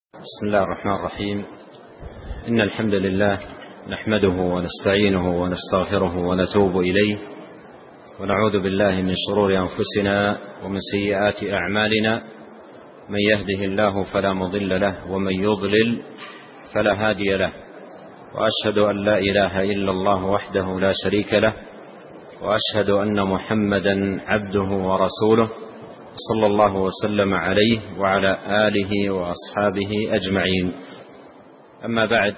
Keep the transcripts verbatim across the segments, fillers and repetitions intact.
بسم الله الرحمن الرحيم. إن الحمد لله نحمده ونستعينه ونستغفره ونتوب إليه، ونعوذ بالله من شرور أنفسنا ومن سيئات أعمالنا. من يهده الله فلا مضل له، ومن يضلل فلا هادي له، وأشهد أن لا إله إلا الله وحده لا شريك له، وأشهد أن محمدا عبده ورسوله صلى الله وسلم عليه وعلى آله وأصحابه أجمعين. أما بعد،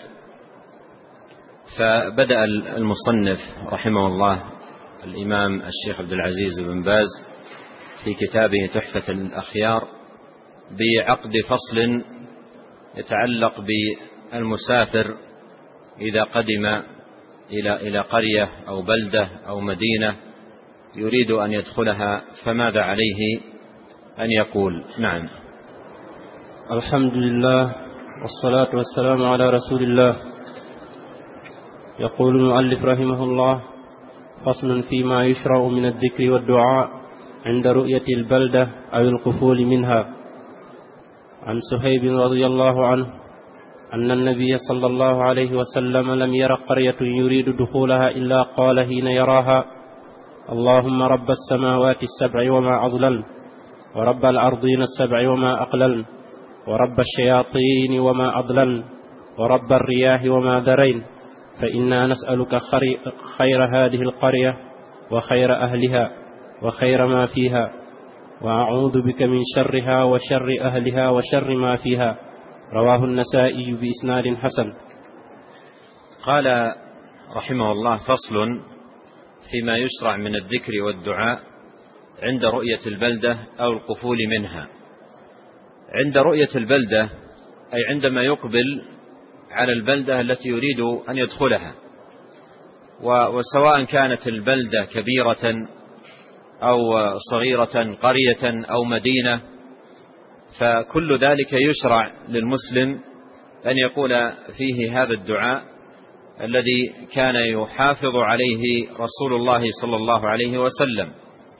فبدأ المصنف رحمه الله الإمام الشيخ عبد العزيز بن باز في كتابه تحفة الأخيار بعقد فصل يتعلق بالمسافر إذا قدم إلى إلى قرية أو بلدة أو مدينة يريد أن يدخلها، فماذا عليه أن يقول؟ نعم. الحمد لله والصلاة والسلام على رسول الله. يقول المؤلف رحمه الله: فصل فيما يشرع من الذكر والدعاء عند رؤية البلدة أو القفول منها. عن سهيب رضي الله عنه أن النبي صلى الله عليه وسلم لم ير قرية يريد دخولها إلا قال حين يراها: اللهم رب السماوات السبع وما أضلل، ورب الأرضين السبع وما أقلل، ورب الشياطين وما أضلل، ورب الرياح وما ذرين، فإنا نسألك خير هذه القرية وخير أهلها وخير ما فيها، وأعوذ بك من شرها وشر أهلها وشر ما فيها. رواه النسائي بإسناد حسن. قال رحمه الله: فصل فيما يشرع من الذكر والدعاء عند رؤية البلدة أو القفول منها. عند رؤية البلدة أي عندما يقبل على البلدة التي يريد أن يدخلها، وسواء كانت البلدة كبيرة أو صغيرة، قرية أو مدينة، فكل ذلك يشرع للمسلم أن يقول فيه هذا الدعاء الذي كان يحافظ عليه رسول الله صلى الله عليه وسلم،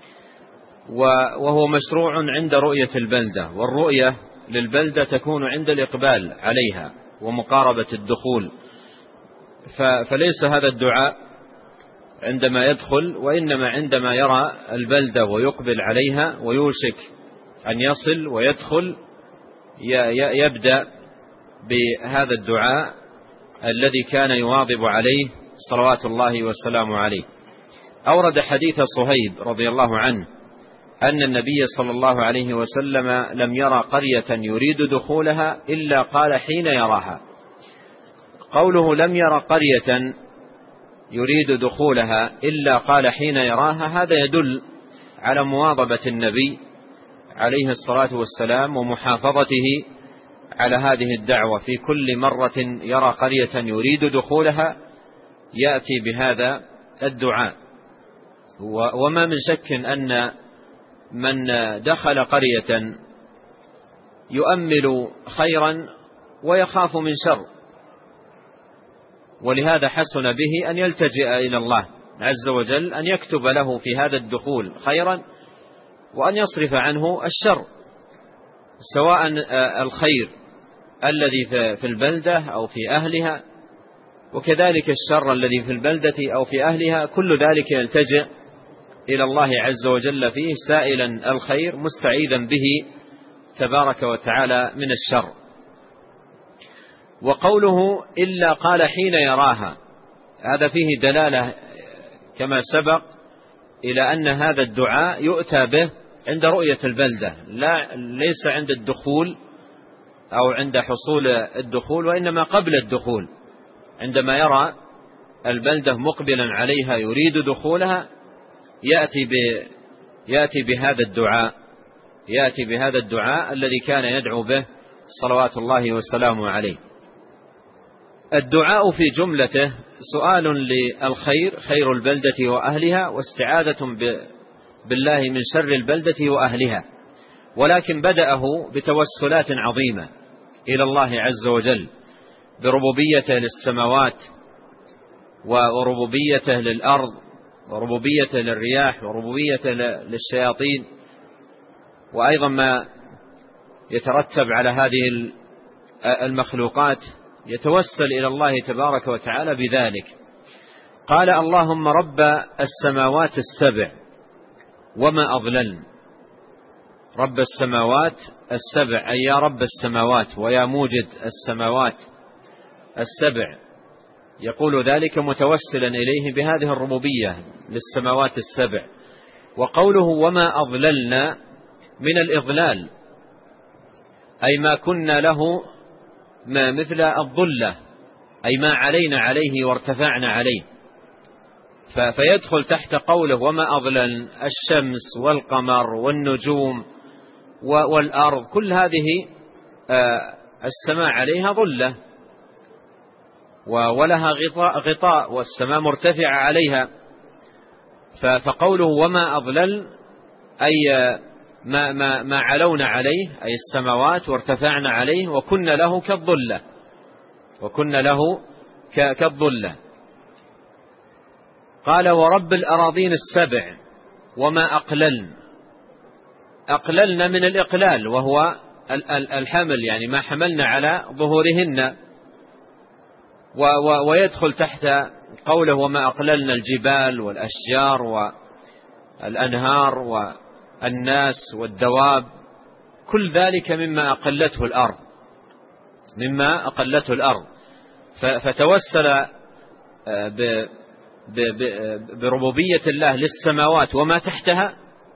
وهو مشروع عند رؤية البلدة. والرؤية للبلدة تكون عند الإقبال عليها ومقاربة الدخول، فليس هذا الدعاء عندما يدخل، وإنما عندما يرى البلدة ويقبل عليها ويوشك أن يصل ويدخل يبدأ بهذا الدعاء الذي كان يواظب عليه صلوات الله والسلام عليه. أورد حديث صهيب رضي الله عنه أن النبي صلى الله عليه وسلم لم يرى قرية يريد دخولها إلا قال حين يراها. قوله لم يرى قرية يريد دخولها إلا قال حين يراها، هذا يدل على مواظبة النبي عليه الصلاة والسلام ومحافظته على هذه الدعوة. في كل مرة يرى قرية يريد دخولها يأتي بهذا الدعاء. وما من شك أن من دخل قرية يؤمل خيرا ويخاف من شر، ولهذا حسن به أن يلتجئ إلى الله عز وجل أن يكتب له في هذا الدخول خيرا، وأن يصرف عنه الشر، سواء الخير الذي في البلدة أو في أهلها، وكذلك الشر الذي في البلدة أو في أهلها. كل ذلك يلتجئ إلى الله عز وجل فيه، سائلا الخير مستعيذا به تبارك وتعالى من الشر. وقوله إلا قال حين يراها، هذا فيه دلالة كما سبق إلى أن هذا الدعاء يؤتى به عند رؤية البلدة، لا ليس عند الدخول أو عند حصول الدخول، وإنما قبل الدخول. عندما يرى البلدة مقبلا عليها يريد دخولها يأتي ب يأتي بهذا الدعاء يأتي بهذا الدعاء الذي كان يدعو به صلوات الله وسلامه عليه. الدعاء في جملته سؤال للخير، خير البلدة وأهلها، واستعاذة بالله من شر البلدة وأهلها، ولكن بدأه بتوسلات عظيمة إلى الله عز وجل بربوبيته للسماوات، وربوبيته للأرض، وربوبيته للرياح، وربوبيته للشياطين، وأيضا ما يترتب على هذه المخلوقات يتوسل إلى الله تبارك وتعالى بذلك. قال اللهم رب السماوات السبع وما أضللن. رب السماوات السبع أي يا رب السماوات ويا موجد السماوات السبع، يقول ذلك متوسلا إليه بهذه الربوبية للسماوات السبع. وقوله وما أضللنا من الإضلال أي ما كنا له ما مثل الضلة، أي ما علينا عليه وارتفعنا عليه، فيدخل تحت قوله وما أضلل الشمس والقمر والنجوم والأرض، كل هذه السماء عليها ضلة ولها غطاء, غطاء والسماء مرتفعة عليها. فقوله وما أضلل أي ما, ما, ما علونا عليه أي السماوات وارتفعنا عليه وكنا له كالضلة وكنا له كالضلة. قال ورب الأراضين السبع وما أقللن. أقللنا من الإقلال وهو الحمل، يعني ما حملنا على ظهورهن، ويدخل تحت قوله وما أقللنا الجبال والأشجار والأنهار والناس والدواب، كل ذلك مما أقلته الأرض مما أقلته الأرض. فتوسل بربوبية الله للسماوات وما تحتها،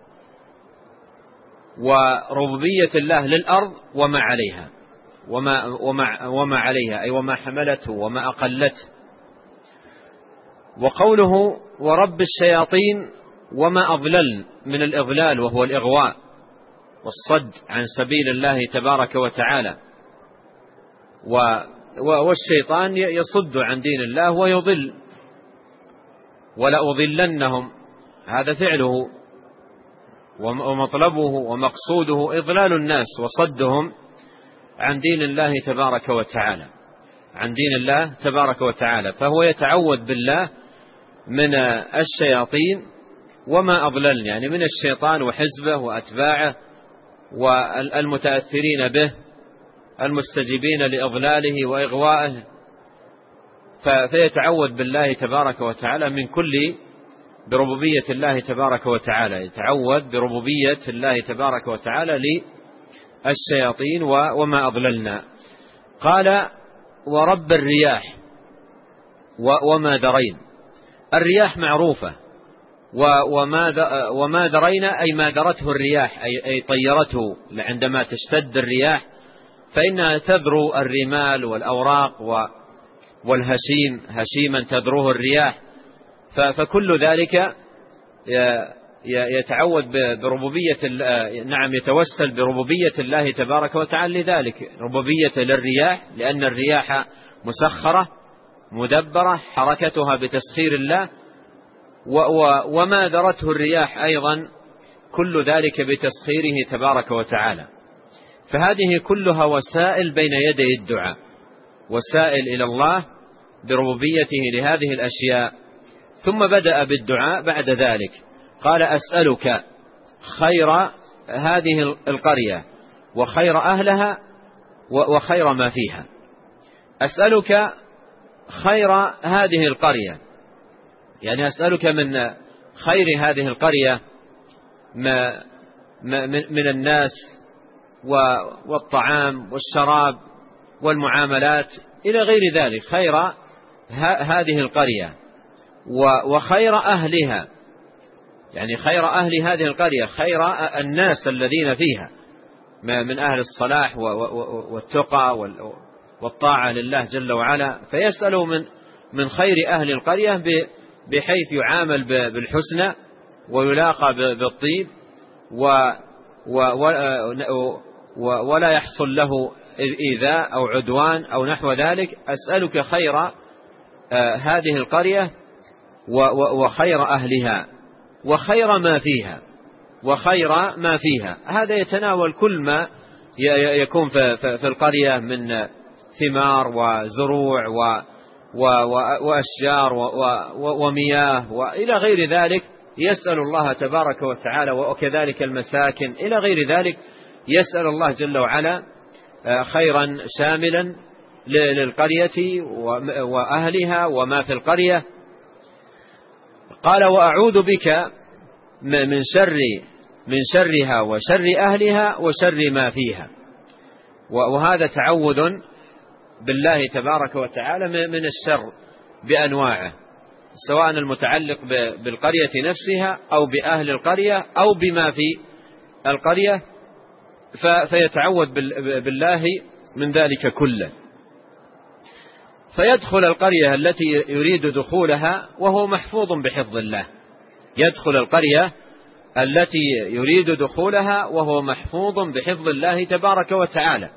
وربوبية الله للأرض وما عليها وما, وما, وما عليها أي وما حملته وما أقلته. وقوله ورب الشياطين وما أضلل من الإضلال وهو الإغواء والصد عن سبيل الله تبارك وتعالى، والشيطان يصد عن دين الله ويضل. ولأضلنهم هذا فعله ومطلبه ومقصوده إضلال الناس وصدهم عن دين الله تبارك وتعالى عن دين الله تبارك وتعالى. فهو يتعوذ بالله من الشياطين وما أضلل، يعني من الشيطان وحزبه وأتباعه والمتأثرين به المستجيبين لإضلاله وإغوائه. فيتعوذ بالله تبارك وتعالى من كل بربوبية الله تبارك وتعالى، يتعوذ بربوبية الله تبارك وتعالى للشياطين وما أضللنا. قال ورب الرياح وما درين. الرياح معروفة، وما درينا أي ما درته الرياح أي طيرته. عندما تشتد الرياح فإنها تذرو الرمال والأوراق والهشيم، هشيما تذروه الرياح. فكل ذلك يتعوذ بربوبية، نعم يتوسل بربوبية الله تبارك وتعالى لذلك، ربوبية للرياح لأن الرياح مسخرة مدبرة حركتها بتسخير الله، وما ذرته الرياح أيضا كل ذلك بتسخيره تبارك وتعالى. فهذه كلها وسائل بين يدي الدعاء، وسائل إلى الله بربوبيته لهذه الأشياء. ثم بدأ بالدعاء بعد ذلك، قال أسألك خير هذه القرية وخير أهلها وخير ما فيها. أسألك خير هذه القرية، يعني أسألك من خير هذه القرية ما من الناس والطعام والشراب والمعاملات إلى غير ذلك، خير هذه القرية وخير أهلها، يعني خير أهل هذه القرية، خير الناس الذين فيها من أهل الصلاح والتقى والطاعة لله جل وعلا. فيسألوا من من خير أهل القرية بحيث يعامل بالحسنى ويلاقى بالطيب ولا يحصل له إيذاء أو عدوان أو نحو ذلك. أسألك خير هذه القرية وخير أهلها وخير ما فيها وخير ما فيها. هذا يتناول كل ما يكون في القرية من ثمار وزروع وأشجار ومياه وإلى غير ذلك. يسأل الله تبارك وتعالى، وكذلك المساكن إلى غير ذلك. يسأل الله جل وعلا خيرا شاملا للقرية وأهلها وما في القرية. قال وأعوذ بك من شر من شرها وشر أهلها وشر ما فيها. وهذا تعوذ بالله تبارك وتعالى من الشر بأنواعه، سواء المتعلق بالقرية نفسها أو بأهل القرية أو بما في القرية، فيتعوذ بالله من ذلك كله. فيدخل القرية التي يريد دخولها وهو محفوظ بحفظ الله، يدخل القرية التي يريد دخولها وهو محفوظ بحفظ الله تبارك وتعالى،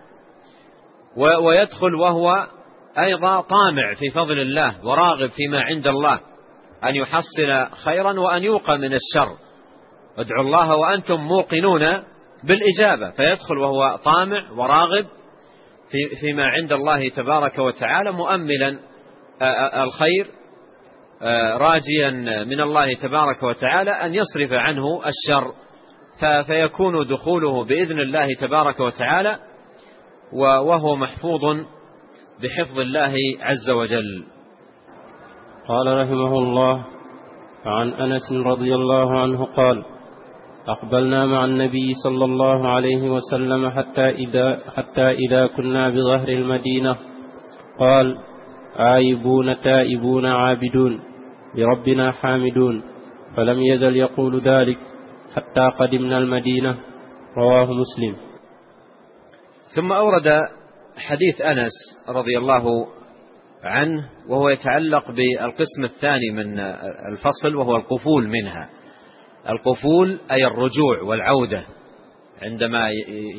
ويدخل وهو أيضا طامع في فضل الله وراغب فيما عند الله أن يحصل خيرا وأن يوقى من الشر. ادعوا الله وأنتم موقنون بالإجابة، فيدخل وهو طامع وراغب في فيما عند الله تبارك وتعالى، مؤملا الخير، راجيا من الله تبارك وتعالى أن يصرف عنه الشر، فيكون دخوله بإذن الله تبارك وتعالى وهو محفوظ بحفظ الله عز وجل. قال رحمه الله: عن أنس رضي الله عنه قال: أقبلنا مع النبي صلى الله عليه وسلم حتى إذا, حتى إذا كنا بظهر المدينة قال: آيبون تائبون عابدون لربنا حامدون، فلم يزل يقول ذلك حتى قدمنا المدينة. رواه مسلم. ثم أورد حديث أنس رضي الله عنه وهو يتعلق بالقسم الثاني من الفصل، وهو القفول منها. القفول أي الرجوع والعودة، عندما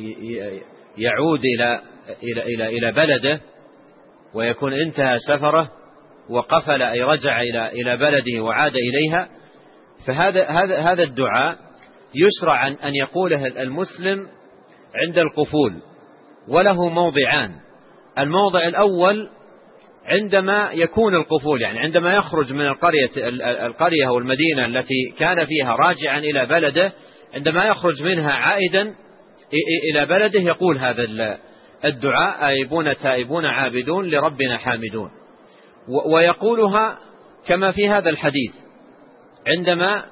يعود إلى إلى إلى بلده ويكون انتهى سفره وقفل أي رجع إلى إلى بلده وعاد إليها. فهذا هذا هذا الدعاء يشرع أن يقوله المسلم عند القفول، وله موضعان. الموضع الأول عندما يكون القفول، يعني عندما يخرج من القرية القرية أو المدينة التي كان فيها راجعا إلى بلده، عندما يخرج منها عائدا إلى بلده يقول هذا الدعاء: آيبون تائبون عابدون لربنا حامدون. ويقولها كما في هذا الحديث عندما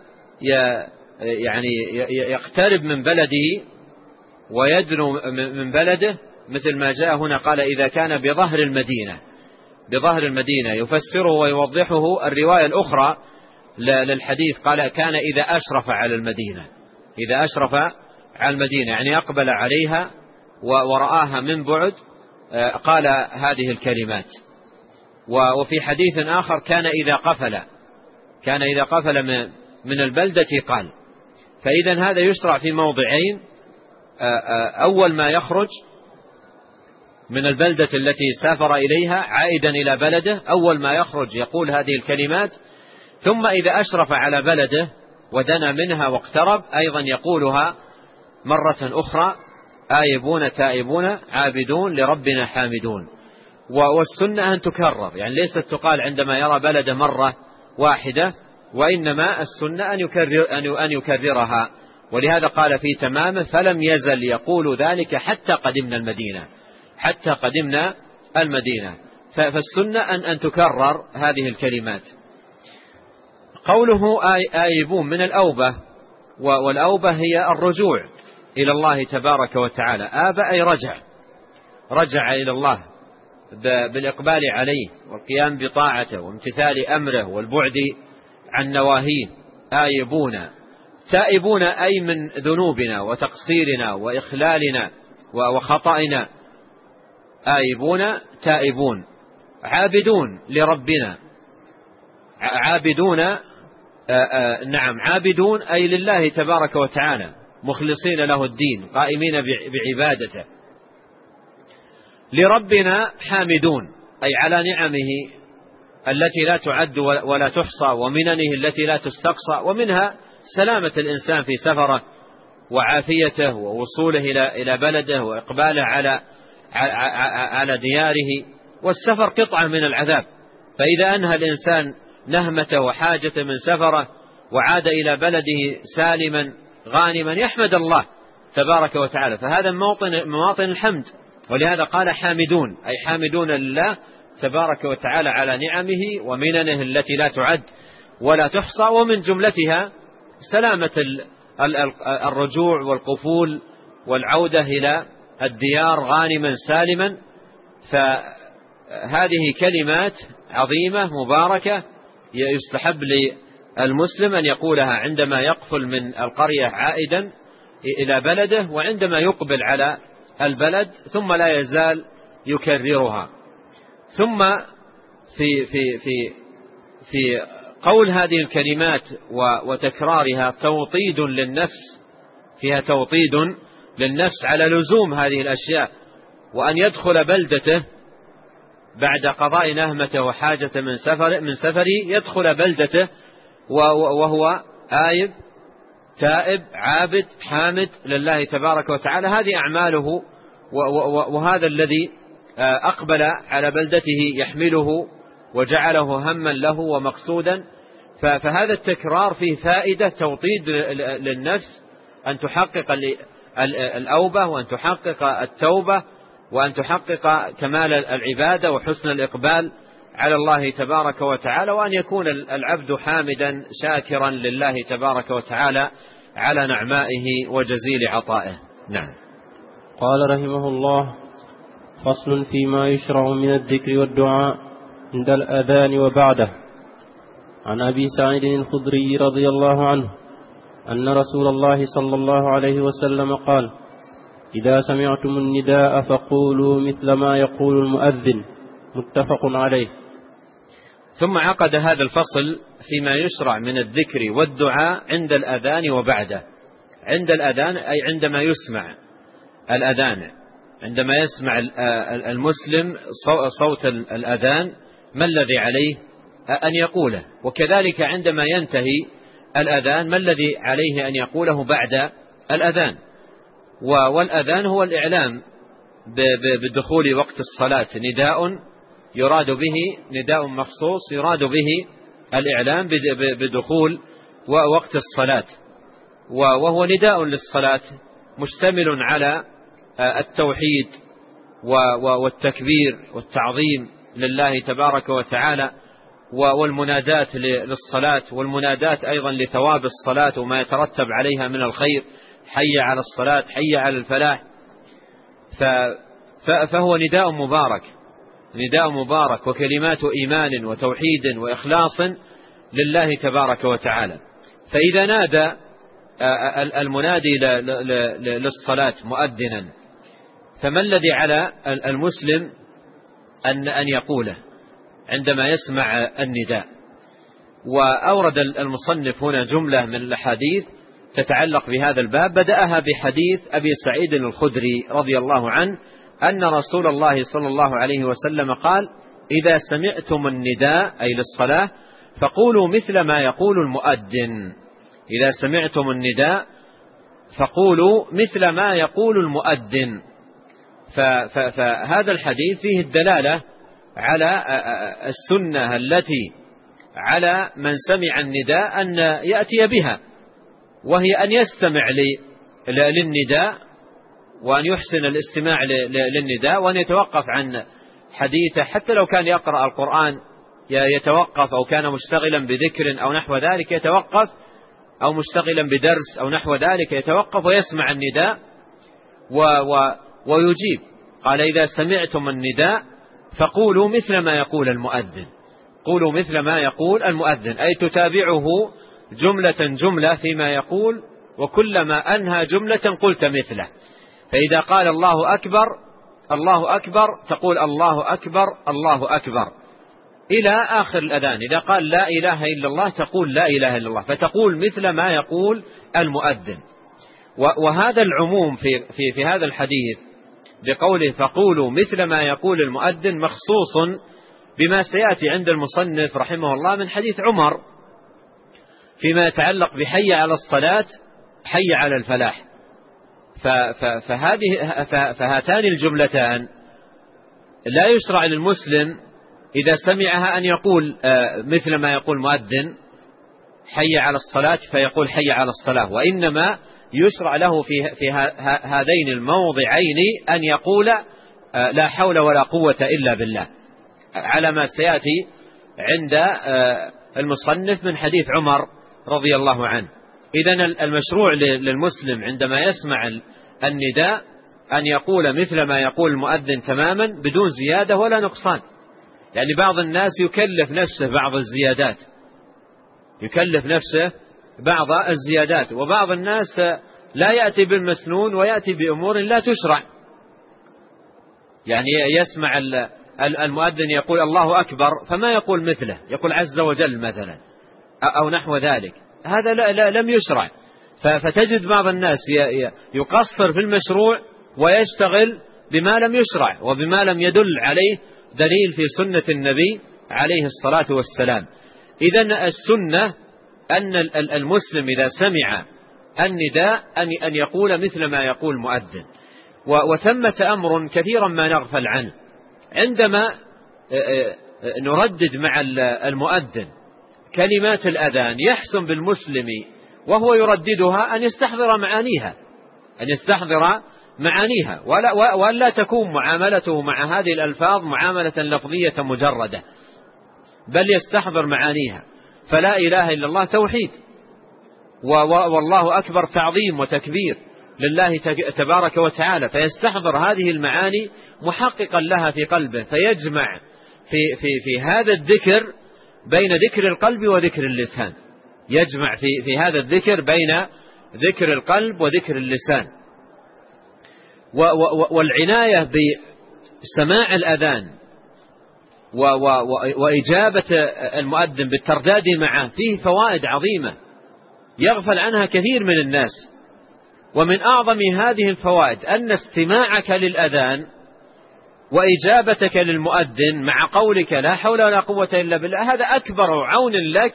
يعني يقترب من بلده ويدنو من بلده، مثل ما جاء هنا قال: إذا كان بظهر المدينة. بظهر المدينة يفسره ويوضحه الرواية الأخرى للحديث، قال: كان إذا أشرف على المدينة. إذا أشرف على المدينة يعني أقبل عليها ورآها من بعد قال هذه الكلمات. وفي حديث آخر: كان إذا قفل كان إذا قفل من البلدة قال. فإذا هذا يشرع في موضعين: أول ما يخرج من البلدة التي سافر إليها عائدا إلى بلده، أول ما يخرج يقول هذه الكلمات. ثم إذا أشرف على بلده ودنا منها واقترب أيضا يقولها مرة أخرى: آيبون تائبون عابدون لربنا حامدون. والسنة أن تكرر، يعني ليست تقال عندما يرى بلده مرة واحدة، وإنما السنة أن يكرر أن يكررها. ولهذا قال في تمامه: فلم يزل يقول ذلك حتى قدمنا المدينة. حتى قدمنا المدينة. فالسنة أن أن تكرر هذه الكلمات. قوله آيبون من الأوبة، والأوبة هي الرجوع إلى الله تبارك وتعالى. آب أي رجع، رجع إلى الله بالإقبال عليه والقيام بطاعته وامتثال أمره والبعد عن نواهيه. آيبون تائبون أي من ذنوبنا وتقصيرنا وإخلالنا وخطأنا. آيبون تائبون. عابدون لربنا. عابدون آآ آآ نعم عابدون أي لله تبارك وتعالى، مخلصين له الدين، قائمين بعبادته. لربنا حامدون أي على نعمه التي لا تعد ولا تحصى، ومننه التي لا تستقصى، ومنها سلامة الإنسان في سفره وعافيته ووصوله إلى إلى بلده وإقباله على على دياره. والسفر قطعة من العذاب، فإذا أنهى الإنسان نهمته وحاجته من سفره وعاد إلى بلده سالما غانما يحمد الله تبارك وتعالى، فهذا موطن مواطن الحمد ولهذا قال حامدون، أي حامدون لله تبارك وتعالى على نعمه ومننه التي لا تعد ولا تحصى، ومن جملتها سلامة الرجوع والقفول والعودة إلى الديار غانما سالما. فهذه كلمات عظيمة مباركة يستحب للمسلم أن يقولها عندما يقفل من القرية عائدا إلى بلده، وعندما يقبل على البلد، ثم لا يزال يكررها. ثم في في في في قول هذه الكلمات وتكرارها توطيد للنفس، فيها توطيد للنفس على لزوم هذه الأشياء، وأن يدخل بلدته بعد قضاء نهمته وحاجة من سفر من سفره، يدخل بلدته وهو آيب تائب عابد حامد لله تبارك وتعالى. هذه أعماله، وهذا الذي أقبل على بلدته يحمله وجعله هما له ومقصودا. فهذا التكرار فيه فائدة توطيد للنفس أن تحقق الأوبة، وأن تحقق التوبة، وأن تحقق كمال العبادة وحسن الإقبال على الله تبارك وتعالى، وأن يكون العبد حامدا شاكرا لله تبارك وتعالى على نعمائه وجزيل عطائه. نعم. قال رحمه الله: فصل فيما يشرع من الذكر والدعاء عند الأذان وبعده. عن أبي سعيد الخدري رضي الله عنه أن رسول الله صلى الله عليه وسلم قال: إذا سمعتم النداء فقولوا مثل ما يقول المؤذن. متفق عليه. ثم عقد هذا الفصل فيما يشرع من الذكر والدعاء عند الأذان وبعده. عند الأذان أي عندما يسمع الأذان، عندما يسمع المسلم صوت الأذان ما الذي عليه أن يقوله، وكذلك عندما ينتهي الأذان ما الذي عليه أن يقوله بعد الأذان. والأذان هو الإعلام بدخول وقت الصلاة، نداء يراد به نداء مخصوص يراد به الإعلام بدخول وقت الصلاة، وهو نداء للصلاة مشتمل على التوحيد والتكبير والتعظيم لله تبارك وتعالى، والمنادات للصلاة، والمنادات أيضا لثواب الصلاة وما يترتب عليها من الخير، حي على الصلاة حي على الفلاح. فهو نداء مبارك، نداء مبارك وكلمات إيمان وتوحيد وإخلاص لله تبارك وتعالى. فإذا نادى المنادي للصلاة مؤذنا، فما الذي على المسلم أن أن يقوله عندما يسمع النداء؟ وأورد المصنف هنا جملة من الأحاديث تتعلق بهذا الباب، بدأها بحديث أبي سعيد الخدري رضي الله عنه أن رسول الله صلى الله عليه وسلم قال: إذا سمعتم النداء أي للصلاة فقولوا مثل ما يقول المؤذن. إذا سمعتم النداء فقولوا مثل ما يقول المؤذن. فهذا الحديث فيه الدلالة على السنة التي على من سمع النداء أن يأتي بها، وهي أن يستمع للنداء وأن يحسن الاستماع للنداء، وأن يتوقف عن حديثه حتى لو كان يقرأ القرآن يتوقف، أو كان مشتغلا بذكر أو نحو ذلك يتوقف، أو مشتغلا بدرس أو نحو ذلك يتوقف ويسمع النداء ويجيب. قال: إذا سمعتم النداء فقولوا مثل ما يقول المؤذن. قولوا مثل ما يقول المؤذن أي تتابعه جملة جملة فيما يقول، وكلما أنهى جملة قلت مثله. فإذا قال الله أكبر الله أكبر تقول الله أكبر الله أكبر إلى آخر الأذان. إذا قال لا إله إلا الله تقول لا إله إلا الله، فتقول مثل ما يقول المؤذن. وهذا العموم في, في, في هذا الحديث بقوله فقولوا مثل ما يقول المؤذن مخصوص بما سيأتي عند المصنف رحمه الله من حديث عمر فيما يتعلق بحي على الصلاة حي على الفلاح. فهذه فهاتان الجملتان لا يشرع للمسلم إذا سمعها أن يقول مثل ما يقول مؤذن حي على الصلاة فيقول حي على الصلاة، وإنما يشرع له في في هذين الموضعين أن يقول لا حول ولا قوة إلا بالله، على ما سيأتي عند المصنف من حديث عمر رضي الله عنه. إذن المشروع للمسلم عندما يسمع النداء أن يقول مثل ما يقول المؤذن تماما بدون زيادة ولا نقصان. يعني بعض الناس يكلف نفسه بعض الزيادات يكلف نفسه بعض الزيادات وبعض الناس لا يأتي بالمسنون ويأتي بأمور لا تشرع. يعني يسمع المؤذن يقول الله أكبر فما يقول مثله، يقول عز وجل مثلا أو نحو ذلك، هذا لا لا لم يشرع. فتجد بعض الناس يقصر في المشروع ويشتغل بما لم يشرع وبما لم يدل عليه دليل في سنة النبي عليه الصلاة والسلام. إذن السنة أن المسلم إذا سمع النداء أن يقول مثل ما يقول المؤذن. وثمة أمر كثيرا ما نغفل عنه عندما نردد مع المؤذن كلمات الأذان، يحسن بالمسلم وهو يرددها أن يستحضر معانيها أن يستحضر معانيها ولا, ولا تكون معاملته مع هذه الألفاظ معاملة لفظية مجردة، بل يستحضر معانيها. فلا إله إلا الله توحيد، والله أكبر تعظيم وتكبير لله تبارك وتعالى، فيستحضر هذه المعاني محققا لها في قلبه، فيجمع في, في, في هذا الذكر بين ذكر القلب وذكر اللسان، يجمع في, في هذا الذكر بين ذكر القلب وذكر اللسان. والعناية بسماع الأذان وإجابة المؤذن بالترداد معه فيه فوائد عظيمة يغفل عنها كثير من الناس. ومن أعظم هذه الفوائد أن استماعك للأذان وإجابتك للمؤذن مع قولك لا حول ولا قوة إلا بالله هذا أكبر عون لك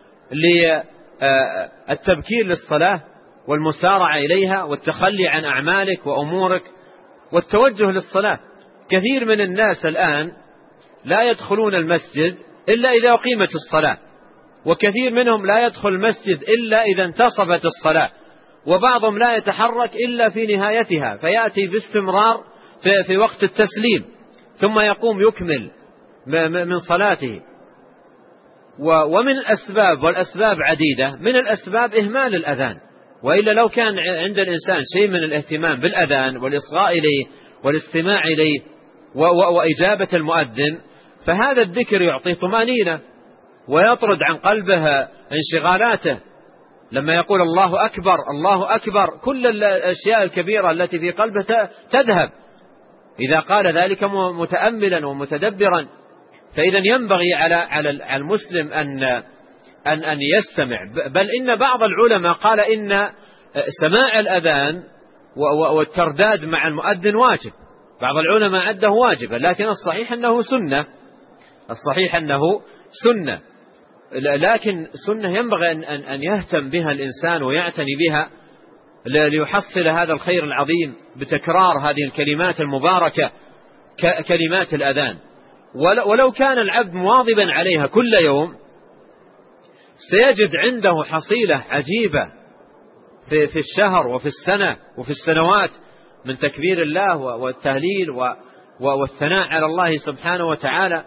للتبكير للصلاة والمسارعة إليها والتخلي عن أعمالك وأمورك والتوجه للصلاة. كثير من الناس الآن لا يدخلون المسجد إلا إذا أقيمت الصلاة، وكثير منهم لا يدخل المسجد إلا إذا انتصبت الصلاة، وبعضهم لا يتحرك إلا في نهايتها، فيأتي باستمرار في, في وقت التسليم ثم يقوم يكمل من صلاته. ومن الأسباب، والأسباب عديدة، من الأسباب إهمال الأذان، وإلا لو كان عند الإنسان شيء من الاهتمام بالأذان والإصغاء إليه والاستماع إليه وإجابة المؤذن فهذا الذكر يعطي طمأنينة ويطرد عن قلبه انشغالاته. لما يقول الله أكبر الله أكبر كل الأشياء الكبيرة التي في قلبه تذهب إذا قال ذلك متأملا ومتدبرا. فإذا ينبغي على على المسلم أن أن أن يستمع. بل إن بعض العلماء قال إن سماع الأذان والترداد مع المؤذن واجب، بعض العلماء عده واجبا، لكن الصحيح أنه سنة الصحيح أنه سنة لكن سنة ينبغي أن أن يهتم بها الإنسان ويعتني بها ليحصل هذا الخير العظيم بتكرار هذه الكلمات المباركة كلمات الأذان. ولو كان العبد مواظبا عليها كل يوم سيجد عنده حصيلة عجيبة في في الشهر وفي السنة وفي السنوات من تكبير الله والتهليل والثناء على الله سبحانه وتعالى.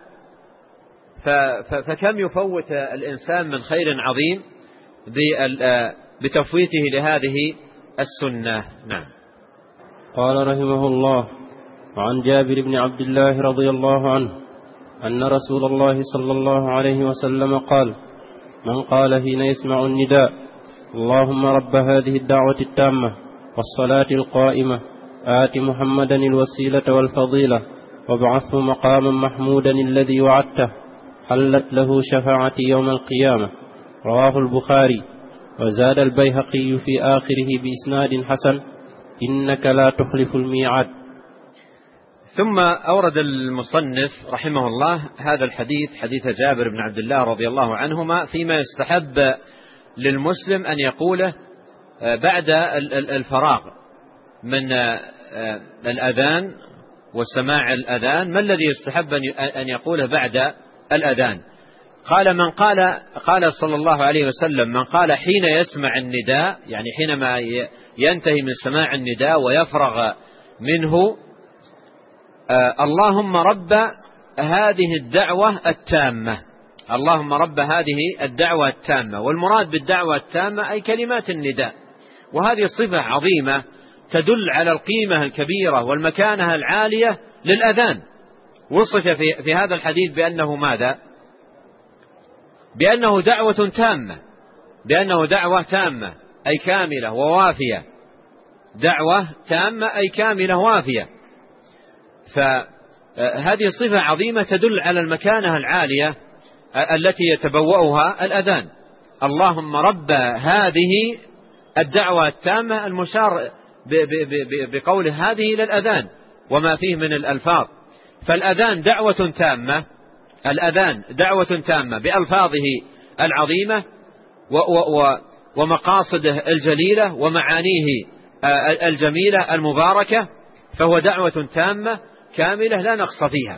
فكم يفوت الإنسان من خير عظيم بتفويته لهذه السنة. نعم. قال رحمه الله: وعن جابر بن عبد الله رضي الله عنه أن رسول الله صلى الله عليه وسلم قال: من قال حين يسمع النداء اللهم رب هذه الدعوة التامة والصلاة القائمة آت محمدا الوسيلة والفضيلة وابعثه مقاما محمودا الذي وعدته حلت له شفاعتي يوم القيامة. رواه البخاري. وزاد البيهقي في آخره بإسناد حسن: إنك لا تخلف الميعاد. ثم أورد المصنف رحمه الله هذا الحديث، حديث جابر بن عبد الله رضي الله عنهما، فيما يستحب للمسلم أن يقوله بعد الفراغ من الأذان وسماع الأذان. ما الذي يستحب أن يقوله بعد الأذان؟ قال من قال قال صلى الله عليه وسلم: من قال حين يسمع النداء، يعني حينما ينتهي من سماع النداء ويفرغ منه، آه اللهم رب هذه الدعوة التامة، اللهم رب هذه الدعوة التامة. والمراد بالدعوة التامة أي كلمات النداء، وهذه صفة عظيمة تدل على القيمة الكبيرة والمكانة العالية للأذان. وصف في, في هذا الحديث بأنه ماذا؟ بأنه دعوة تامة، بأنه دعوة تامة أي كاملة ووافية، دعوة تامة أي كاملة وافية. فهذه صفة عظيمة تدل على المكانة العالية التي يتبوأها الأذان. اللهم رب هذه الدعوة التامة، المشار بقول هذه للأذان وما فيه من الألفاظ. فالأذان دعوة تامة، الأذان دعوة تامة بألفاظه العظيمة ومقاصده الجليلة ومعانيه الجميلة المباركة، فهو دعوة تامة كاملة لا نقص فيها.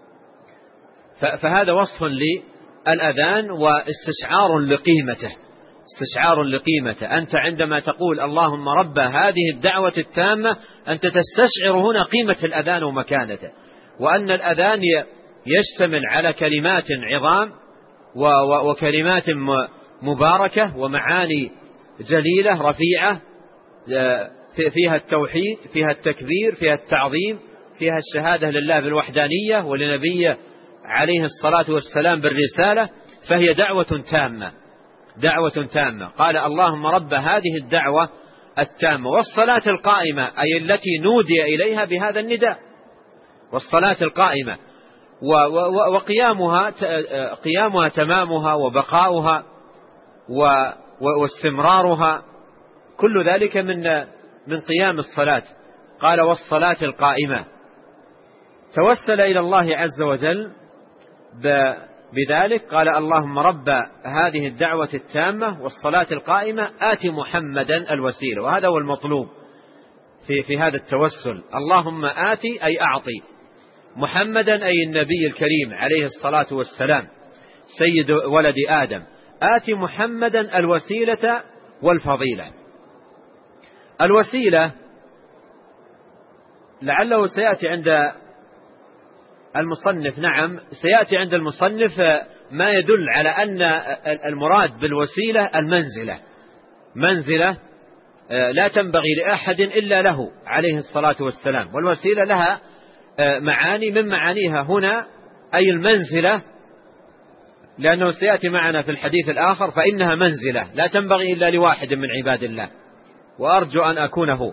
فهذا وصف للأذان واستشعار لقيمته، استشعار لقيمته. أنت عندما تقول اللهم رب هذه الدعوة التامة أنت تستشعر هنا قيمة الأذان ومكانته، وأن الأذان يشتمل على كلمات عظام وكلمات مباركة ومعاني جليلة رفيعة، فيها التوحيد، فيها التكبير، فيها التعظيم، فيها الشهادة لله بالوحدانية ولنبيه عليه الصلاة والسلام بالرسالة. فهي دعوة تامة، دعوة تامة. قال اللهم رب هذه الدعوة التامة. والصلاة القائمة أي التي نودي إليها بهذا النداء، والصلاة القائمة وقيامها قيامها تمامها وبقاؤها واستمرارها، كل ذلك من من قيام الصلاة. قال والصلاة القائمة، توسل إلى الله عز وجل بذلك. قال اللهم رب هذه الدعوة التامة والصلاة القائمة آت محمدا الوسيلة. وهذا هو المطلوب في في هذا التوسل. اللهم آت أي أعطي محمدا أي النبي الكريم عليه الصلاة والسلام سيد ولد آدم، آت محمدا الوسيلة والفضيلة. الوسيلة لعله سيأتي عند المصنف، نعم سيأتي عند المصنف ما يدل على أن المراد بالوسيلة المنزلة، منزلة لا تنبغي لأحد إلا له عليه الصلاة والسلام. والوسيلة لها معاني، من معانيها هنا أي المنزلة، لأنه سيأتي معنا في الحديث الآخر فإنها منزلة لا تنبغي إلا لواحد من عباد الله، وأرجو أن أكون هو.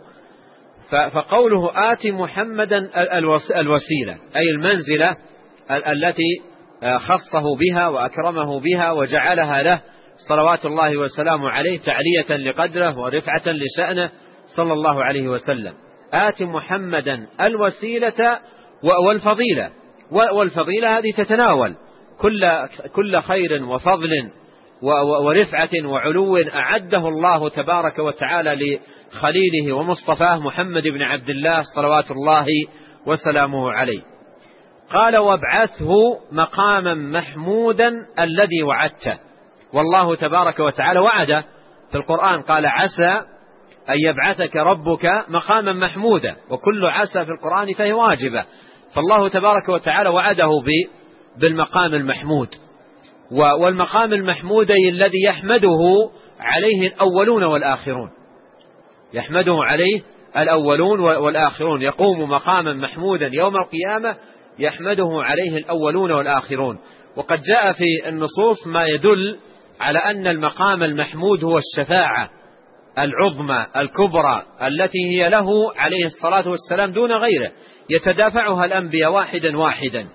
فقوله آت محمدا الوسيلة أي المنزلة التي خصه بها وأكرمه بها وجعلها له صلوات الله وسلامه عليه تعلية لقدره ورفعة لشأنه صلى الله عليه وسلم. آت محمدا الوسيلة والفضيلة. والفضيلة هذه تتناول كل كل خير وفضل ورفعة وعلو أعده الله تبارك وتعالى لخليله ومصطفاه محمد بن عبد الله صلوات الله وسلامه عليه. قال وابعثه مقاما محمودا الذي وعدته. والله تبارك وتعالى وعد في القرآن، قال عسى أن يبعثك ربك مقاما محمودا، وكل عسى في القرآن فهي واجبة. فالله تبارك وتعالى وعده بالمقام المحمود، والمقام المحمود الذي يحمده عليه الأولون والآخرون، يحمده عليه الأولون والآخرون. يقوم مقاما محمودا يوم القيامة يحمده عليه الأولون والآخرون. وقد جاء في النصوص ما يدل على أن المقام المحمود هو الشفاعة العظمى الكبرى التي هي له عليه الصلاة والسلام دون غيره، يتدافعها الأنبياء واحدا واحدا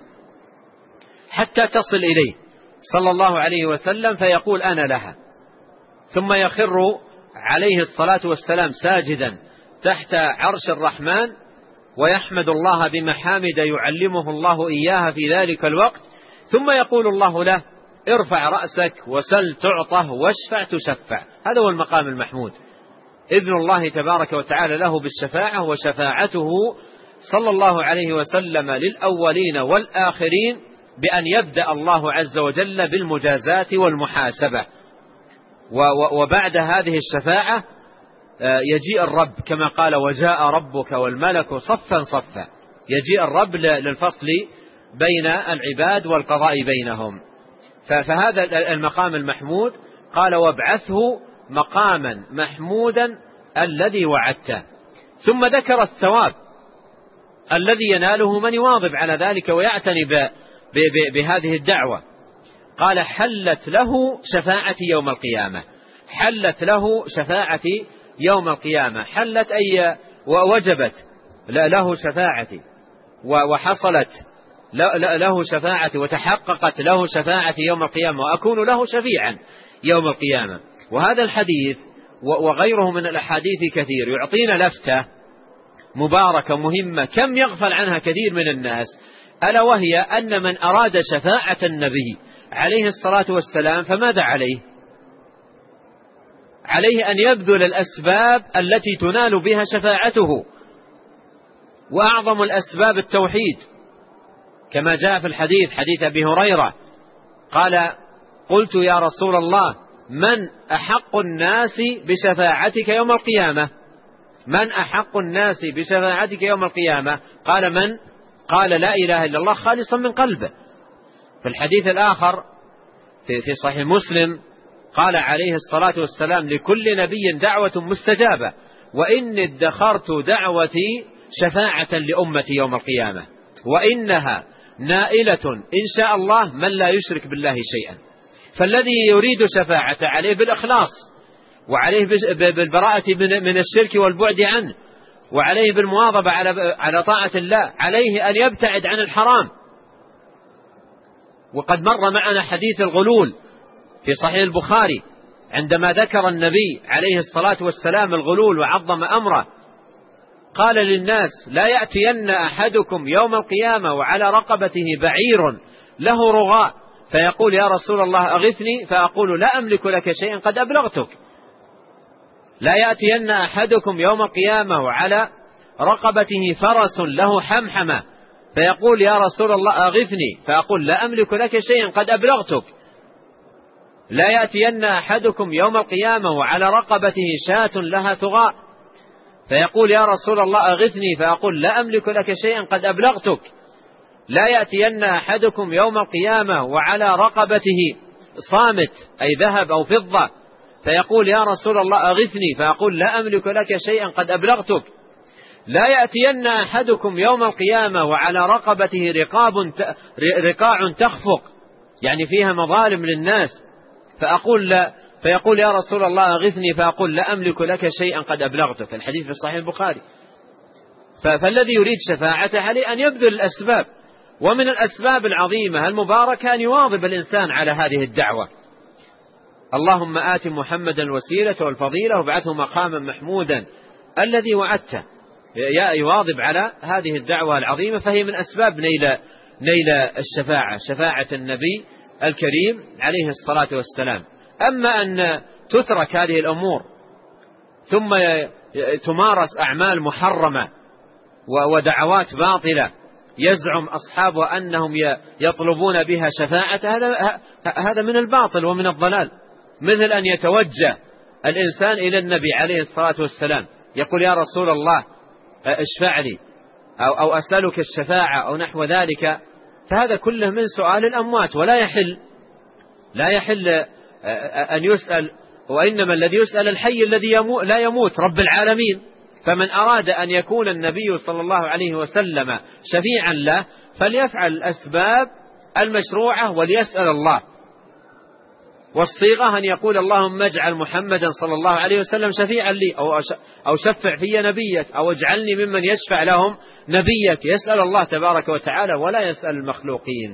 حتى تصل إليه صلى الله عليه وسلم فيقول أنا لها، ثم يخر عليه الصلاة والسلام ساجدا تحت عرش الرحمن ويحمد الله بمحامد يعلمه الله إياها في ذلك الوقت، ثم يقول الله له ارفع رأسك وسل تعطه واشفع تشفع. هذا هو المقام المحمود، إذن الله تبارك وتعالى له بالشفاعة، وشفاعته صلى الله عليه وسلم للأولين والآخرين بأن يبدأ الله عز وجل بالمجازات والمحاسبة. وبعد هذه الشفاعة يجيء الرب كما قال وجاء ربك والملك صفا صفا، يجيء الرب للفصل بين العباد والقضاء بينهم. فهذا المقام المحمود قال وابعثه مقاما محمودا الذي وعدته. ثم ذكر الثواب الذي يناله من يواظب على ذلك ويعتني بهذه الدعوة. قال حلت له شفاعتي يوم القيامة. حلت له شفاعتي يوم القيامة. حلت أي ووجبت له شفاعتي وحصلت له شفاعتي وتحققت له شفاعتي يوم القيامة وأكون له شفيعا يوم القيامة. وهذا الحديث وغيره من الأحاديث كثير يعطينا لفتة مباركة مهمة كم يغفل عنها كثير من الناس، ألا وهي أن من أراد شفاعة النبي عليه الصلاة والسلام فماذا عليه؟ عليه أن يبذل الأسباب التي تنال بها شفاعته، وأعظم الأسباب التوحيد كما جاء في الحديث حديث أبي هريرة قال قلت يا رسول الله من أحق الناس بشفاعتك يوم القيامة؟ من أحق الناس بشفاعتك يوم القيامة؟ قال من؟ قال لا إله إلا الله خالصا من قلبه. في الحديث الآخر في صحيح مسلم قال عليه الصلاة والسلام لكل نبي دعوة مستجابة وإني ادخرت دعوتي شفاعة لأمتي يوم القيامة وإنها نائلة إن شاء الله من لا يشرك بالله شيئا. فالذي يريد شفاعة عليه بالإخلاص وعليه بالبراءة من الشرك والبعد عنه وعليه بالمواظبة على طاعة الله، عليه أن يبتعد عن الحرام. وقد مر معنا حديث الغلول في صحيح البخاري عندما ذكر النبي عليه الصلاة والسلام الغلول وعظم أمره قال للناس لا يأتين أحدكم يوم القيامة وعلى رقبته بعير له رغاء فيقول يا رسول الله أغثني فأقول لا أملك لك شيئا قد أبلغتك. لا يأتين أحدكم يوم القيامة وعلى رقبته فرس له حمحمة فيقول يا رسول الله أغثني فأقول لا أملك لك شيئا قد أبلغتك. لا يأتين أحدكم يوم القيامة وعلى رقبته شاة لها ثغاء فيقول يا رسول الله أغثني فأقول لا أملك لك شيئا قد أبلغتك. لا يأتين أحدكم يوم القيامة وعلى رقبته صامت أي ذهب أو فضة فيقول يا رسول الله أغثني فأقول لا أملك لك شيئا قد أبلغتك. لا يأتين أحدكم يوم القيامة وعلى رقبته رقاب رقاع تخفق يعني فيها مظالم للناس فأقول لا فيقول يا رسول الله أغثني فأقول لا أملك لك شيئا قد أبلغتك. الحديث في صحيح البخاري. فالذي يريد شفاعته عليه أن يبذل الأسباب، ومن الأسباب العظيمة المباركة أن يواظب الإنسان على هذه الدعوة. اللهم آت محمدا الوسيلة والفضيلة وابعثه مقاما محمودا الذي وعدته. يواظب على هذه الدعوة العظيمة فهي من أسباب نيل نيل الشفاعة، شفاعة النبي الكريم عليه الصلاة والسلام. أما أن تترك هذه الأمور ثم تمارس أعمال محرمة ودعوات باطلة يزعم أصحابه أنهم يطلبون بها شفاعة، هذا هذا من الباطل ومن الضلال. مثل أن يتوجه الإنسان إلى النبي عليه الصلاة والسلام يقول يا رسول الله اشفع لي أو, أو أسألك الشفاعة أو نحو ذلك، فهذا كله من سؤال الأموات ولا يحل لا يحل أن يسأل، وإنما الذي يسأل الحي الذي يموت لا يموت رب العالمين. فمن أراد أن يكون النبي صلى الله عليه وسلم شفيعا له فليفعل الأسباب المشروعة وليسأل الله. والصيغة أن يقول اللهم اجعل محمدا صلى الله عليه وسلم شفيعا لي أو شفع في نبيك أو اجعلني ممن يشفع لهم نبيك. يسأل الله تبارك وتعالى ولا يسأل المخلوقين.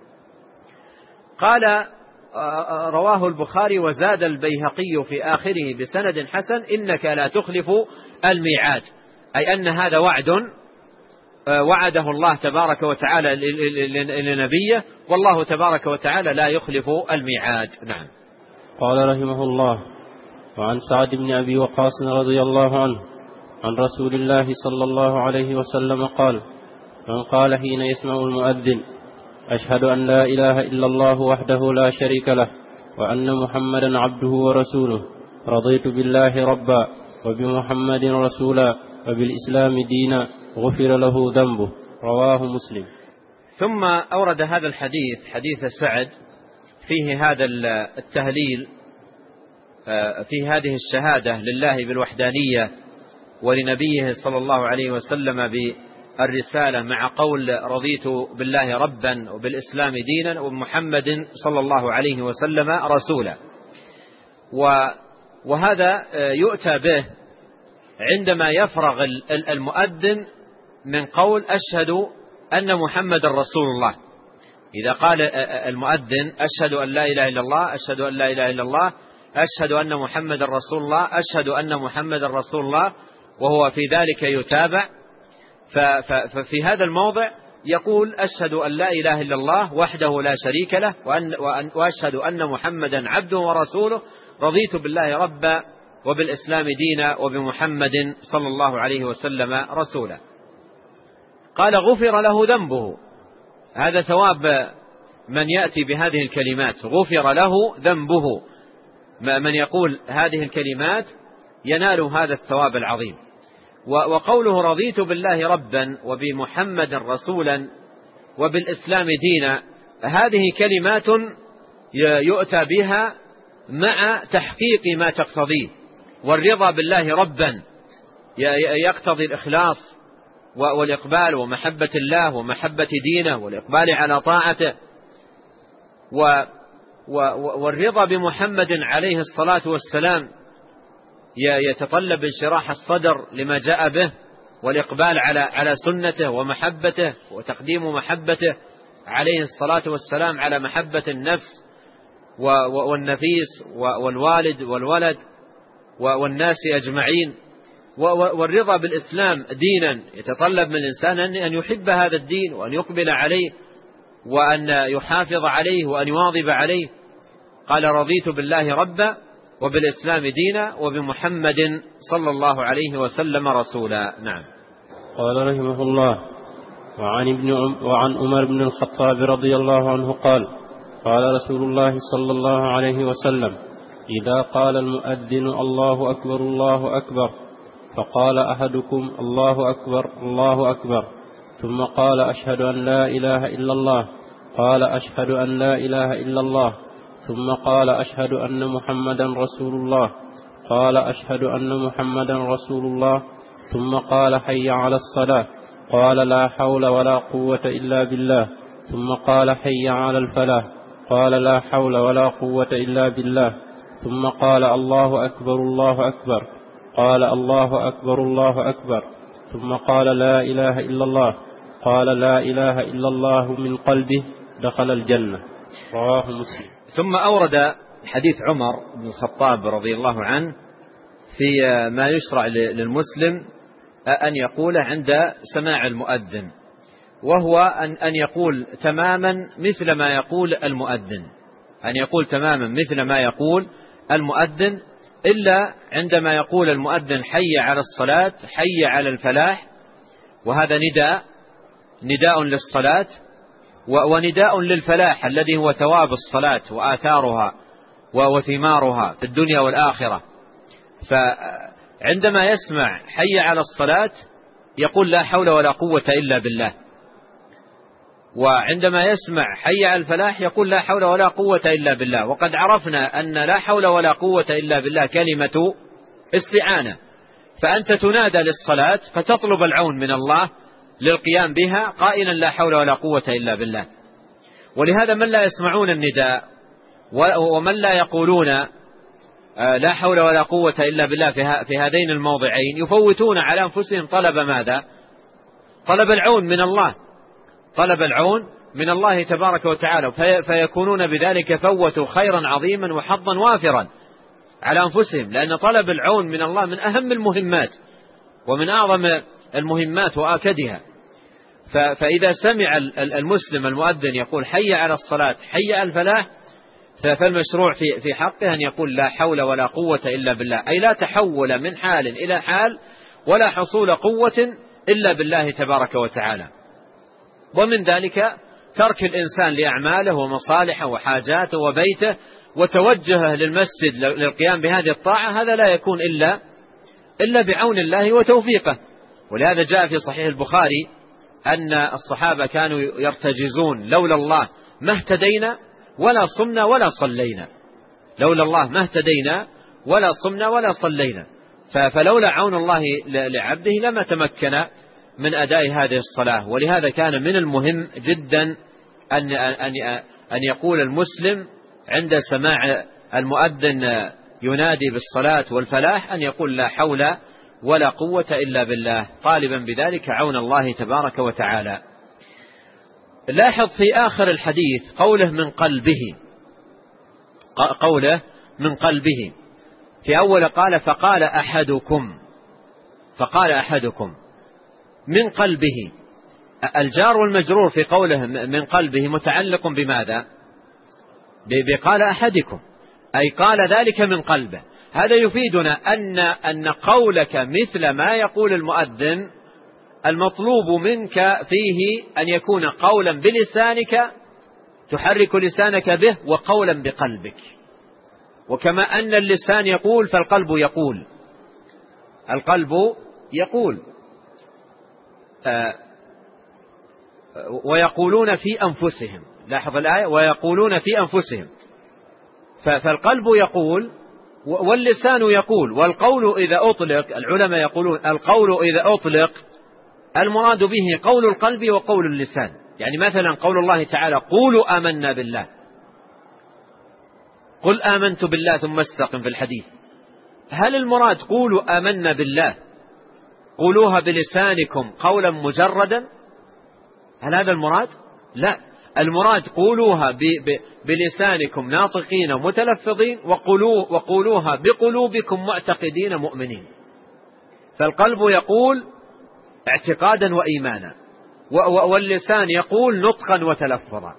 قال رواه البخاري وزاد البيهقي في آخره بسند حسن إنك لا تخلف الميعاد، أي أن هذا وعد وعده الله تبارك وتعالى لنبيه، والله تبارك وتعالى لا يخلف الميعاد. نعم. قال رحمه الله: وعن سعد بن أبي وقاص رضي الله عنه عن رسول الله صلى الله عليه وسلم قال: من قال حين يسمع المؤذن أشهد أن لا إله إلا الله وحده لا شريك له وأن محمدا عبده ورسوله رضيت بالله ربا وبمحمد رسولا وبالإسلام دينا غفر له ذنبه رواه مسلم. ثم أورد هذا الحديث حديث سعد فيه هذا التهليل، في هذه الشهادة لله بالوحدانية ولنبيه صلى الله عليه وسلم بالرسالة، مع قول رضيت بالله ربا وبالإسلام دينا ومحمد صلى الله عليه وسلم رسولا. وهذا يؤتى به عندما يفرغ المؤذن من قول أشهد أن محمد رسول الله. إذا قال المؤذن أشهد أن لا إله إلا الله، أشهد أن لا إله إلا الله، أشهد أن محمد رسول الله، أشهد أن محمد رسول الله، وهو في ذلك يتابع، ففي هذا الموضع يقول أشهد أن لا إله إلا الله وحده لا شريك له، وأشهد أن محمدا عبده ورسوله، رضيت بالله ربا وبالإسلام دينا وبمحمد صلى الله عليه وسلم رسولا. قال غفر له ذنبه، هذا ثواب من يأتي بهذه الكلمات، غفر له ذنبه، من يقول هذه الكلمات ينال هذا الثواب العظيم. وقوله رضيت بالله ربا وبمحمد رسولا وبالإسلام دينا، هذه كلمات يؤتى بها مع تحقيق ما تقتضيه، والرضا بالله ربا يقتضي الإخلاص والإقبال ومحبة الله ومحبة دينه والإقبال على طاعته، والرضا بمحمد عليه الصلاة والسلام يتطلب انشراح الصدر لما جاء به، والإقبال على على سنته ومحبته، وتقديم محبته عليه الصلاة والسلام على محبة النفس والنفيس والوالد والولد والناس أجمعين. والرضا بالإسلام دينا يتطلب من الإنسان أن يحب هذا الدين وأن يقبل عليه وأن يحافظ عليه وأن يواظب عليه. قال رضيت بالله ربا وبالإسلام دينا وبمحمد صلى الله عليه وسلم رسولا. نعم. قال رحمه الله: وعن ابن وعن عمر بن الخطاب رضي الله عنه قال: قال رسول الله صلى الله عليه وسلم: إذا قال المؤذن الله أكبر الله أكبر، فقال أحدكم الله أكبر الله أكبر، ثم قال أشهد أن لا إله إلا الله، قال أشهد أن لا إله إلا الله، ثم قال أشهد أن محمدا رسول الله، قال أشهد أن محمدا رسول الله، ثم قال حي على الصلاة، قال لا حول ولا قوة إلا بالله، ثم قال حي على الفلاح، قال لا حول ولا قوة إلا بالله، ثم قال الله أكبر الله أكبر، قال الله أكبر الله أكبر، ثم قال لا إله إلا الله، قال لا إله إلا الله من قلبه دخل الجنة. رواه مسلم. ثم أورد حديث عمر بن الخطاب رضي الله عنه في ما يشرع للمسلم أن يقول عند سماع المؤذن، وهو أن يقول تماما مثل ما يقول المؤذن، أن يقول تماما مثل ما يقول المؤذن، إلا عندما يقول المؤذن حي على الصلاة حي على الفلاح، وهذا نداء نداء للصلاة ونداء للفلاح الذي هو ثواب الصلاة وآثارها وثمارها في الدنيا والآخرة. فعندما يسمع حي على الصلاة يقول لا حول ولا قوة إلا بالله، وعندما يسمع حي على الفلاح يقول لا حول ولا قوة إلا بالله. وقد عرفنا أن لا حول ولا قوة إلا بالله كلمة استعانة، فأنت تنادى للصلاة فتطلب العون من الله للقيام بها قائلا لا حول ولا قوة إلا بالله. ولهذا من لا يسمعون النداء ومن لا يقولون لا حول ولا قوة إلا بالله في هذين الموضعين يفوتون على أنفسهم طلب ماذا؟ طلب العون من الله، طلب العون من الله تبارك وتعالى، فيكونون بذلك فوتوا خيرا عظيما وحظا وافرا على أنفسهم، لأن طلب العون من الله من أهم المهمات ومن أعظم المهمات وآكدها. فإذا سمع المسلم المؤذن يقول حي على الصلاة حي على الفلاح، فالمشروع في حقه أن يقول لا حول ولا قوة إلا بالله، أي لا تحول من حال إلى حال ولا حصول قوة إلا بالله تبارك وتعالى. ومن ذلك ترك الإنسان لأعماله ومصالحه وحاجاته وبيته وتوجهه للمسجد للقيام بهذه الطاعة، هذا لا يكون إلا إلا بعون الله وتوفيقه. ولهذا جاء في صحيح البخاري أن الصحابة كانوا يرتجزون: لولا الله ما اهتدينا ولا صمنا ولا صلينا، لولا الله ما اهتدينا ولا صمنا ولا صلينا. فلولا عون الله لعبده لما تمكن من أداء هذه الصلاة. ولهذا كان من المهم جدا أن أن يقول المسلم عند سماع المؤذن ينادي بالصلاة والفلاح أن يقول: لا حول ولا قوة إلا بالله، طالبا بذلك عون الله تبارك وتعالى. لاحظ في آخر الحديث قوله من قلبه، قوله من قلبه. في أول قال: فقال أحدكم، فقال أحدكم من قلبه. الجار والمجرور في قوله من قلبه متعلق بماذا؟ بقال أحدكم، أي قال ذلك من قلبه. هذا يفيدنا أن أن قولك مثل ما يقول المؤذن المطلوب منك فيه أن يكون قولا بلسانك تحرك لسانك به، وقولا بقلبك. وكما أن اللسان يقول فالقلب يقول، القلب يقول. آه ويقولون في أنفسهم، لاحظ الآية: ويقولون في أنفسهم. فالقلب يقول واللسان يقول. والقول إذا أطلق، العلماء يقولون القول إذا أطلق المراد به قول القلب وقول اللسان. يعني مثلا قول الله تعالى: قولوا آمنا بالله، قل آمنت بالله ثم استقم في الحديث. هل المراد قولوا آمنا بالله قولوها بلسانكم قولا مجردا؟ هل هذا المراد؟ لا، المراد قولوها بلسانكم ناطقين متلفظين، وقولوا وقولوها بقلوبكم معتقدين مؤمنين. فالقلب يقول اعتقادا وإيمانا، واللسان يقول نطقا وتلفظا.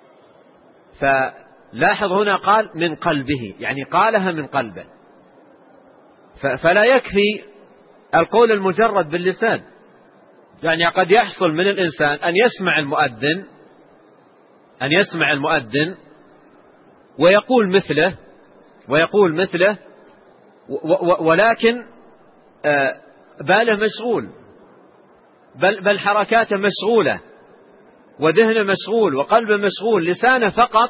فلاحظ هنا قال من قلبه، يعني قالها من قلبه. فلا يكفي القول المجرد باللسان. يعني قد يحصل من الإنسان أن يسمع المؤذن أن يسمع المؤذن ويقول مثله ويقول مثله ولكن باله مشغول، بل, بل حركاته مشغولة، وذهنه مشغول، وقلبه مشغول. لسانه فقط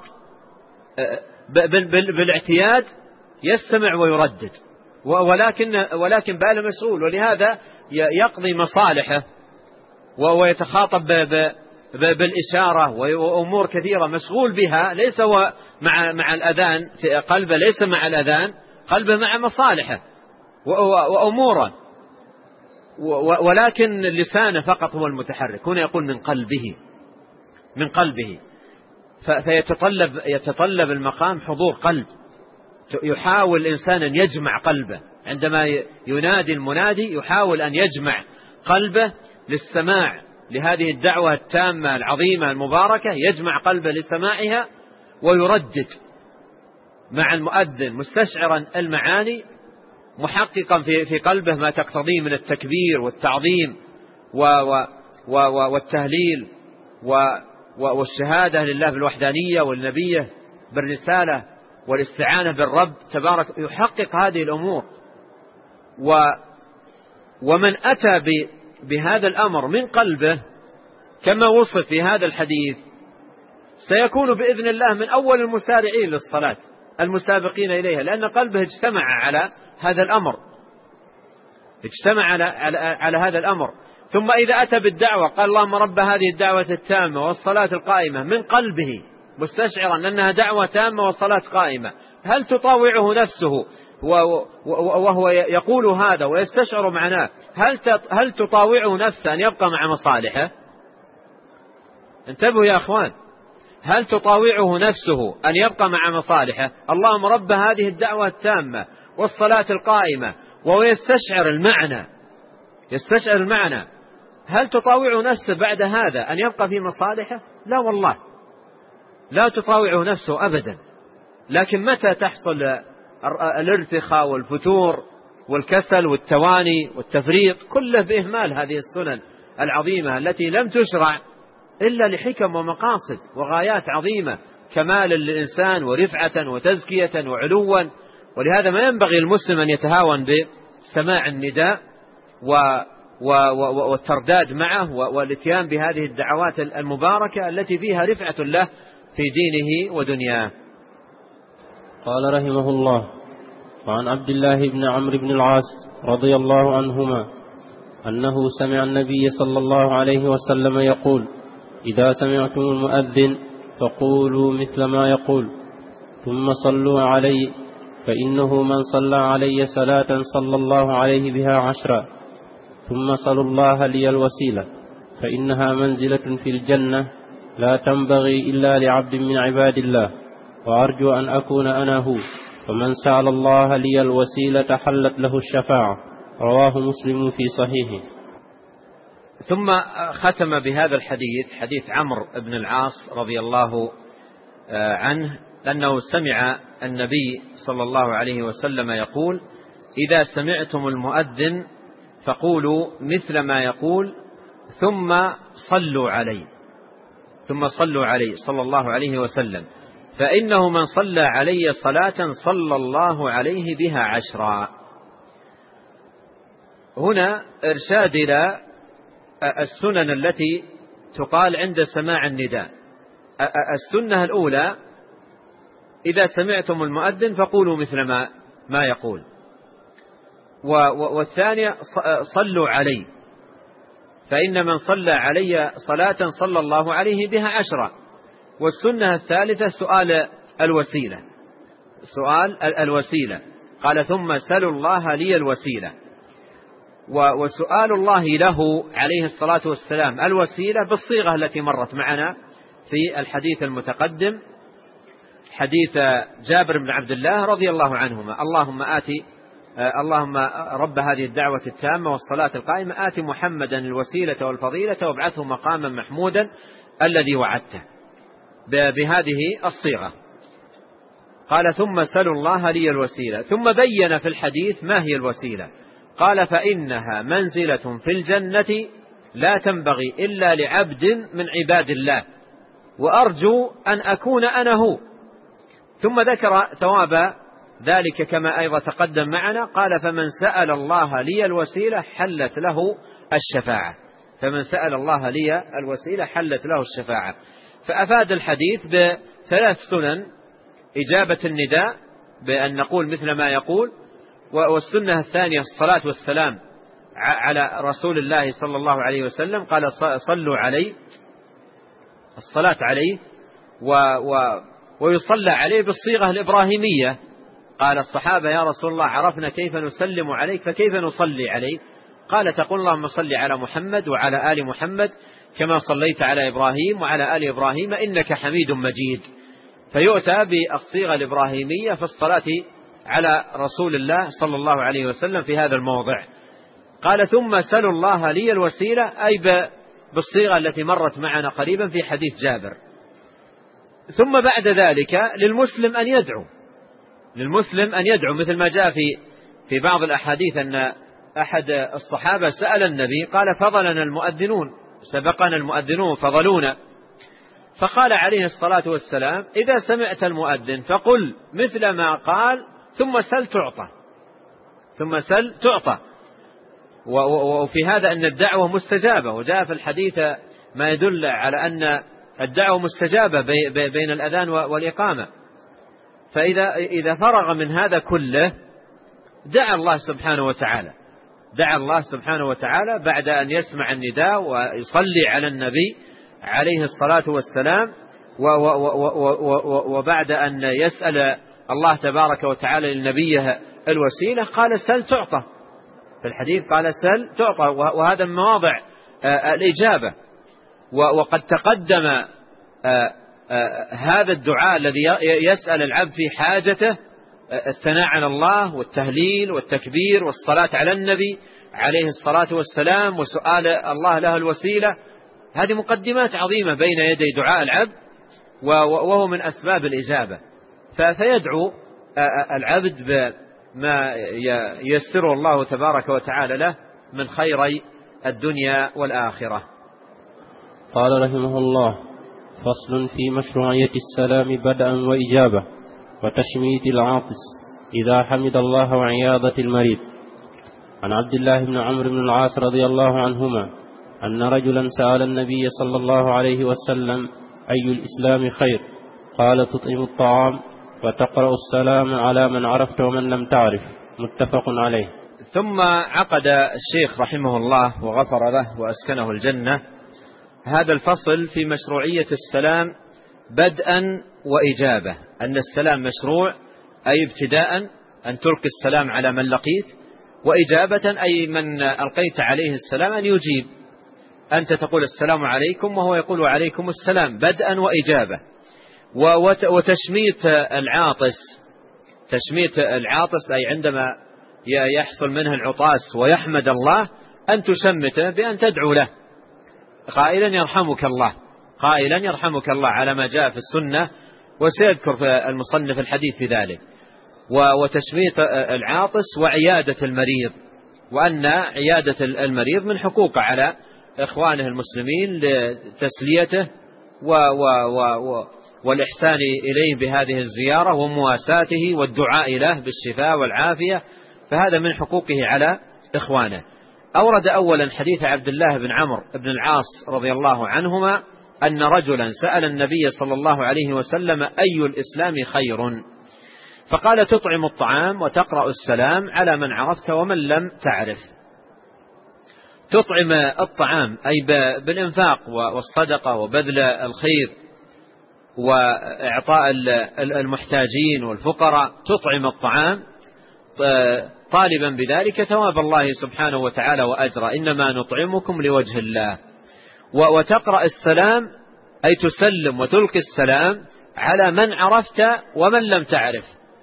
بالاعتياد يستمع ويردد، ولكن ولكن باله مشغول. ولهذا يقضي مصالحه ويتخاطب بالإشارة وأمور كثيرة مشغول بها، ليس مع مع الأذان، في قلبه ليس مع الأذان، قلبه مع مصالحه وأموره، ولكن لسانه فقط هو المتحرك. هنا يقول من قلبه، من قلبه. فيتطلب يتطلب المقام حضور قلب. يحاول الإنسان أن يجمع قلبه عندما ينادي المنادي، يحاول أن يجمع قلبه للسماع لهذه الدعوة التامة العظيمة المباركة، يجمع قلبه لسماعها ويردد مع المؤذن مستشعرا المعاني، محققا في في قلبه ما تقتضيه من التكبير والتعظيم والتهليل والشهادة لله بالوحدانية والنبيه بالرسالة والاستعانة بالرب تبارك. يحقق هذه الأمور. ومن أتى بهذا الأمر من قلبه كما وصف في هذا الحديث سيكون بإذن الله من أول المسارعين للصلاة المسابقين إليها، لأن قلبه اجتمع على هذا الأمر، اجتمع على, على, على هذا الأمر. ثم إذا أتى بالدعوة قال: اللهم رب هذه الدعوة التامة والصلاة القائمة، من قلبه مستشعرا أنها دعوة تامة والصلاة قائمة. هل تطاوعه نفسه وهو يقول هذا ويستشعر معناه؟ هل هل تطاوعه نفسه أن يبقى مع مصالحه؟ انتبهوا يا أخوان، هل تطاوعه نفسه أن يبقى مع مصالحه؟ اللهم رب هذه الدعوة التامة والصلاة القائمة، وهو يستشعر المعنى، يستشعر المعنى. هل تطاوعه نفسه بعد هذا أن يبقى في مصالحه؟ لا والله، لا تطاوعه نفسه أبدا. لكن متى تحصل الارتخاء والفتور والكسل والتواني والتفريط؟ كله بإهمال هذه السنن العظيمة التي لم تشرع إلا لحكم ومقاصد وغايات عظيمة، كمال للإنسان ورفعة وتزكية وعلوا. ولهذا ما ينبغي المسلم أن يتهاون بسماع النداء والترداد معه والاتيان بهذه الدعوات المباركة التي فيها رفعة له في دينه ودنياه. قال رحمه الله: وعن عبد الله بن عمرو بن العاص رضي الله عنهما أنه سمع النبي صلى الله عليه وسلم يقول: إذا سمعتم المؤذن فقولوا مثل ما يقول، ثم صلوا علي، فإنه من صلى علي صلاة صلى الله عليه بها عشرا، ثم صلوا الله لي الوسيلة، فإنها منزلة في الجنة لا تنبغي إلا لعبد من عباد الله، وأرجو أن أكون أنا هو، فمن سأل الله لي الوسيلة حلت له الشفاعة. رواه مسلم في صحيحه. ثم ختم بهذا الحديث، حديث عمرو بن العاص رضي الله عنه، أنه سمع النبي صلى الله عليه وسلم يقول: إذا سمعتم المؤذن فقولوا مثل ما يقول، ثم صلوا عليه ثم صلوا عليه صلى الله عليه وسلم، فإنه من صلى علي صلاة صلى الله عليه بها عشرا. هنا إرشاد إلى السنن التي تقال عند سماع النداء. السنة الأولى: إذا سمعتم المؤذن فقولوا مثل ما ما يقول. والثانية: صلوا علي، فإن من صلى علي صلاة صلى الله عليه بها عشرا. والسنة الثالثة: سؤال الوسيلة سؤال الوسيلة قال: ثم سلوا الله لي الوسيلة. وسؤال الله له عليه الصلاة والسلام الوسيلة بالصيغة التي مرت معنا في الحديث المتقدم، حديث جابر بن عبد الله رضي الله عنهما: اللهم آتي اللهم رب هذه الدعوة التامة والصلاة القائمة آتي محمدا الوسيلة والفضيلة وابعثه مقاما محمودا الذي وعدته، بهذه الصيغة. قال: ثم سلوا الله لي الوسيلة. ثم بين في الحديث ما هي الوسيلة، قال: فإنها منزلة في الجنة لا تنبغي إلا لعبد من عباد الله، وأرجو أن أكون أنا هو. ثم ذكر ثواب ذلك كما أيضا تقدم معنا، قال: فمن سأل الله لي الوسيلة حلت له الشفاعة فمن سأل الله لي الوسيلة حلت له الشفاعة. فأفاد الحديث بثلاث سنن: إجابة النداء بأن نقول مثل ما يقول، والسنة الثانية الصلاة والسلام على رسول الله صلى الله عليه وسلم، قال: صلوا عليه، الصلاة عليه و و ويصلى عليه بالصيغة الإبراهيمية. قال الصحابة: يا رسول الله عرفنا كيف نسلم عليك فكيف نصلي عليه؟ قال: تقول اللهم صل على محمد وعلى آل محمد كما صليت على إبراهيم وعلى آل إبراهيم إنك حميد مجيد. فيؤتى بالصيغة الإبراهيمية في الصلاة على رسول الله صلى الله عليه وسلم في هذا الموضع. قال: ثم سلوا الله لي الوسيلة، أي بالصيغة التي مرت معنا قريبا في حديث جابر. ثم بعد ذلك للمسلم أن يدعو للمسلم أن يدعو مثل ما جاء في في بعض الأحاديث أن أحد الصحابة سأل النبي قال: فضلنا المؤذنون، سبقنا المؤذنون فضلونا. فقال عليه الصلاة والسلام: إذا سمعت المؤذن فقل مثل ما قال، ثم سل تعطى ثم سل تعطى. وفي هذا أن الدعوة مستجابة، وجاء في الحديث ما يدل على أن الدعوة مستجابة بين الأذان والإقامة. فإذا إذا فرغ من هذا كله دعا الله سبحانه وتعالى دعا الله سبحانه وتعالى بعد أن يسمع النداء ويصلي على النبي عليه الصلاة والسلام، وبعد أن يسأل الله تبارك وتعالى لنبيه الوسيلة قال: سل تعطى. في الحديث قال: سل تعطى، وهذا من مواضع الإجابة. وقد تقدم هذا الدعاء الذي يسأل العبد في حاجته، الثناء على الله والتهليل والتكبير والصلاة على النبي عليه الصلاة والسلام وسؤال الله له الوسيلة. هذه مقدمات عظيمة بين يدي دعاء العبد، وهو من أسباب الإجابة. فيدعو العبد بما ييسره الله تبارك وتعالى له من خيري الدنيا والآخرة. قال رحمه الله: فصل في مشروعية السلام بدءا وإجابة وتشميت العاطس إذا حمد الله وعياضة المريض. عن عبد الله بن عمرو بن العاص رضي الله عنهما أن رجلا سأل النبي صلى الله عليه وسلم: أي الإسلام خير؟ قال: تطعم الطعام وتقرأ السلام على من عرفت ومن لم تعرف. متفق عليه. ثم عقد الشيخ رحمه الله وغفر له وأسكنه الجنة هذا الفصل في مشروعية السلام بدءا وإجابة، أن السلام مشروع أي ابتداء أن تلقي السلام على من لقيت، وإجابة أي من ألقيت عليه السلام أن يجيب، أنت تقول السلام عليكم وهو يقول عليكم السلام، بدءا وإجابة. وتشميت العاطس، تشميت العاطس أي عندما يحصل منه العطاس ويحمد الله أن تشمته بأن تدعو له قائلا يرحمك الله، قائلا يرحمك الله على ما جاء في السنة، وسيذكر في المصنف الحديث في ذلك. وتشميت العاطس وعيادة المريض، وأن عيادة المريض من حقوق على إخوانه المسلمين لتسليته و و و والإحسان إليه بهذه الزيارة ومواساته والدعاء له بالشفاء والعافية، فهذا من حقوقه على إخوانه. أورد أولا حديث عبد الله بن عمرو بن العاص رضي الله عنهما أن رجلا سأل النبي صلى الله عليه وسلم: أي الإسلام خير؟ فقال: تطعم الطعام وتقرأ السلام على من عرفت ومن لم تعرف. تطعم الطعام أي بالإنفاق والصدقة وبذل الخير وإعطاء المحتاجين والفقراء، تطعم الطعام طالبا بذلك ثواب الله سبحانه وتعالى وأجره، إنما نطعمكم لوجه الله. وتقرأ السلام أي تسلم وتلقي السلام على من عرفت ومن لم تعرف،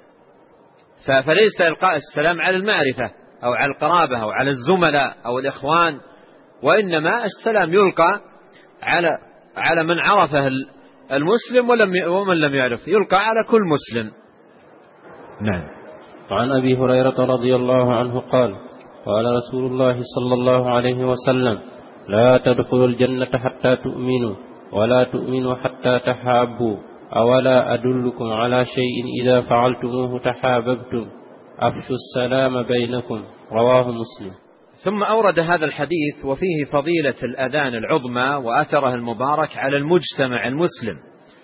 فليس إلقاء السلام على المعرفة أو على القرابة أو على الزملاء أو الإخوان، وإنما السلام يلقى على على من عرفه المسلم ومن لم يعرف، يلقى على كل مسلم. نعم. وعن أبي هريرة رضي الله عنه قال: قال رسول الله صلى الله عليه وسلم: لا تدخلوا الجنة حتى تؤمنوا ولا تؤمنوا حتى تحابوا، أولا أدلكم على شيء إذا فعلتموه تحاببتم، أفشوا السلام بينكم. رواه مسلم. ثم أورد هذا الحديث وفيه فضيلة الأذان العظمى وأثره المبارك على المجتمع المسلم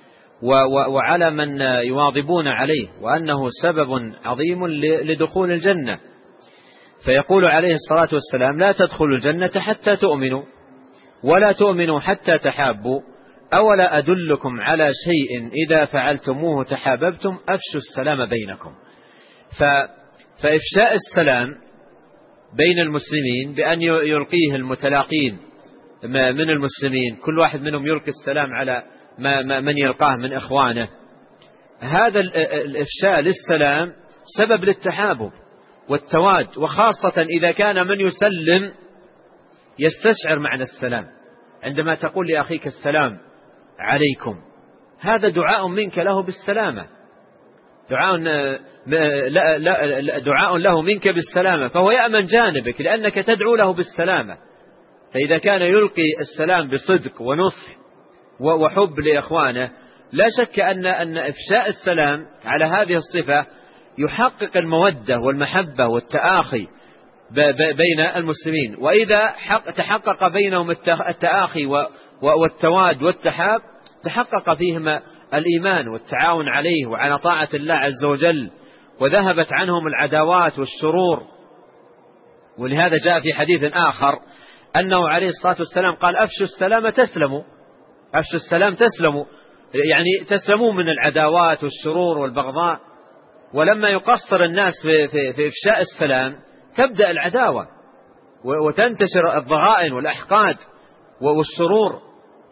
وعلى من يواظبون عليه، وأنه سبب عظيم لدخول الجنة. فيقول عليه الصلاة والسلام: لا تدخلوا الجنة حتى تؤمنوا ولا تؤمنوا حتى تحابوا، أولا أدلكم على شيء إذا فعلتموه تحاببتم، أفشوا السلام بينكم. فإفشاء السلام بين المسلمين بأن يلقيه المتلاقين من المسلمين، كل واحد منهم يلقي السلام على من يلقاه من إخوانه، هذا الإفشاء للسلام سبب للتحابب والتواد، وخاصة إذا كان من يسلم يستشعر معنى السلام. عندما تقول لأخيك السلام عليكم، هذا دعاء منك له بالسلامة، دعاء لا لا دعاء له منك بالسلامة، فهو يأمن جانبك لأنك تدعو له بالسلامة. فإذا كان يلقي السلام بصدق ونصح وحب لإخوانه، لا شك أن أن إفشاء السلام على هذه الصفة يحقق المودة والمحبة والتآخي بين المسلمين. وإذا تحقق بينهم التآخي والتواد والتحاب، تحقق فيهم الإيمان والتعاون عليه وعلى طاعة الله عز وجل، وذهبت عنهم العداوات والشرور. ولهذا جاء في حديث آخر أنه عليه الصلاة والسلام قال: أفشوا السلام تسلموا، أفشوا السلام تسلموا، يعني تسلموا من العداوات والشرور والبغضاء. ولما يقصر الناس في, في, في إفشاء السلام تبدأ العداوة وتنتشر الضغائن والأحقاد والشرور.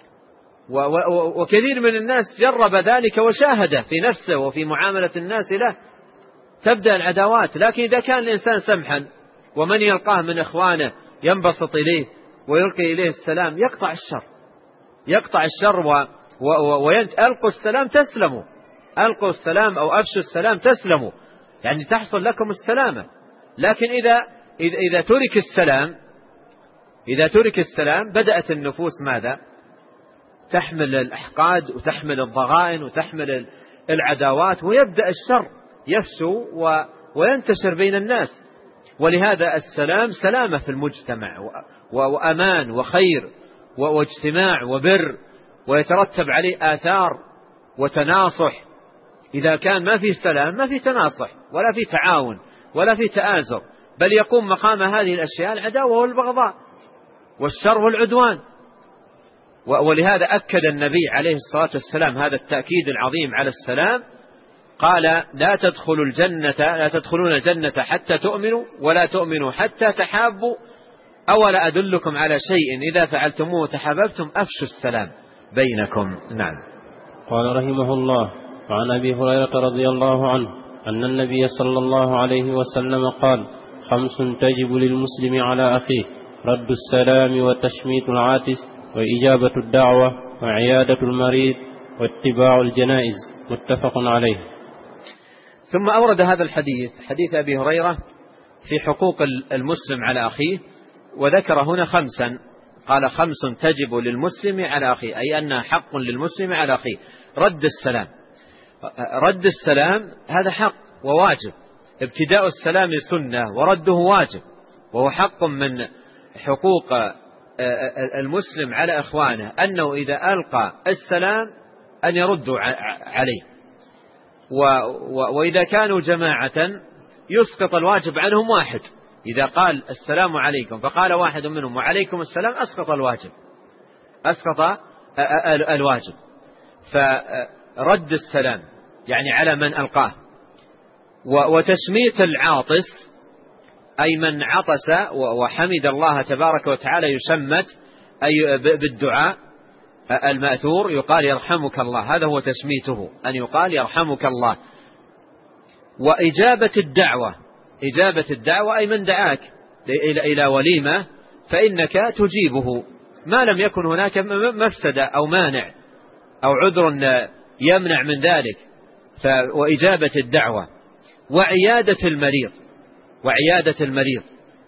وكثير من الناس جرب ذلك وشاهده في نفسه وفي معاملة الناس له، تبدأ العداوات. لكن إذا كان الإنسان سمحا ومن يلقاه من إخوانه ينبسط إليه ويلقي إليه السلام، يقطع الشر، يقطع الشر ويلقوا السلام تسلموا، ألقوا السلام أو أفشوا السلام تسلموا، يعني تحصل لكم السلامة. لكن إذا إذا ترك السلام إذا ترك السلام بدأت النفوس ماذا؟ تحمل الأحقاد وتحمل الضغائن وتحمل العداوات، ويبدأ الشر يفشو وينتشر بين الناس. ولهذا السلام سلامة في المجتمع وأمان وخير واجتماع وبر، ويترتب عليه آثار وتناصح. إذا كان ما فيه سلام ما فيه تناصح ولا فيه تعاون ولا فيه تآزر، بل يقوم مقام هذه الأشياء العداوة والبغضاء والشر والعدوان. ولهذا أكد النبي عليه الصلاة والسلام هذا التأكيد العظيم على السلام، قال: لا تدخلوا الجنة لا تدخلون الجنة حتى تؤمنوا ولا تؤمنوا حتى تحابوا، أولا أدلكم على شيء إذا فعلتموه تحاببتم أفشوا السلام بينكم. نعم. قال رحمه الله: وعن أبي هريرة رضي الله عنه أن النبي صلى الله عليه وسلم قال: خمس تجب للمسلم على أخيه: رد السلام وتشميت العاتس وإجابة الدعوة وعيادة المريض واتباع الجنائز. متفق عليه. ثم أورد هذا الحديث حديث أبي هريرة في حقوق المسلم على أخيه، وذكر هنا خمسا، قال: خمس تجب للمسلم على أخيه، أي أنها حق للمسلم على أخيه. رد السلام، رد السلام هذا حق وواجب. ابتداء السلام سنة ورده واجب، وهو حق من حقوق المسلم على إخوانه، أنه إذا ألقى السلام أن يردوا عليه، وإذا كانوا جماعة يسقط الواجب عنهم واحد. إذا قال السلام عليكم فقال واحد منهم وعليكم السلام أسقط الواجب، أسقط الواجب. فرد السلام يعني على من ألقاه. وتشميت العاطس أي من عطس وحمد الله تبارك وتعالى يشمت، أي بالدعاء المأثور يقال يرحمك الله، هذا هو تشميته، أن يقال يرحمك الله. وإجابة الدعوة، إجابة الدعوة أي من دعاك إلى وليمة فإنك تجيبه ما لم يكن هناك مفسدة أو مانع أو عذر يمنع من ذلك. وإجابة الدعوة وعيادة المريض، وعيادة المريض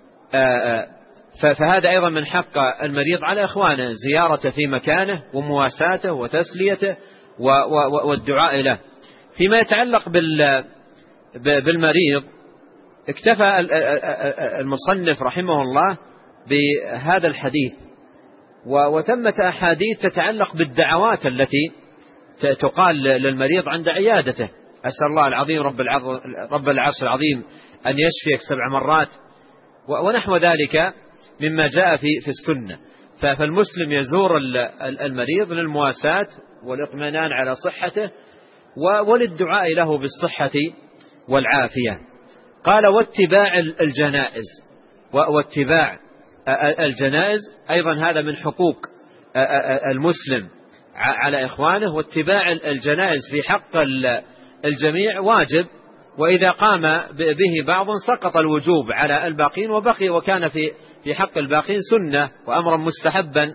فهذا أيضا من حق المريض على إخوانه، زيارته في مكانه ومواساته وتسليته والدعاء له. فيما يتعلق بالمريض اكتفى المصنف رحمه الله بهذا الحديث، وثمة أحاديث تتعلق بالدعوات التي تقال للمريض عند عيادته: أسأل الله العظيم رب العرش العظيم أن يشفيك سبع مرات ونحو ذلك مما جاء في في السنة. فالمسلم يزور المريض للمواساة والإطمئنان على صحته وللدعاء له بالصحة والعافية. قال: واتباع الجنائز، واتباع الجنائز أيضا هذا من حقوق المسلم على إخوانه. واتباع الجنائز في حق الجميع واجب، وإذا قام به بعض سقط الوجوب على الباقين وبقي، وكان في في حق الباقين سنة وأمرا مستحبا.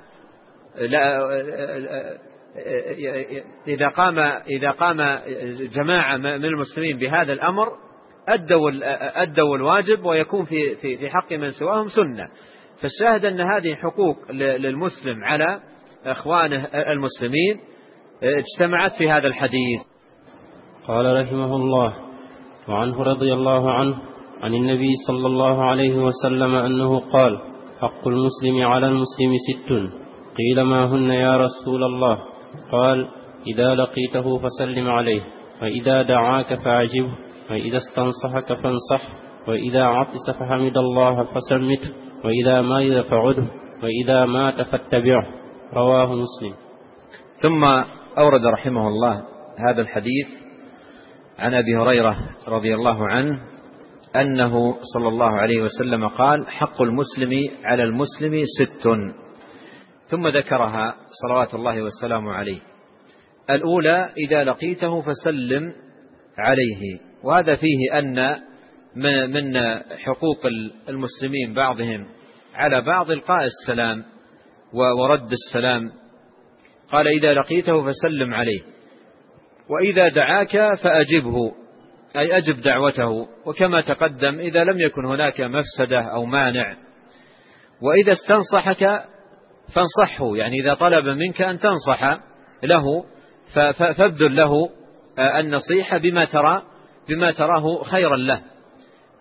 إذا قام إذا قام جماعة من المسلمين بهذا الأمر أدوا أدوا الواجب، ويكون في في في حق من سواهم سنة. فالشاهد أن هذه حقوق للمسلم على إخوانه المسلمين اجتمعت في هذا الحديث. قال رحمه الله: وعنه رضي الله عنه عن النبي صلى الله عليه وسلم أنه قال: حق المسلم على المسلم ست. قيل: ما هن يا رسول الله؟ قال: إذا لقيته فسلم عليه، وإذا دعاك فأعجبه، وإذا استنصحك فانصح، وإذا عطس فحمد الله فسمته، وإذا مات فعده، وإذا مات فاتبعه. رواه مسلم. ثم أورد رحمه الله هذا الحديث عن أبي هريرة رضي الله عنه أنه صلى الله عليه وسلم قال: حق المسلم على المسلم ست. ثم ذكرها صلوات الله والسلام عليه. الأولى: إذا لقيته فسلم عليه. وهذا فيه أن من حقوق المسلمين بعضهم على بعض إلقاء السلام ورد السلام. قال: إذا لقيته فسلم عليه، وإذا دعاك فأجبه، أي أجب دعوته، وكما تقدم إذا لم يكن هناك مفسدة أو مانع. وإذا استنصحك فانصحه، يعني إذا طلب منك أن تنصح له فابذل له النصيحة بما ترى بما تراه خيرا له.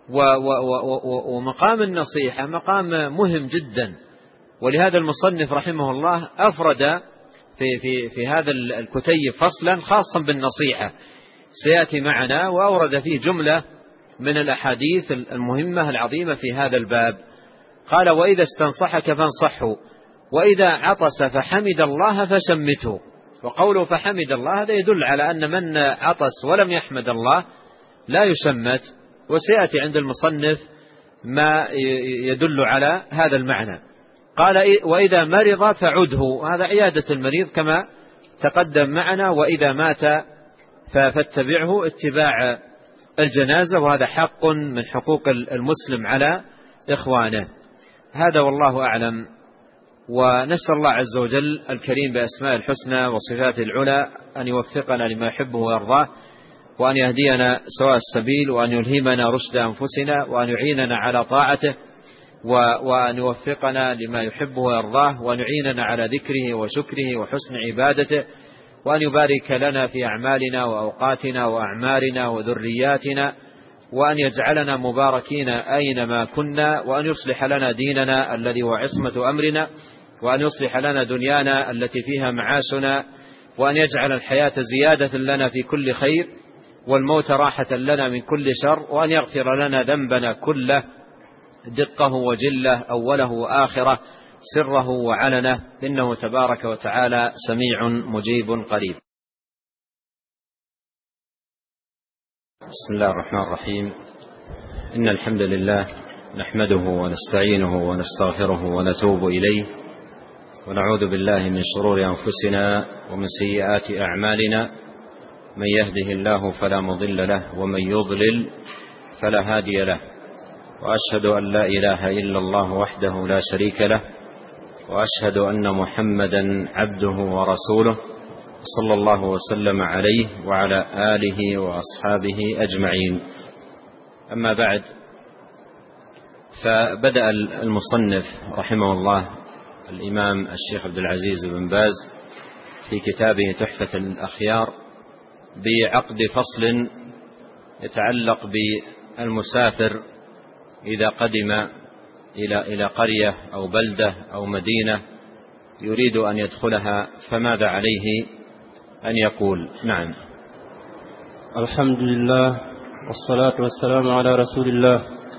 ومقام النصيحة مقام مهم جدا، ولهذا المصنف رحمه الله أفرد في, في, في هذا الكتيب فصلا خاصا بالنصيحة سيأتي معنا، وأورد فيه جملة من الأحاديث المهمة العظيمة في هذا الباب. قال: وإذا استنصحك فانصحه، وإذا عطس فحمد الله فشمته. وقوله فحمد الله هذا يدل على أن من عطس ولم يحمد الله لا يشمت، وسيأتي عند المصنف ما يدل على هذا المعنى. قال: وإذا مرض فعده، هذا عيادة المريض كما تقدم معنا، وإذا مات فاتبعه، اتباع الجنازة، وهذا حق من حقوق المسلم على إخوانه. هذا والله أعلم، ونسأل الله عز وجل الكريم بأسماء الحسنى وصفاته العلى أن يوفقنا لما يحبه ويرضاه، وأن يهدينا سواء السبيل، وأن يلهمنا رشد أنفسنا، وأن يعيننا على طاعته، وأن يوفقنا لما يحبه ويرضاه، وأن يعيننا على ذكره وشكره وحسن عبادته، وأن يبارك لنا في أعمالنا وأوقاتنا وأعمارنا وذرياتنا، وأن يجعلنا مباركين أينما كنا، وأن يصلح لنا ديننا الذي هو عصمة أمرنا، وأن يصلح لنا دنيانا التي فيها معاشنا، وأن يجعل الحياة زيادة لنا في كل خير، والموت راحة لنا من كل شر، وأن يغفر لنا ذنبنا كله دقه وجله، أوله وآخره، سره وعلنه، إنه تبارك وتعالى سميع مجيب قريب. بسم الله الرحمن الرحيم. إن الحمد لله نحمده ونستعينه ونستغفره ونتوب إليه، ونعوذ بالله من شرور أنفسنا ومن سيئات أعمالنا، من يهده الله فلا مضل له، ومن يضلل فلا هادي له، وأشهد أن لا إله إلا الله وحده لا شريك له، وأشهد أن محمدا عبده ورسوله، صلى الله وسلم عليه وعلى آله وأصحابه أجمعين. أما بعد، فبدأ المصنف رحمه الله الإمام الشيخ عبد العزيز بن باز في كتابه تحفة الأخيار بعقد فصل يتعلق بالمسافر إذا قدم إلى إلى قرية أو بلدة أو مدينة يريد أن يدخلها، فماذا عليه أن يقول؟ نعم. الحمد لله والصلاة والسلام على رسول الله.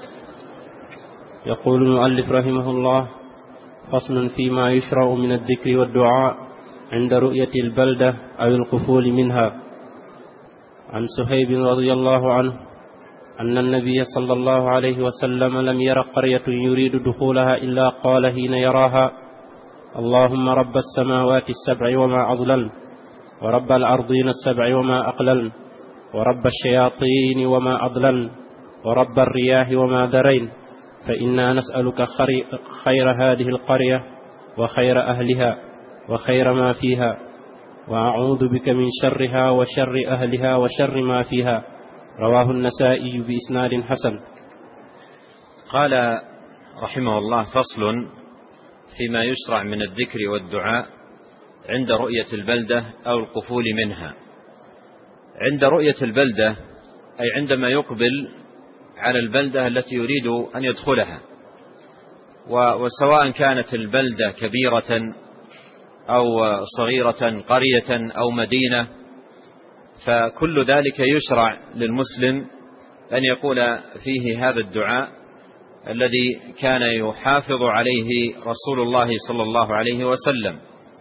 يقول المؤلف رحمه الله: فصل فيما يشرع من الذكر والدعاء عند رؤية البلدة أو القفول منها. عن سهيب رضي الله عنه أن النبي صلى الله عليه وسلم لم ير قرية يريد دخولها إلا قال حين يراها: اللهم رب السماوات السبع وما أضلل، ورب الأرضين السبع وما أقلل، ورب الشياطين وما أضلل، ورب الرياح وما ذرين، فإنا نسألك خير هذه القرية وخير أهلها وخير ما فيها، وأعوذ بك من شرها وشر أهلها وشر ما فيها. رواه النسائي بإسناد حسن. قال رحمه الله: فصل فيما يشرع من الذكر والدعاء عند رؤية البلدة أو القفول منها. عند رؤية البلدة أي عندما يقبل على البلدة التي يريد أن يدخلها، وسواء كانت البلدة كبيرة أو صغيرة، قرية أو مدينة، فكل ذلك يشرع للمسلم أن يقول فيه هذا الدعاء الذي كان يحافظ عليه رسول الله صلى الله عليه وسلم،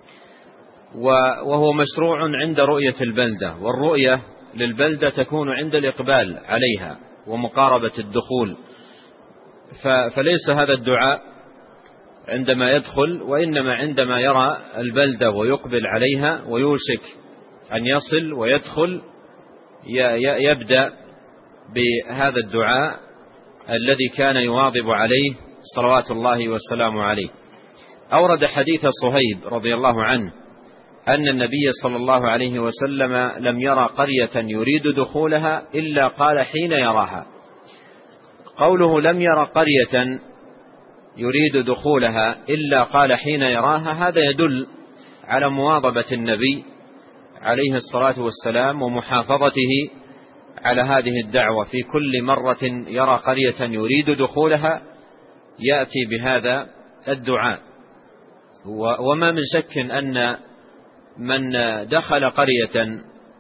وهو مشروع عند رؤية البلدة. والرؤية للبلدة تكون عند الإقبال عليها ومقاربة الدخول، فليس هذا الدعاء عندما يدخل، وإنما عندما يرى البلدة ويقبل عليها ويوشك أن يصل ويدخل يبدأ بهذا الدعاء الذي كان يواظب عليه صلوات الله والسلام عليه. أورد حديث صهيب رضي الله عنه أن النبي صلى الله عليه وسلم لم يرى قرية يريد دخولها إلا قال حين يراها. قوله لم يرى قرية يريد دخولها إلا قال حين يراها، هذا يدل على مواظبة النبي عليه الصلاة والسلام ومحافظته على هذه الدعوة في كل مرة يرى قرية يريد دخولها يأتي بهذا الدعاء. وما من شك أن من دخل قرية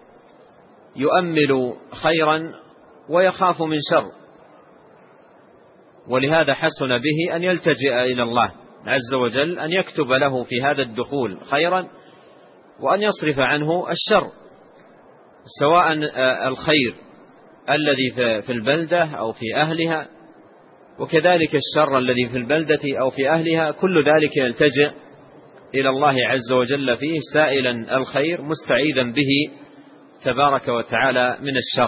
يؤمل خيرا ويخاف من شر، ولهذا حسن به أن يلتجئ إلى الله عز وجل أن يكتب له في هذا الدخول خيرا وأن يصرف عنه الشر، سواء الخير الذي في البلدة أو في أهلها، وكذلك الشر الذي في البلدة أو في أهلها، كل ذلك يلتجئ إلى الله عز وجل فيه سائلا الخير مستعيذا به تبارك وتعالى من الشر.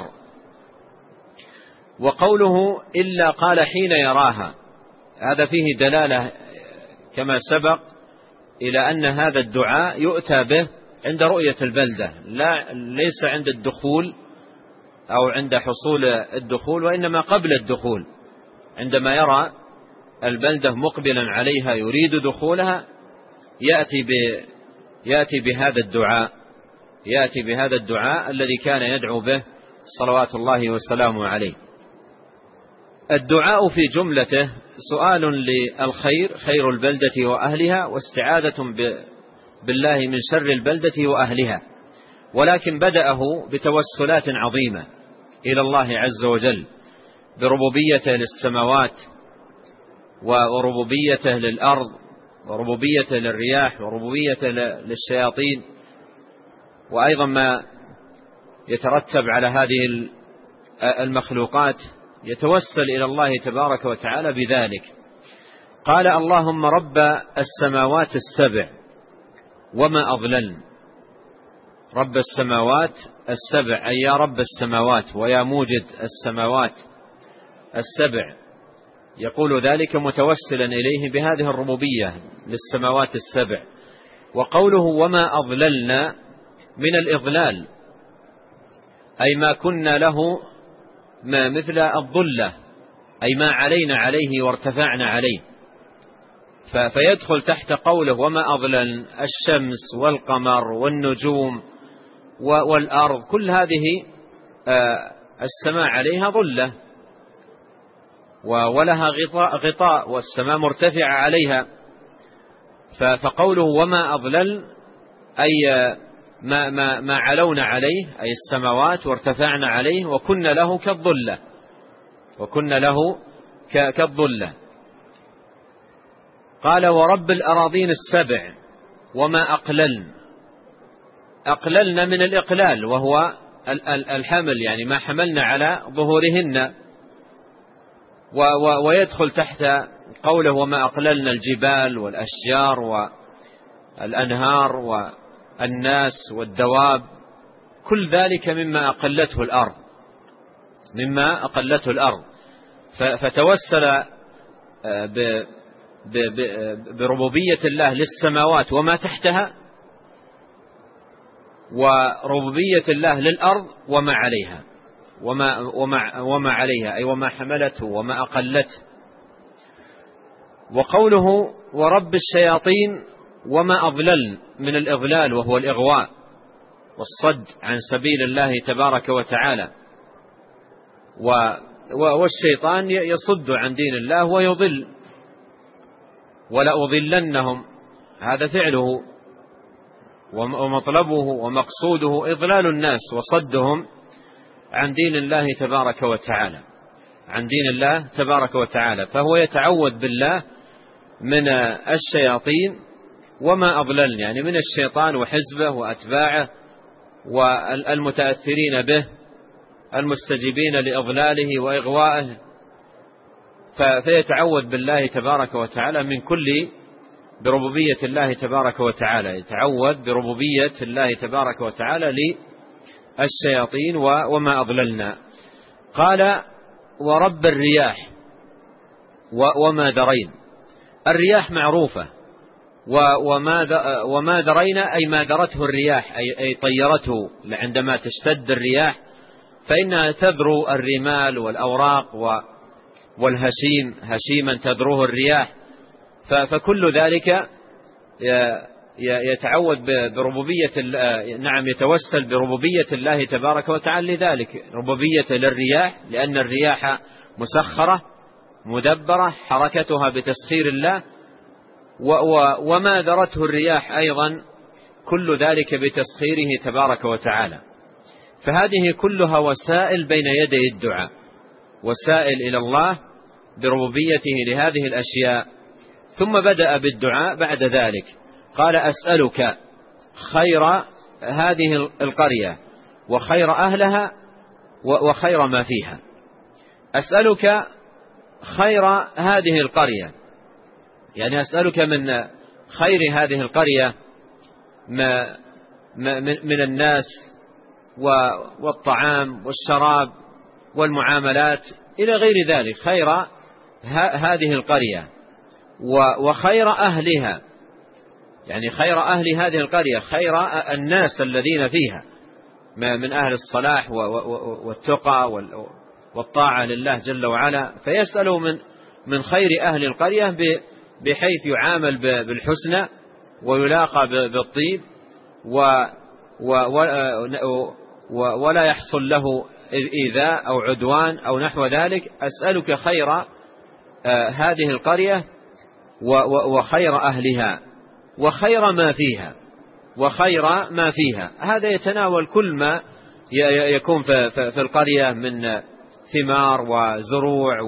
وقوله إلا قال حين يراها، هذا فيه دلالة كما سبق إلى أن هذا الدعاء يؤتى به عند رؤية البلدة، لا ليس عند الدخول أو عند حصول الدخول، وإنما قبل الدخول عندما يرى البلدة مقبلا عليها يريد دخولها يأتي ب يأتي بهذا الدعاء يأتي بهذا الدعاء الذي كان يدعو به صلوات الله وسلامه عليه. الدعاء في جملته سؤال للخير، خير البلدة وأهلها، واستعاذة بالله من شر البلدة وأهلها، ولكن بدأه بتوسلات عظيمة إلى الله عز وجل بربوبيته للسماوات وربوبيته للأرض وربوبيته للرياح وربوبيته للشياطين، وأيضا ما يترتب على هذه المخلوقات، يتوسل إلى الله تبارك وتعالى بذلك. قال اللهم رب السماوات السبع وما أضللن. رب السماوات السبع أي يا رب السماوات ويا موجد السماوات السبع، يقول ذلك متوسلا إليه بهذه الربوبية للسماوات السبع. وقوله وما أضللنا من الإضلال، أي ما كنا له ما مثل الضلة، أي ما علينا عليه وارتفعنا عليه، فيدخل تحت قوله وما أضلل الشمس والقمر والنجوم والأرض، كل هذه السماء عليها ضلة ولها غطاء, غطاء والسماء مرتفعة عليها. فقوله وما أضلل أي ما, ما, ما علونا عليه، أي السماوات وارتفعنا عليه، وكنا له كالظلة وكنا له كالظلة. قال ورب الأراضين السبع وما أقللن. أقللنا من الإقلال وهو الحمل، يعني ما حملنا على ظهورهن، ويدخل تحت قوله وما أقللنا الجبال والأشجار والأنهار والناس والدواب، كل ذلك مما أقلته الأرض مما أقلته الأرض فتوسل بربوبية الله للسماوات وما تحتها، وربوبية الله للأرض وما عليها وما, وما, وما عليها أي وما حملته وما أقلته. وقوله ورب الشياطين وما أضلل من الإضلال وهو الإغواء والصد عن سبيل الله تبارك وتعالى، والشيطان يصد عن دين الله ويضل. ولأضلنهم هذا فعله ومطلبه ومقصوده إضلال الناس وصدهم عن دين الله تبارك وتعالى عن دين الله تبارك وتعالى فهو يتعوذ بالله من الشياطين وما أضلل، يعني من الشيطان وحزبه وأتباعه والمتأثرين به المستجيبين لإضلاله وإغوائه، فيتعوذ بالله تبارك وتعالى من كل بربوبية الله تبارك وتعالى، يتعوذ بربوبية الله تبارك وتعالى للشياطين وما أضللنا. قال ورب الرياح وما درين. الرياح معروفة، وما درينا أي ما درته الرياح أي طيرته، عندما تشتد الرياح فإنها تذرو الرمال والأوراق والهشيم، هشيما تذروه الرياح، فكل ذلك يتعوذ بربوبية، نعم يتوسل بربوبية الله تبارك وتعالى لذلك، ربوبية للرياح لأن الرياح مسخرة مدبرة حركتها بتسخير الله، وما ذرته الرياح أيضا كل ذلك بتسخيره تبارك وتعالى. فهذه كلها وسائل بين يدي الدعاء، وسائل إلى الله بربوبيته لهذه الأشياء. ثم بدأ بالدعاء بعد ذلك، قال أسألك خير هذه القرية وخير أهلها وخير ما فيها. أسألك خير هذه القرية، يعني أسألك من خير هذه القرية ما من الناس والطعام والشراب والمعاملات إلى غير ذلك، خير هذه القرية وخير أهلها، يعني خير أهل هذه القرية، خير الناس الذين فيها من أهل الصلاح والتقى والطاعة لله جل وعلا. فيسأل من من خير أهل القرية بحيث يعامل بالحسنى ويلاقى بالطيب ولا يحصل له إيذاء أو عدوان أو نحو ذلك. أسألك خير هذه القرية وخير أهلها وخير ما فيها وخير ما فيها. هذا يتناول كل ما يكون في القرية من ثمار وزروع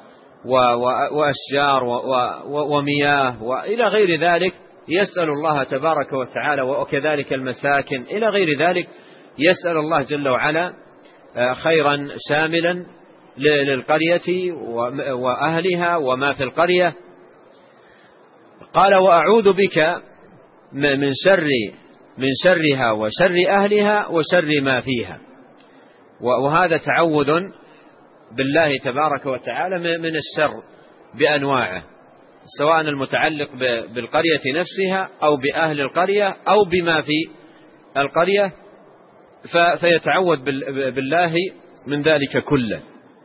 وأشجار ومياه وإلى غير ذلك، يسأل الله تبارك وتعالى، وكذلك المساكن إلى غير ذلك، يسأل الله جل وعلا خيرا شاملا للقرية وأهلها وما في القرية. قال وأعوذ بك من شر من شرها وشر أهلها وشر ما فيها. وهذا تعوذ بالله تبارك وتعالى من الشر بأنواعه، سواء المتعلق بالقرية نفسها أو بأهل القرية أو بما في القرية، فيتعوذ بالله من ذلك كله.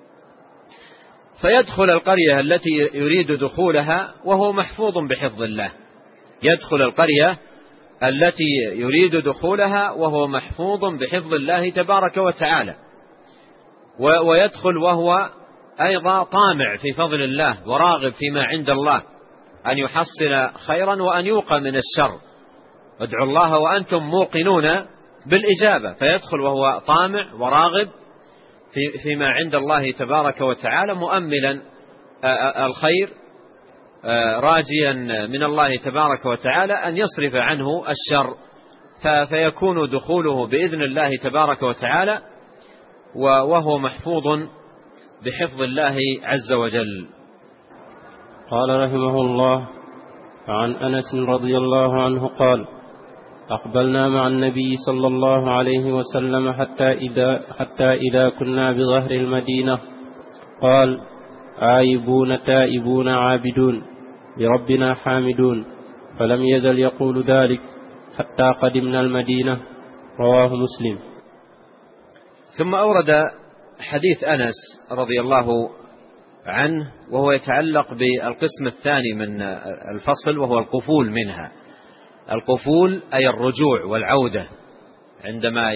فيدخل القرية التي يريد دخولها وهو محفوظ بحفظ الله، يدخل القرية التي يريد دخولها وهو محفوظ بحفظ الله تبارك وتعالى، ويدخل وهو أيضا طامع في فضل الله وراغب فيما عند الله أن يحصل خيرا وأن يوقى من الشر. ادعوا الله وأنتم موقنون بالإجابة، فيدخل وهو طامع وراغب في فيما عند الله تبارك وتعالى، مؤملا الخير، راجيا من الله تبارك وتعالى أن يصرف عنه الشر، فيكون دخوله بإذن الله تبارك وتعالى وهو محفوظ بحفظ الله عز وجل. قال رحمه الله: عن أنس رضي الله عنه قال: أقبلنا مع النبي صلى الله عليه وسلم حتى إذا, حتى إذا كنا بظهر المدينة قال: آيبون تائبون عابدون لربنا حامدون، فلم يزل يقول ذلك حتى قدمنا المدينة. رواه مسلم. ثم أورد حديث أنس رضي الله عنه وهو يتعلق بالقسم الثاني من الفصل، وهو القفول منها. القفول أي الرجوع والعودة، عندما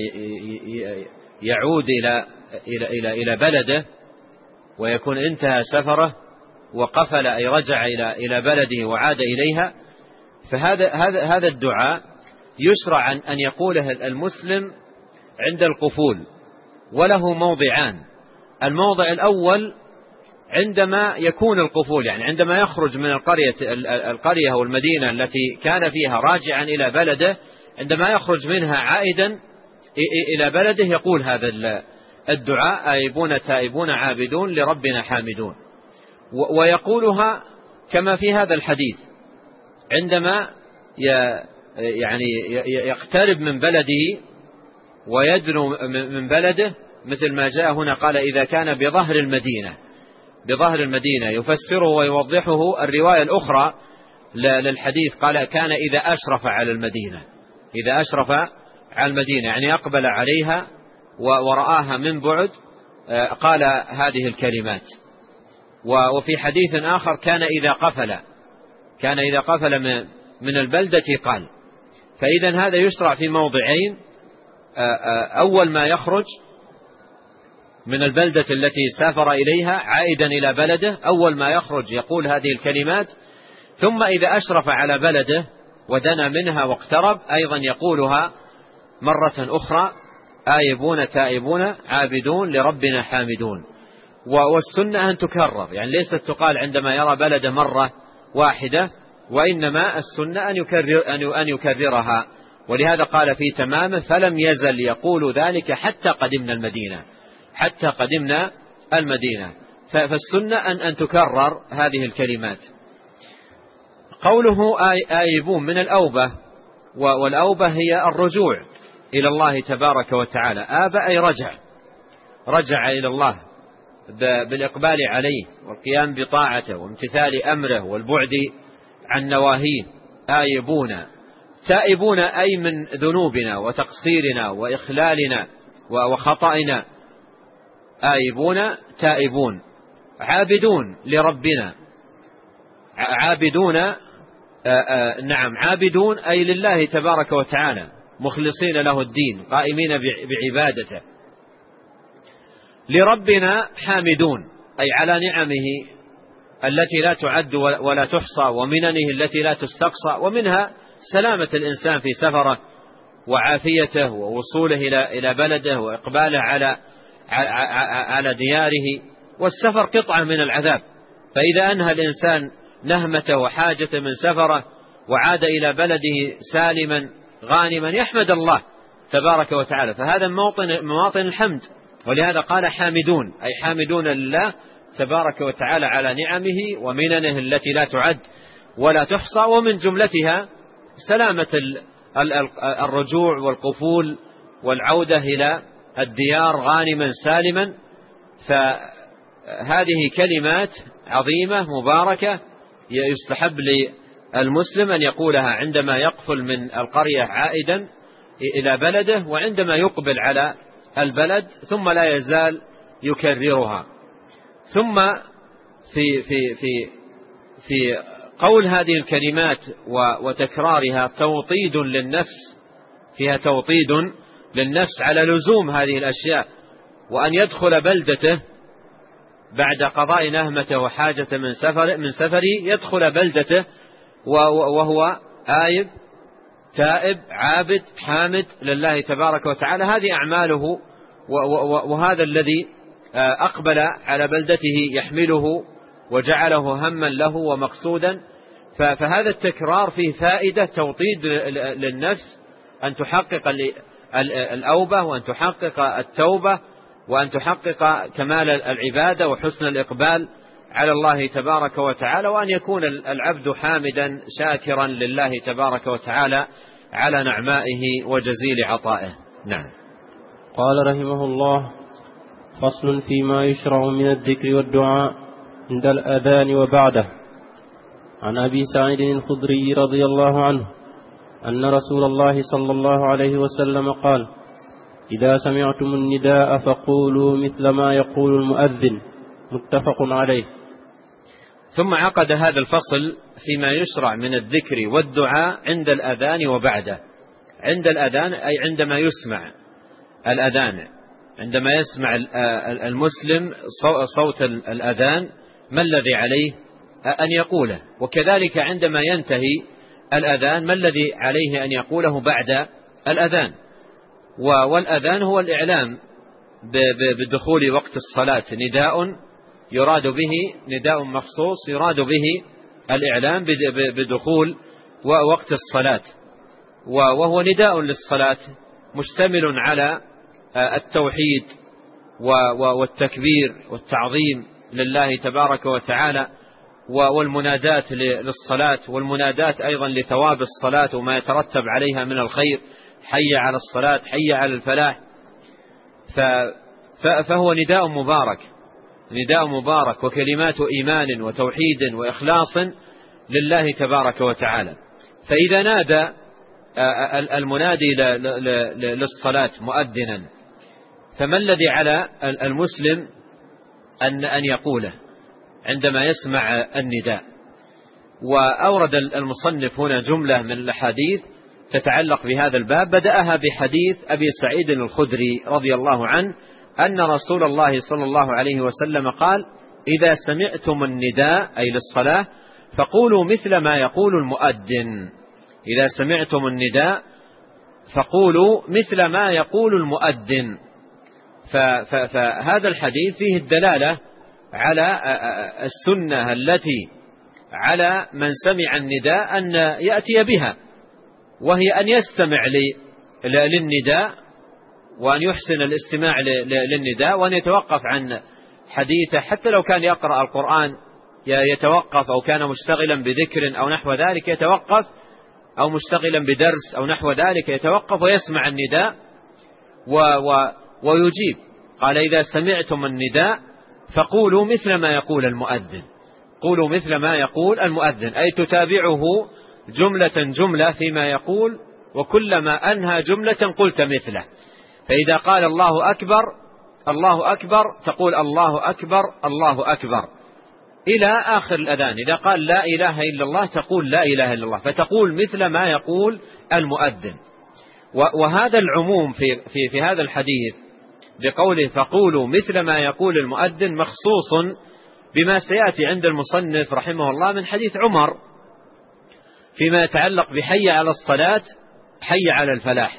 يعود إلى إلى إلى بلده ويكون انتهى سفره وقفل أي رجع إلى إلى بلده وعاد إليها. فهذا هذا هذا الدعاء يشرع أن يقوله المسلم عند القفول، وله موضعان. الموضع الأول عندما يكون القفول، يعني عندما يخرج من القرية القرية والمدينة التي كان فيها راجعا إلى بلده، عندما يخرج منها عائدا إلى بلده يقول هذا الدعاء: آيبون تائبون عابدون لربنا حامدون. ويقولها كما في هذا الحديث عندما يعني يقترب من بلده ويدنو من بلده، مثل ما جاء هنا قال: إذا كان بظهر المدينة، بظهر المدينة. يفسره ويوضحه الرواية الأخرى للحديث، قال: كان إذا أشرف على المدينة، إذا أشرف على المدينة يعني أقبل عليها ورآها من بعد، قال هذه الكلمات. وفي حديث آخر: كان إذا قفل، كان إذا قفل من البلدة قال. فإذا هذا يشرع في موضعين: أول ما يخرج من البلدة التي سافر إليها عائدا إلى بلده، أول ما يخرج يقول هذه الكلمات، ثم إذا أشرف على بلده ودنا منها واقترب أيضا يقولها مرة أخرى: آيبون تائبون عابدون لربنا حامدون. والسنة أن تكرر، يعني ليست تقال عندما يرى بلده مرة واحدة، وإنما السنة أن يكرر أن يكررها. ولهذا قال في تمامه: فلم يزل يقول ذلك حتى قدمنا المدينة حتى قدمنا المدينة. فالسنة أن أن تكرر هذه الكلمات. قوله آيبون من الأوبة، والأوبة هي الرجوع إلى الله تبارك وتعالى. آب أي رجع، رجع إلى الله بالإقبال عليه والقيام بطاعته وامتثال أمره والبعد عن نواهيه. آيبون تائبون أي من ذنوبنا وتقصيرنا وإخلالنا وخطأنا. آيبون تائبون. عابدون لربنا، عابدون آآ آآ نعم عابدون أي لله تبارك وتعالى، مخلصين له الدين، قائمين بعبادته. لربنا حامدون أي على نعمه التي لا تعد ولا تحصى، ومننه التي لا تستقصى، ومنها سلامة الإنسان في سفره وعافيته ووصوله إلى إلى بلده وإقباله على على دياره. والسفر قطعة من العذاب، فإذا أنهى الإنسان نهمته وحاجته من سفره وعاد إلى بلده سالما غانما يحمد الله تبارك وتعالى، فهذا موطن مواطن الحمد. ولهذا قال حامدون أي حامدون لله تبارك وتعالى على نعمه ومننه التي لا تعد ولا تحصى، ومن جملتها سلامة الرجوع والقفول والعودة إلى الديار غانما سالما. فهذه كلمات عظيمة مباركة يستحب للمسلم أن يقولها عندما يقفل من القرية عائدا إلى بلده، وعندما يقبل على البلد، ثم لا يزال يكررها. ثم في في في في قول هذه الكلمات وتكرارها توطيد للنفس، فيها توطيد للنفس على لزوم هذه الأشياء، وأن يدخل بلدته بعد قضاء نهمته وحاجة من سفر من سفره، يدخل بلدته وهو آيب تائب عابد حامد لله تبارك وتعالى. هذه أعماله، وهذا الذي أقبل على بلدته يحمله وجعله هما له ومقصودا. فهذا التكرار فيه فائدة توطيد للنفس، أن تحقق الأوبة وأن تحقق التوبة وأن تحقق كمال العبادة وحسن الإقبال على الله تبارك وتعالى، وأن يكون العبد حامدا شاكرا لله تبارك وتعالى على نعمائه وجزيل عطائه. نعم. قال رحمه الله: فصل فيما يشرع من الذكر والدعاء عند الأذان وبعده. عن أبي سعيد الخدري رضي الله عنه أن رسول الله صلى الله عليه وسلم قال: إذا سمعتم النداء فقولوا مثل ما يقول المؤذن. متفق عليه. ثم عقد هذا الفصل فيما يشرع من الذكر والدعاء عند الأذان وبعده. عند الأذان أي عندما يسمع الأذان، عندما يسمع المسلم صوت الأذان ما الذي عليه أن يقوله، وكذلك عندما ينتهي الأذان ما الذي عليه أن يقوله بعد الأذان. والأذان هو الإعلام بدخول وقت الصلاة، نداء يراد به نداء مخصوص يراد به الإعلام بدخول وقت الصلاة، وهو نداء للصلاة مشتمل على التوحيد والتكبير والتعظيم لله تبارك وتعالى، والمنادات للصلاة، والمنادات أيضا لثواب الصلاة وما يترتب عليها من الخير: حي على الصلاة، حي على الفلاح. فهو نداء مبارك، نداء مبارك وكلمات إيمان وتوحيد وإخلاص لله تبارك وتعالى. فإذا نادى المنادي للصلاة مؤذنا، فما الذي على المسلم أن أن يقوله عندما يسمع النداء؟ وأورد المصنف هنا جملة من الأحاديث تتعلق بهذا الباب، بدأها بحديث أبي سعيد الخدري رضي الله عنه أن رسول الله صلى الله عليه وسلم قال: إذا سمعتم النداء أي للصلاة فقولوا مثل ما يقول المؤذن. إذا سمعتم النداء فقولوا مثل ما يقول المؤذن. فهذا الحديث فيه الدلالة على السنة التي على من سمع النداء أن يأتي بها، وهي أن يستمع للنداء وأن يحسن الاستماع للنداء، وأن يتوقف عن حديثه حتى لو كان يقرأ القرآن يتوقف، أو كان مشتغلا بذكر أو نحو ذلك يتوقف، أو مشتغلا بدرس أو نحو ذلك يتوقف ويسمع النداء و و ويجيب. قال: إذا سمعتم النداء فقولوا مثل ما يقول المؤذن. قولوا مثل ما يقول المؤذن، أي تتابعه جملة جملة فيما يقول، وكلما أنهى جملة قلت مثله. فإذا قال الله أكبر الله أكبر تقول الله أكبر الله أكبر إلى آخر الأذان. إذا قال لا إله إلا الله تقول لا إله إلا الله، فتقول مثل ما يقول المؤذن. وهذا العموم في, في, في هذا الحديث بقوله فقولوا مثل ما يقول المؤذن مخصوص بما سيأتي عند المصنف رحمه الله من حديث عمر فيما يتعلق بحي على الصلاة حي على الفلاح.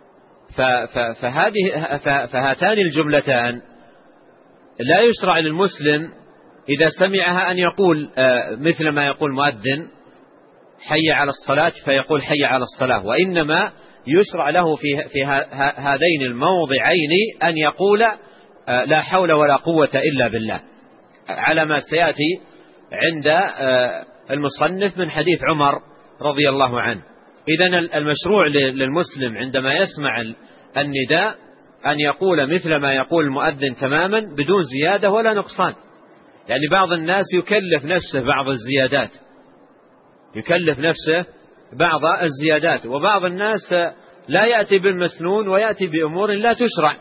فهذه فهاتان الجملتان لا يشرع للمسلم إذا سمعها أن يقول مثل ما يقول مؤذن حي على الصلاة فيقول حي على الصلاة، وإنما يشرع له في في هذين الموضعين أن يقول لا حول ولا قوة إلا بالله، على ما سيأتي عند المصنف من حديث عمر رضي الله عنه. إذن المشروع للمسلم عندما يسمع النداء أن يقول مثل ما يقول المؤذن تماما بدون زيادة ولا نقصان. يعني بعض الناس يكلف نفسه بعض الزيادات يكلف نفسه بعض الزيادات وبعض الناس لا يأتي بالمسنون ويأتي بأمور لا تشرع.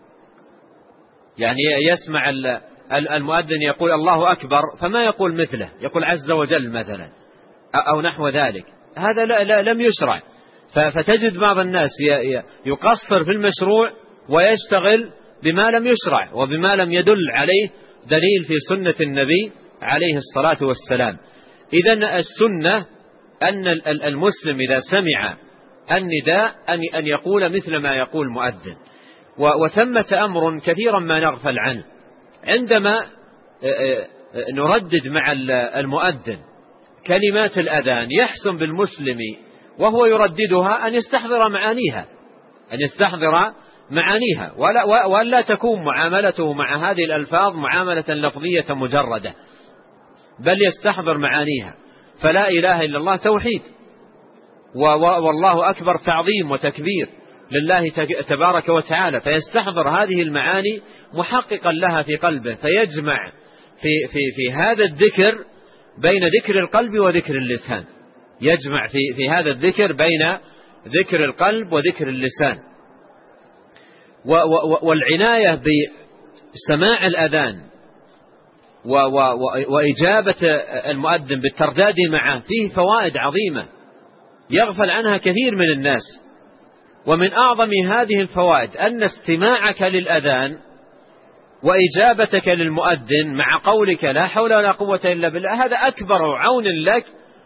يعني يسمع المؤذن يقول الله أكبر فما يقول مثله، يقول عز وجل مثلا أو نحو ذلك، هذا لا لا لم يشرع. فتجد بعض الناس يقصر في المشروع ويشتغل بما لم يشرع وبما لم يدل عليه دليل في سنة النبي عليه الصلاة والسلام. إذن السنة أن المسلم إذا سمع النداء أن يقول مثل ما يقول المؤذن. وثمة أمر كثيرا ما نغفل عنه عندما نردد مع المؤذن كلمات الأذان، يحسن بالمسلم وهو يرددها أن يستحضر معانيها أن يستحضر معانيها ولا, ولا تكون معاملته مع هذه الألفاظ معاملة لفظية مجردة، بل يستحضر معانيها. فلا إله إلا الله توحيد، والله أكبر تعظيم وتكبير لله تبارك وتعالى، فيستحضر هذه المعاني محققا لها في قلبه، فيجمع في, في, في هذا الذكر بين ذكر القلب وذكر اللسان، يجمع في, في هذا الذكر بين ذكر القلب وذكر اللسان. والعناية بسماع الأذان وإجابة المؤذن بالترداد معه فيه فوائد عظيمة يغفل عنها كثير من الناس. ومن أعظم هذه الفوائد أن استماعك للأذان وإجابتك للمؤذن مع قولك لا حول ولا قوة إلا بالله هذا أكبر عون لك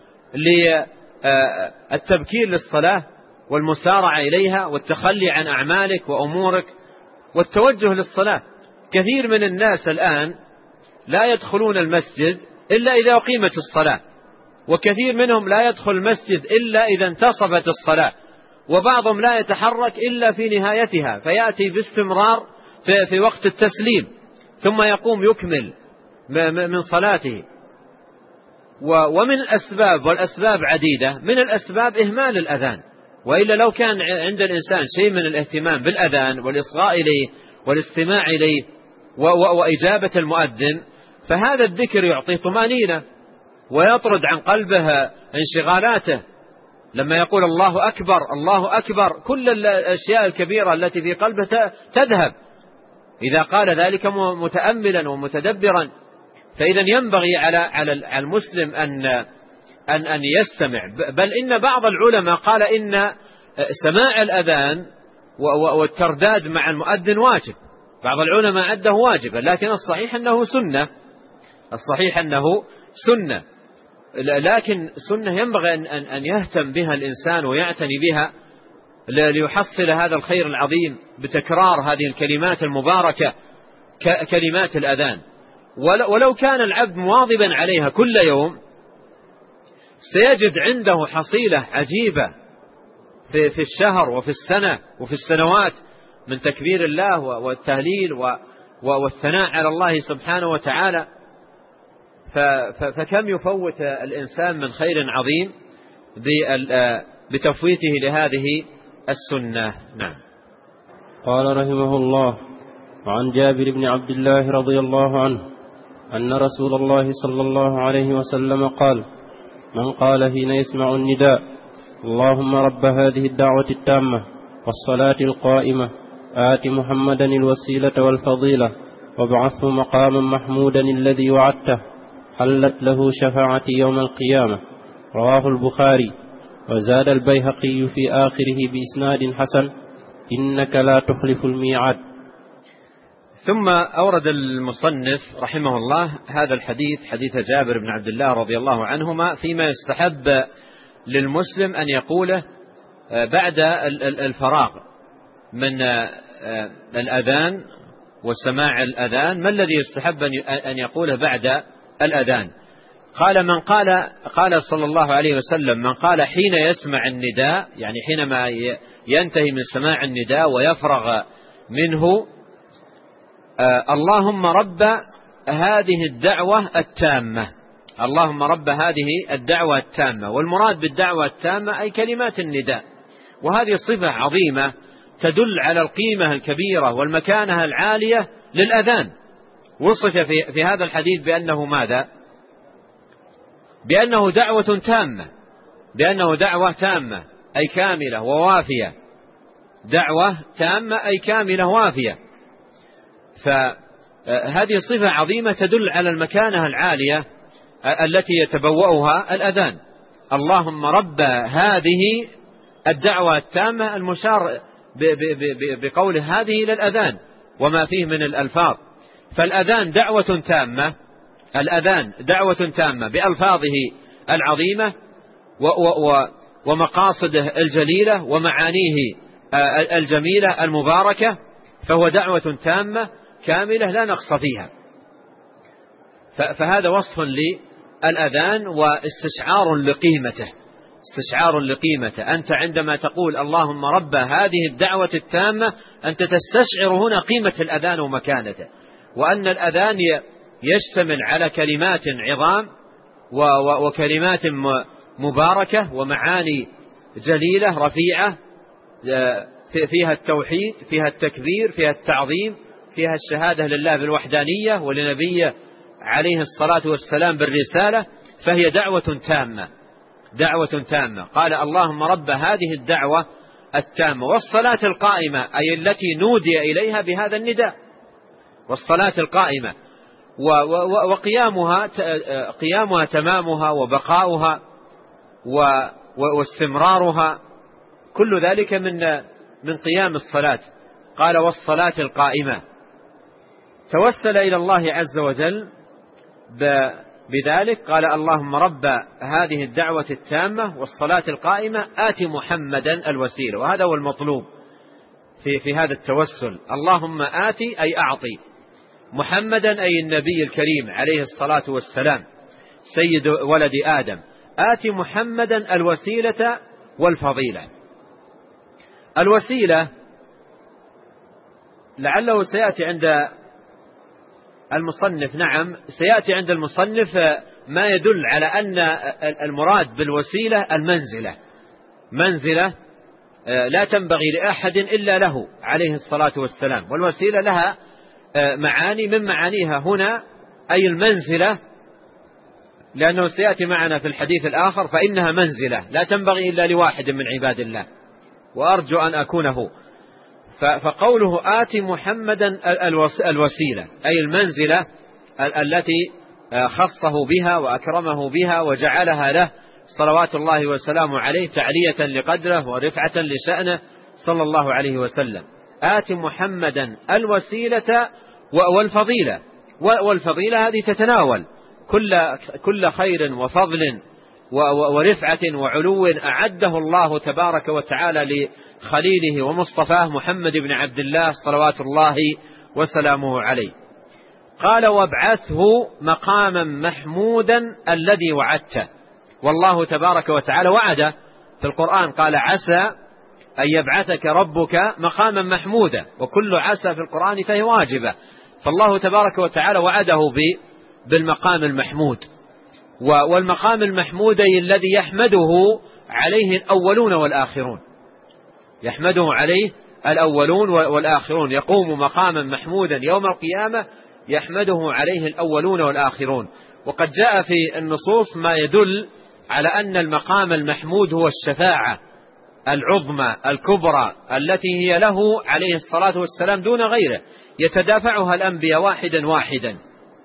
للتبكير للصلاة والمسارعة إليها والتخلي عن أعمالك وأمورك والتوجه للصلاة. كثير من الناس الآن لا يدخلون المسجد إلا إذا أقيمت الصلاة، وكثير منهم لا يدخل المسجد إلا إذا انتصبت الصلاة، وبعضهم لا يتحرك إلا في نهايتها، فيأتي باستمرار في, في وقت التسليم ثم يقوم يكمل من صلاته. ومن الأسباب والأسباب عديدة، من الأسباب إهمال الأذان، وإلا لو كان عند الإنسان شيء من الاهتمام بالأذان والإصغاء إليه والاستماع إليه وإجابة المؤذن فهذا الذكر يعطي طمأنينة ويطرد عن قلبه انشغالاته. لما يقول الله أكبر الله أكبر كل الأشياء الكبيرة التي في قلبه تذهب إذا قال ذلك متأملا ومتدبرا. فإذا ينبغي على على المسلم أن أن أن يستمع، بل إن بعض العلماء قال إن سماع الأذان والترداد مع المؤذن واجب، بعض العلماء عده واجبا، لكن الصحيح أنه سنة، الصحيح أنه سنة، لكن سنة ينبغي أن يهتم بها الإنسان ويعتني بها ليحصل هذا الخير العظيم بتكرار هذه الكلمات المباركة كلمات الأذان. ولو كان العبد مواظبا عليها كل يوم سيجد عنده حصيلة عجيبة في في الشهر وفي السنة وفي السنوات من تكبير الله والتهليل والثناء على الله سبحانه وتعالى. فكم يفوت الإنسان من خير عظيم بتفويته لهذه السنة. نعم. قال رحمه الله: وعن جابر بن عبد الله رضي الله عنه أن رسول الله صلى الله عليه وسلم قال: من قال حين يسمع النداء: اللهم رب هذه الدعوة التامة والصلاة القائمة آت محمدا الوسيلة والفضيلة وابعثه مقاما محمودا الذي وعدته، حلت له شفاعتي يوم القيامة. رواه البخاري. وزاد البيهقي في آخره بإسناد حسن: إنك لا تخلف الميعاد. ثم أورد المصنف رحمه الله هذا الحديث، حديث جابر بن عبد الله رضي الله عنهما، فيما يستحب للمسلم أن يقوله بعد الفراغ من الأذان وسماع الأذان. ما الذي يستحب أن يقوله بعد الأذان؟ قال من قال قال صلى الله عليه وسلم: من قال حين يسمع النداء، يعني حينما ينتهي من سماع النداء ويفرغ منه: اللهم رب هذه الدعوة التامة، اللهم رب هذه الدعوة التامة. والمراد بالدعوة التامة أي كلمات النداء، وهذه صفة عظيمة تدل على القيمة الكبيرة والمكانة العالية للأذان. وصف في, في هذا الحديث بأنه ماذا؟ بأنه دعوة تامة، بأنه دعوة تامة أي كاملة ووافية، دعوة تامة أي كاملة وافية. فهذه صفة عظيمة تدل على المكانة العالية التي يتبوأها الأذان. اللهم رب هذه الدعوة التامة، المشار بقول هذه للأذان وما فيه من الألفاظ. فالأذان دعوة تامة، الأذان دعوة تامة بألفاظه العظيمة ومقاصده الجليلة ومعانيه الجميلة المباركة، فهو دعوة تامة كاملة لا نقص فيها. فهذا وصف للأذان واستشعار لقيمته، استشعار لقيمته. أنت عندما تقول اللهم رب هذه الدعوة التامة، أنت تستشعر هنا قيمة الأذان ومكانته، وأن الأذان يشتمل على كلمات عظام وكلمات مباركة ومعاني جليلة رفيعة، فيها التوحيد، فيها التكبير، فيها التعظيم، فيها الشهادة لله بالوحدانية ولنبيه عليه الصلاة والسلام بالرسالة. فهي دعوة تامة، دعوة تامة. قال اللهم رب هذه الدعوة التامة والصلاة القائمة، أي التي نودي إليها بهذا النداء، والصلاة القائمة وقيامها قيامها تمامها وبقاؤها واستمرارها، كل ذلك من من قيام الصلاة. قال والصلاة القائمة، توسل إلى الله عز وجل بذلك. قال اللهم رب هذه الدعوة التامة والصلاة القائمة آت محمدا الوسيلة. وهذا هو المطلوب في في هذا التوسل. اللهم آتي أي أعطي محمدا أي النبي الكريم عليه الصلاة والسلام سيد ولد آدم، آتي محمدا الوسيلة والفضيلة. الوسيلة لعله سيأتي عند المصنف، نعم سيأتي عند المصنف ما يدل على أن المراد بالوسيلة المنزلة، منزلة لا تنبغي لأحد إلا له عليه الصلاة والسلام. والوسيلة لها معاني، من معانيها هنا أي المنزلة، لأنه سيأتي معنا في الحديث الآخر فإنها منزلة لا تنبغي إلا لواحد من عباد الله، وأرجو أن أكونه. فقوله آتي محمدا الوسيلة أي المنزلة التي خصه بها وأكرمه بها وجعلها له صلوات الله وسلامه عليه تعلية لقدره ورفعة لشأنه صلى الله عليه وسلم. آت محمدا الوسيلة والفضيلة، والفضيلة هذه تتناول كل كل خير وفضل ورفعة وعلو أعده الله تبارك وتعالى لخليله ومصطفاه محمد بن عبد الله صلوات الله وسلامه عليه. قال: وابعثه مقاما محمودا الذي وعدته. والله تبارك وتعالى وعده في القرآن، قال: عسى أن يبعثك ربك مقاما محمودا، وكل عسى في القرآن فهي واجبة. فالله تبارك وتعالى وعده بالمقام المحمود، والمقام المحمود الذي يحمده عليه الأولون والآخرون، يحمده عليه الأولون والآخرون، يقوم مقاما محمودا يوم القيامة يحمده عليه الأولون والآخرون. وقد جاء في النصوص ما يدل على أن المقام المحمود هو الشفاعة العظمى الكبرى التي هي له عليه الصلاة والسلام دون غيره، يتدافعها الأنبياء واحدا واحدا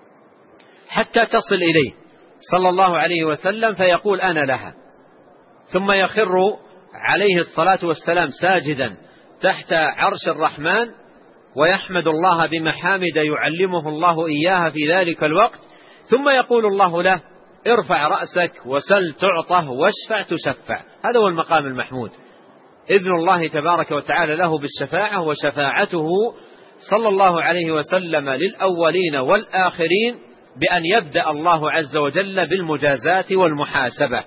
حتى تصل إليه صلى الله عليه وسلم فيقول: أنا لها، ثم يخر عليه الصلاة والسلام ساجدا تحت عرش الرحمن ويحمد الله بمحامد يعلمه الله إياها في ذلك الوقت، ثم يقول الله له: ارفع رأسك وسل تعطه واشفع تشفع. هذا هو المقام المحمود، إذن الله تبارك وتعالى له بالشفاعة، وشفاعته صلى الله عليه وسلم للأولين والآخرين بأن يبدأ الله عز وجل بالمجازاة والمحاسبة.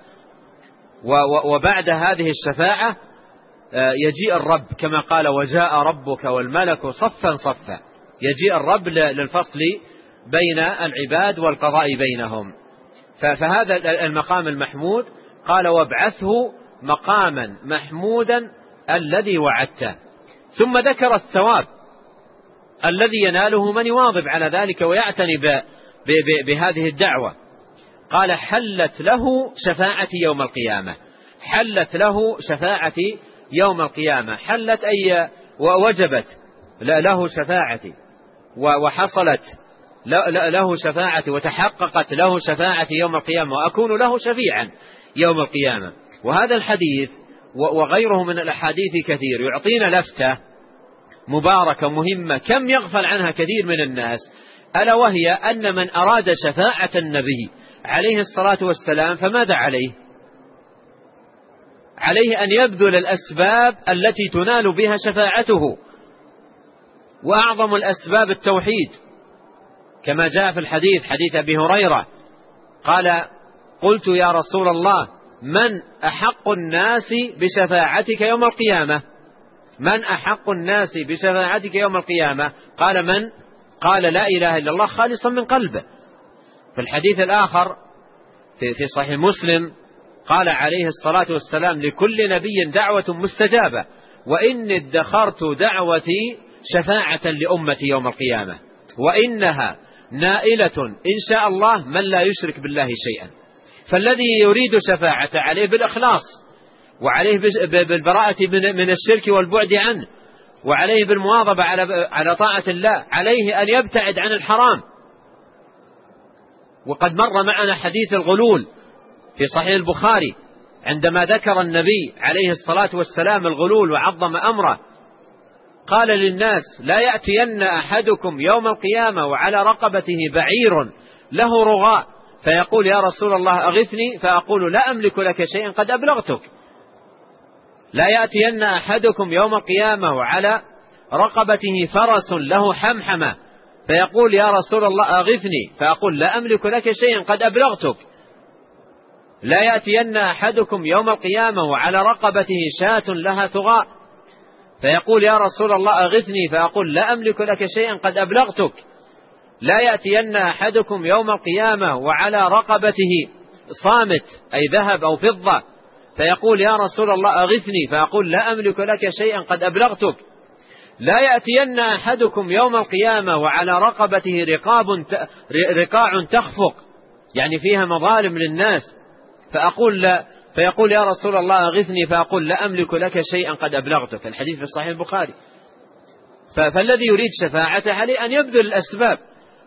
وبعد هذه الشفاعة يجيء الرب كما قال: وجاء ربك والملك صفا صفا، يجيء الرب للفصل بين العباد والقضاء بينهم. فهذا المقام المحمود قال: وابعثه مقاما محمودا الذي وعدته. ثم ذكر الثواب الذي يناله من يواظب على ذلك ويعتني بهذه الدعوة. قال: حلت له شفاعتي يوم القيامة. حلت له شفاعتي يوم القيامة، حلت أي ووجبت له شفاعتي وحصلت له شفاعتي وتحققت له شفاعتي يوم القيامة، وأكون له شفيعا يوم القيامة. وهذا الحديث وغيره من الأحاديث كثير يعطينا لفتة مباركة مهمة كم يغفل عنها كثير من الناس، ألا وهي أن من أراد شفاعة النبي عليه الصلاة والسلام فماذا عليه؟ عليه أن يبذل الأسباب التي تنال بها شفاعته، وأعظم الأسباب التوحيد، كما جاء في الحديث حديث أبي هريرة قال: قلت يا رسول الله من أحق الناس بشفاعتك يوم القيامة؟ من أحق الناس بشفاعتك يوم القيامة؟ قال: من؟ قال: لا إله إلا الله خالصا من قلبه. في الحديث الآخر في صحيح مسلم قال عليه الصلاة والسلام: لكل نبي دعوة مستجابة، وإني ادخرت دعوتي شفاعة لأمتي يوم القيامة، وإنها نائلة إن شاء الله من لا يشرك بالله شيئا. فالذي يريد شفاعة عليه بالإخلاص، وعليه بالبراءة من الشرك والبعد عنه، وعليه بالمواظبة على طاعة الله، عليه أن يبتعد عن الحرام. وقد مر معنا حديث الغلول في صحيح البخاري عندما ذكر النبي عليه الصلاة والسلام الغلول وعظم أمره، قال للناس: لا يأتين أحدكم يوم القيامة وعلى رقبته بعير له رغاء فيقول: يا رسول الله أغثني، فأقول: لا أملك لك شيئا قد أبلغتك. لا يأتين أحدكم يوم القيامة وعلى رقبته فرس له حمحمة فيقول: يا رسول الله أغثني، فأقول: لا أملك لك شيئا قد أبلغتك. لا يأتين أحدكم يوم القيامة وعلى رقبته شاة لها ثغاء فيقول: يا رسول الله أغثني، فأقول: لا أملك لك شيئا قد أبلغتك. لا يأتين أحدكم يوم القيامة وعلى رقبته صامت أي ذهب أو فضة فيقول: يا رسول الله أغثني، فأقول: لا أملك لك شيئا قد أبلغتك. لا يأتين أحدكم يوم القيامة وعلى رقبته رقاب رقاع تخفق، يعني فيها مظالم للناس، فأقول لا فيقول: يا رسول الله أغثني، فأقول: لا أملك لك شيئا قد أبلغتك. الحديث في صحيح البخاري. فالذي يريد شفاعته عليه أن يبذل الأسباب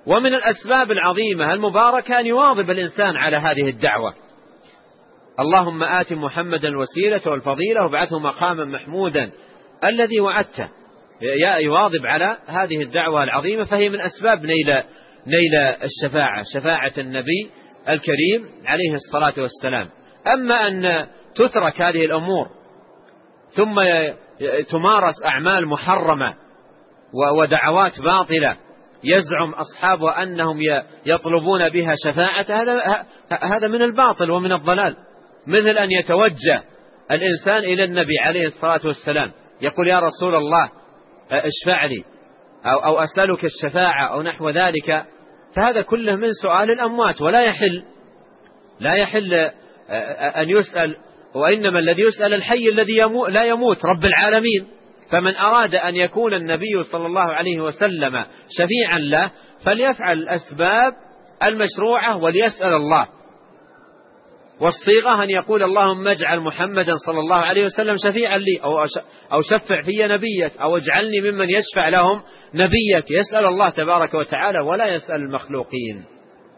ومن الأسباب العظيمة المباركة أن يواظب الإنسان على هذه الدعوة. اللهم آت محمدا الوسيلة والفضيلة وابعثه مقاما محمودا الذي وعدته، يواظب على هذه الدعوة العظيمة، فهي من أسباب نيل نيل الشفاعة، شفاعة النبي الكريم عليه الصلاة والسلام. أما أن تترك هذه الأمور ثم تمارس أعمال محرمة ودعوات باطلة يزعم أصحابها أنهم يطلبون بها شفاعة، هذا هذا من الباطل ومن الضلال. مثل أن يتوجه الإنسان إلى النبي عليه الصلاة والسلام يقول يا رسول الله اشفع لي أو, أو أسألك الشفاعة أو نحو ذلك، فهذا كله من سؤال الأموات، ولا يحل لا يحل أن يسأل، وإنما الذي يسأل الحي الذي يموت لا يموت رب العالمين. فمن أراد أن يكون النبي صلى الله عليه وسلم شفيعا له فليفعل الأسباب المشروعة وليسأل الله، والصيغة أن يقول اللهم اجعل محمدا صلى الله عليه وسلم شفيعا لي، أو شفع في نبيك، أو اجعلني ممن يشفع لهم نبيك، يسأل الله تبارك وتعالى ولا يسأل المخلوقين.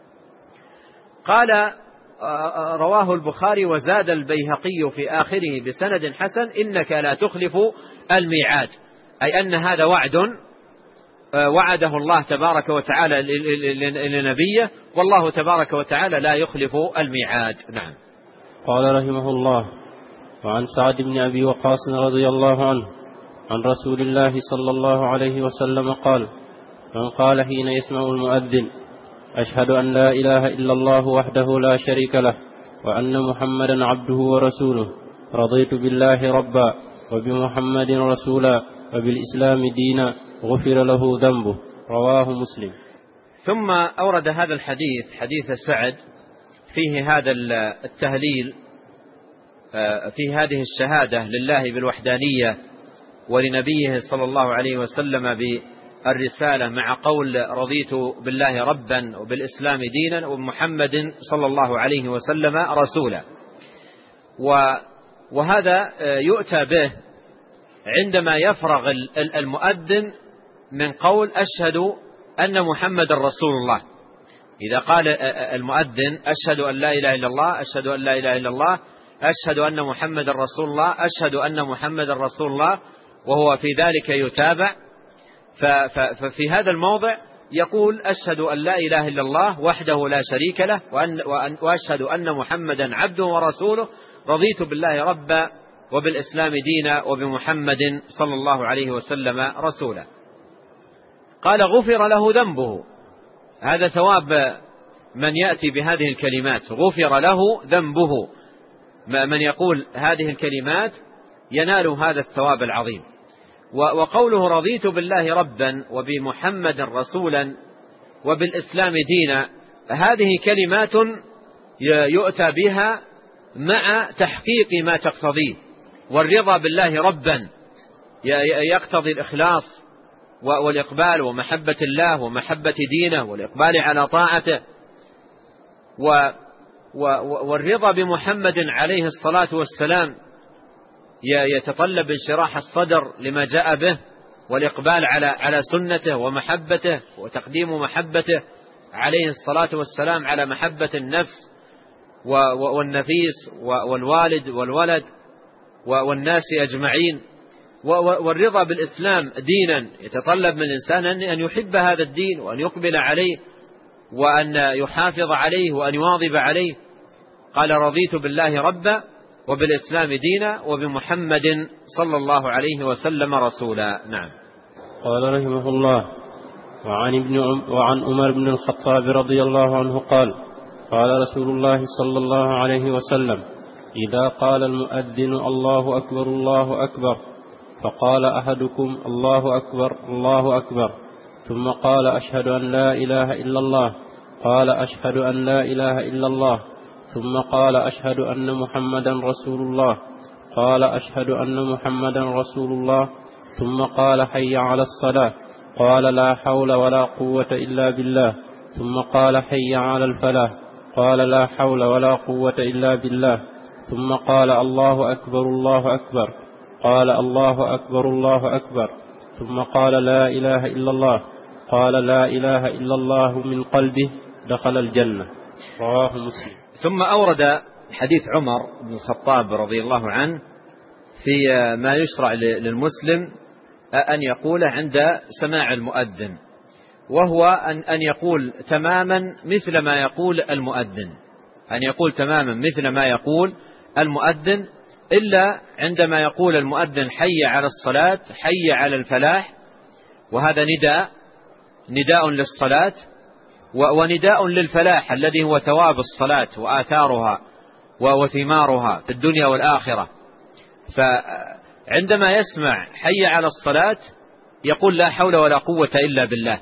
قال رواه البخاري وزاد البيهقي في آخره بسند حسن إنك لا تخلف الميعاد، أي أن هذا وعد وعده الله تبارك وتعالى لنبيه، والله تبارك وتعالى لا يخلف الميعاد. نعم. قال رحمه الله: وعن سعد بن أبي وقاص رضي الله عنه عن رسول الله صلى الله عليه وسلم قال: من قال حين يسمع المؤذن أشهد أن لا إله إلا الله وحده لا شريك له وأن محمدا عبده ورسوله رضيت بالله ربا وبمحمد رسولا وبالإسلام دينا غفر له ذنبه. رواه مسلم. ثم أورد هذا الحديث حديث سعد فيه هذا التهليل، في هذه الشهادة لله بالوحدانية ولنبيه صلى الله عليه وسلم بالرسالة، مع قول رضيت بالله ربا وبالإسلام دينا ومحمد صلى الله عليه وسلم رسولا. وهذا يؤتى به عندما يفرغ المؤذن من قول أشهد أن محمد رسول الله. إذا قال المؤذن أشهد أن لا إله إلا الله، أشهد أن لا إله إلا الله، أشهد أن محمد رسول الله، أشهد أن محمد رسول الله، وهو في ذلك يتابع، ففي هذا الموضع يقول أشهد أن لا إله إلا الله وحده لا شريك له وأن وأشهد أن محمدا عبده ورسوله رضيت بالله ربا وبالإسلام دينا وبمحمد صلى الله عليه وسلم رسولا. قال غفر له ذنبه، هذا ثواب من يأتي بهذه الكلمات، غفر له ذنبه، من يقول هذه الكلمات ينال هذا الثواب العظيم. وقوله رضيت بالله ربا وبمحمد رسولا وبالإسلام دينا، هذه كلمات يؤتى بها مع تحقيق ما تقتضيه، والرضا بالله ربا يقتضي الإخلاص والإقبال ومحبة الله ومحبة دينه والإقبال على طاعته، والرضا بمحمد عليه الصلاة والسلام يتطلب انشراح الصدر لما جاء به والإقبال على على سنته ومحبته وتقديم محبته عليه الصلاة والسلام على محبة النفس والنفيس والوالد والولد والناس أجمعين. والرضا بالإسلام دينا يتطلب من الإنسان أن يحب هذا الدين وأن يقبل عليه وأن يحافظ عليه وأن يواظب عليه. قال رضيت بالله ربا وبالإسلام دينا وبمحمد صلى الله عليه وسلم رسولا. نعم. قال رحمه الله: وعن ابن وعن عمر بن الخطاب رضي الله عنه قال: قال رسول الله صلى الله عليه وسلم: إذا قال المؤذن الله أكبر الله أكبر فقال أحدكم الله أكبر الله أكبر ثم قال أشهد أن لا إله إلا الله، قال أشهد أن لا إله إلا الله، ثم قال أشهد أن محمدا رسول الله، قال أشهد أن محمدا رسول الله، ثم قال حي على الصلاة، قال لا حول ولا قوة إلا بالله، ثم قال حي على الفلاح، قال لا حول ولا قوة إلا بالله، ثم قال الله أكبر الله أكبر، قال الله أكبر الله أكبر، ثم قال لا إله إلا الله، قال لا إله إلا الله من قلبه دخل الجنة. رواه مسلم. ثم أورد حديث عمر بن الخطاب رضي الله عنه في ما يشرع للمسلم أن يقول عند سماع المؤذن، وهو أن يقول تماما مثل ما يقول المؤذن، أن يقول تماما مثل ما يقول المؤذن، إلا عندما يقول المؤذن حي على الصلاة حي على الفلاح، وهذا نداء نداء للصلاة ونداء للفلاح الذي هو ثواب الصلاة وآثارها وثمارها في الدنيا والآخرة. فعندما يسمع حي على الصلاة يقول لا حول ولا قوة إلا بالله،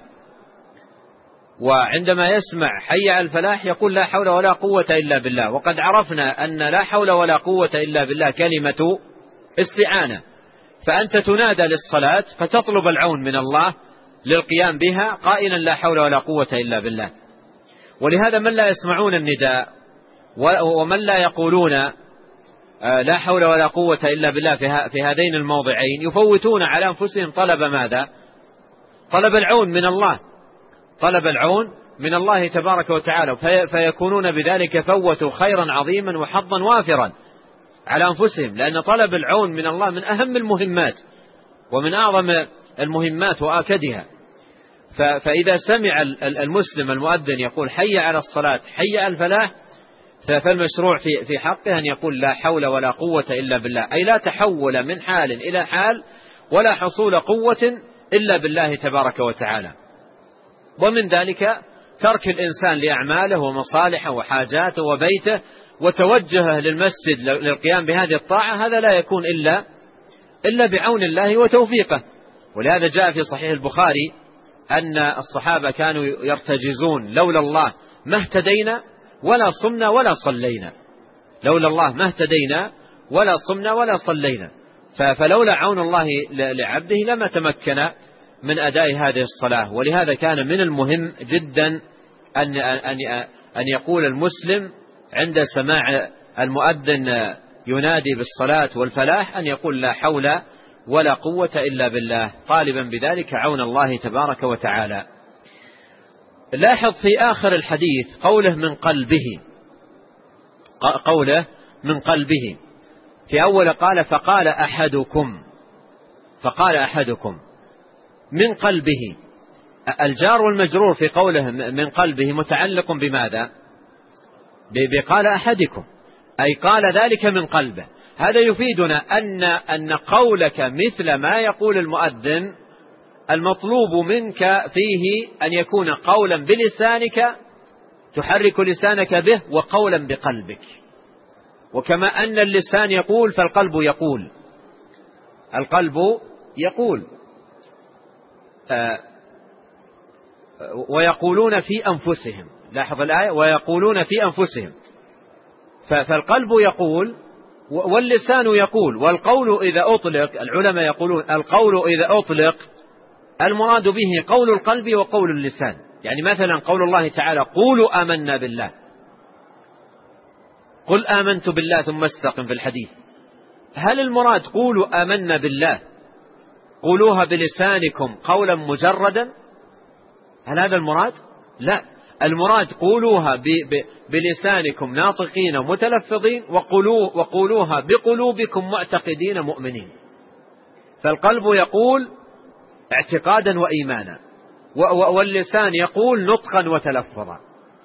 وعندما يسمع حي على الفلاح يقول لا حول ولا قوة إلا بالله. وقد عرفنا أن لا حول ولا قوة إلا بالله كلمة استعانة، فأنت تنادى للصلاة فتطلب العون من الله للقيام بها قائلا لا حول ولا قوة إلا بالله. ولهذا من لا يسمعون النداء ومن لا يقولون لا حول ولا قوة إلا بالله في هذين الموضعين يفوتون على أنفسهم طلب ماذا؟ طلب العون من الله، طلب العون من الله تبارك وتعالى، فيكونون بذلك فوتوا خيرا عظيما وحظا وافرا على أنفسهم، لأن طلب العون من الله من أهم المهمات ومن أعظم المهمات وآكدها. فإذا سمع المسلم المؤذن يقول حي على الصلاة حي على الفلاح، فالمشروع في حقه أن يقول لا حول ولا قوة إلا بالله، أي لا تحول من حال إلى حال ولا حصول قوة إلا بالله تبارك وتعالى. ومن ذلك ترك الإنسان لأعماله ومصالحه وحاجاته وبيته وتوجهه للمسجد للقيام بهذه الطاعة، هذا لا يكون إلا إلا بعون الله وتوفيقه. ولهذا جاء في صحيح البخاري أن الصحابة كانوا يرتجزون لولا الله ما اهتدينا ولا صمنا ولا صلينا، لولا الله ما اهتدينا ولا صمنا ولا صلينا. فلولا عون الله لعبده لما تمكن من أداء هذه الصلاة. ولهذا كان من المهم جدا أن أن أن يقول المسلم عند سماع المؤذن ينادي بالصلاة والفلاح أن يقول لا حول ولا قوة إلا بالله، طالبا بذلك عون الله تبارك وتعالى. لاحظ في آخر الحديث قوله من قلبه، قوله من قلبه. في أول قال فقال أحدكم، فقال أحدكم من قلبه. الجار والمجرور في قوله من قلبه متعلق بماذا؟ بقال أحدكم، أي قال ذلك من قلبه. هذا يفيدنا أن أن قولك مثل ما يقول المؤذن المطلوب منك فيه أن يكون قولا بلسانك تحرك لسانك به وقولا بقلبك. وكما أن اللسان يقول فالقلب يقول، القلب يقول. آه ويقولون في أنفسهم، لاحظ الآية ويقولون في أنفسهم، فالقلب يقول واللسان يقول. والقول إذا أطلق، العلماء يقولون القول إذا أطلق المراد به قول القلب وقول اللسان. يعني مثلا قول الله تعالى قولوا آمنا بالله، قل آمنت بالله ثم استقم في الحديث، هل المراد قولوا آمنا بالله قولوها بلسانكم قولا مجردا؟ هل هذا المراد؟ لا، المراد قولوها بلسانكم ناطقين متلفظين وقولوا وقولوها بقلوبكم معتقدين مؤمنين. فالقلب يقول اعتقادا وإيمانا، واللسان يقول نطقا وتلفظا.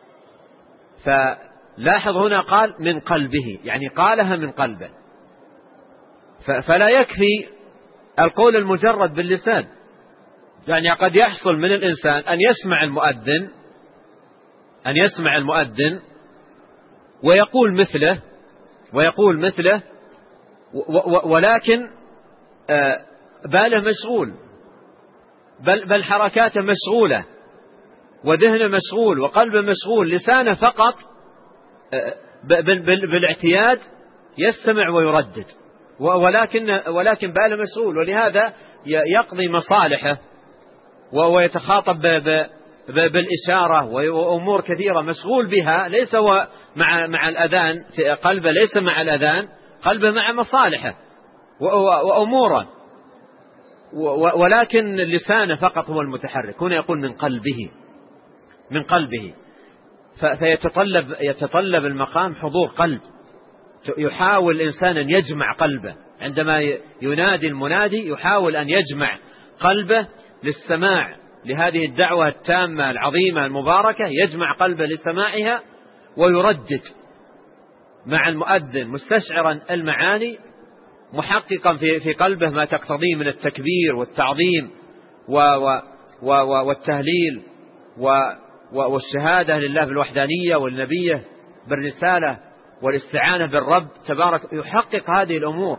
فلاحظ هنا قال من قلبه، يعني قالها من قلبه. فلا يكفي القول المجرد باللسان، يعني قد يحصل من الإنسان أن يسمع المؤذن أن يسمع المؤذن ويقول مثله ويقول مثله ولكن باله مشغول، بل, بل حركاته مشغولة وذهنه مشغول وقلبه مشغول، لسانه فقط بالاعتياد يستمع ويردد، ولكن ولكن باله مشغول. ولهذا يقضي مصالحه ويتخاطب بالإشارة وأمور كثيرة مشغول بها، ليس هو مع مع الأذان، في قلبه ليس مع الأذان، قلبه مع مصالحه وأموره. ولكن لسانه فقط هو المتحرك. هنا يقول من قلبه، من قلبه، فيتطلب يتطلب المقام حضور قلب. يحاول الإنسان أن يجمع قلبه عندما ينادي المنادي، يحاول أن يجمع قلبه للسماع لهذه الدعوة التامة العظيمة المباركة، يجمع قلبه لسماعها ويردد مع المؤذن مستشعرا المعاني، محققا في في قلبه ما تقتضيه من التكبير والتعظيم والتهليل والشهادة لله بالوحدانية والنبيه بالرسالة والاستعانة بالرب تبارك. يحقق هذه الأمور،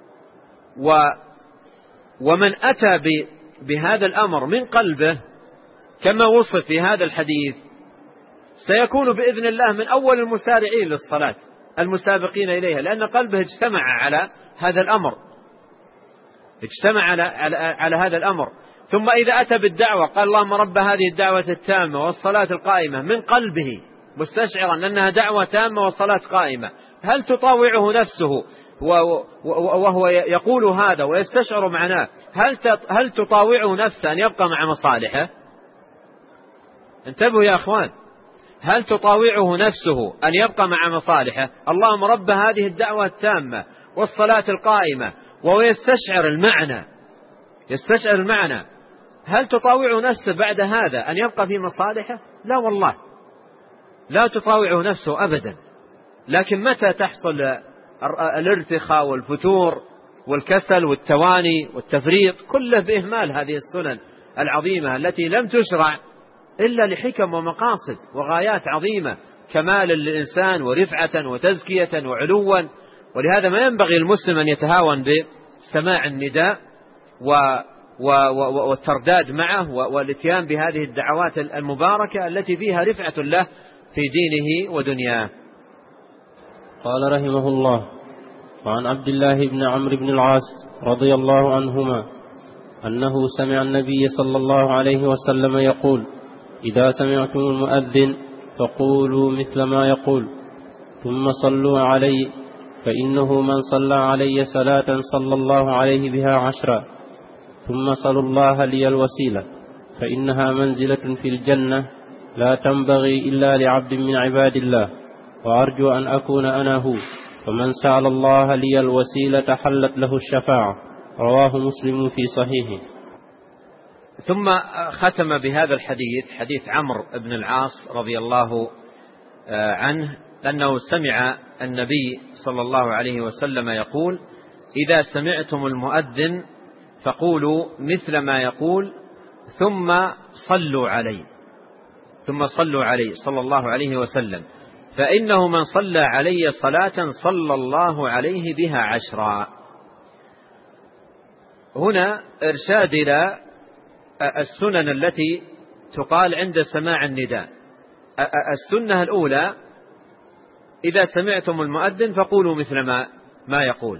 ومن أتى بهذا الأمر من قلبه كما وصف في هذا الحديث سيكون بإذن الله من أول المسارعين للصلاة المسابقين إليها، لأن قلبه اجتمع على هذا الأمر، اجتمع على, على, على هذا الأمر. ثم إذا أتى بالدعوة قال اللهم رب هذه الدعوة التامة والصلاة القائمة، من قلبه مستشعرا أنها دعوة تامة والصلاة قائمة، هل تطاوعه نفسه وهو يقول هذا ويستشعر معناه؟ هل هل تطاوعه نفسه أن يبقى مع مصالحه؟ انتبهوا يا أخوان، هل تطاوعه نفسه أن يبقى مع مصالحه؟ اللهم رب هذه الدعوة التامة والصلاة القائمة، وهو يستشعر المعنى، يستشعر المعنى. هل تطاوعه نفسه بعد هذا أن يبقى في مصالحه؟ لا والله، لا تطاوعه نفسه أبدا. لكن متى تحصل الارتخاء والفتور والكسل والتواني والتفريط؟ كله بإهمال هذه السنن العظيمة التي لم تشرع إلا لحكم ومقاصد وغايات عظيمة، كمال للإنسان ورفعة وتزكية وعلوا. ولهذا ما ينبغي المسلم أن يتهاون بسماع النداء والترداد معه والاتيان بهذه الدعوات المباركة التي فيها رفعة له في دينه ودنياه. قال رحمه الله: وعن عبد الله بن عمرو بن العاص رضي الله عنهما أنه سمع النبي صلى الله عليه وسلم يقول: إذا سمعتم المؤذن فقولوا مثل ما يقول، ثم صلوا علي، فإنه من صلى علي صلاة صلى الله عليه بها عشرا، ثم صلوا الله لي الوسيلة، فإنها منزلة في الجنة لا تنبغي إلا لعبد من عباد الله، وأرجو أن أكون أنا هو، فمن سأل الله لي الوسيلة حلت له الشفاعة. رواه مسلم في صحيحه. ثم ختم بهذا الحديث، حديث عمرو بن العاص رضي الله عنه، أنه سمع النبي صلى الله عليه وسلم يقول: إذا سمعتم المؤذن فقولوا مثل ما يقول، ثم صلوا عليه، ثم صلوا عليه صلى الله عليه وسلم، فإنه من صلى علي صلاة صلى الله عليه بها عشرا. هنا إرشاد إلى السنن التي تقال عند سماع النداء. السنة الأولى: إذا سمعتم المؤذن فقولوا مثل ما ما يقول.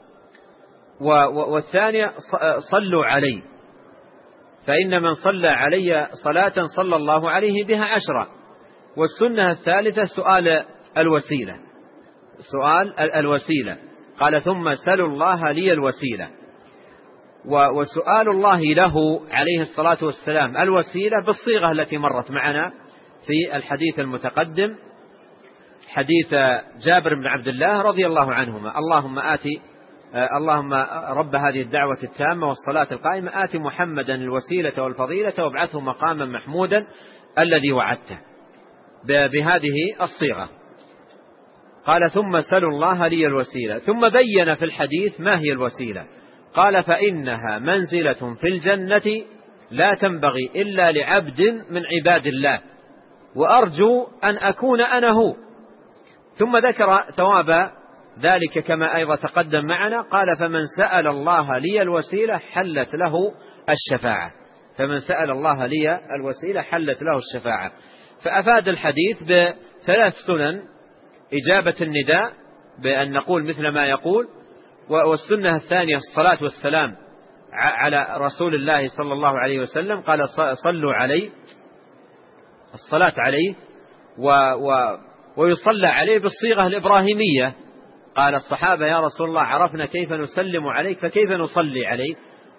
والثانية: صلوا علي، فإن من صلى علي صلاة صلى الله عليه بها عشرة. والسنة الثالثة: سؤال الوسيلة، سؤال الوسيلة. قال: ثم سلوا الله لي الوسيلة. وسؤال الله له عليه الصلاة والسلام الوسيلة بالصيغة التي مرت معنا في الحديث المتقدم، حديث جابر بن عبد الله رضي الله عنهما: اللهم آتي اللهم رب هذه الدعوة التامة والصلاة القائمة آتي محمدا الوسيلة والفضيلة وابعثه مقاما محمودا الذي وعدته، بهذه الصيغة. قال: ثم سلوا الله لي الوسيلة. ثم بين في الحديث ما هي الوسيلة، قال: فإنها منزلة في الجنة لا تنبغي إلا لعبد من عباد الله، وأرجو أن أكون أنا هو. ثم ذكر ثواب ذلك كما أيضا تقدم معنا. قال: فمن سأل الله لي الوسيلة حلت له الشفاعة، فمن سأل الله لي الوسيلة حلت له الشفاعة. فأفاد الحديث بثلاث سنن: إجابة النداء بأن نقول مثل ما يقول، والسنة الثانية الصلاة والسلام على رسول الله صلى الله عليه وسلم. قال: صلوا عليه، الصلاة عليه، و و ويصلى عليه بالصيغة الإبراهيمية. قال الصحابة: يا رسول الله عرفنا كيف نسلم عليك فكيف نصلي عليك؟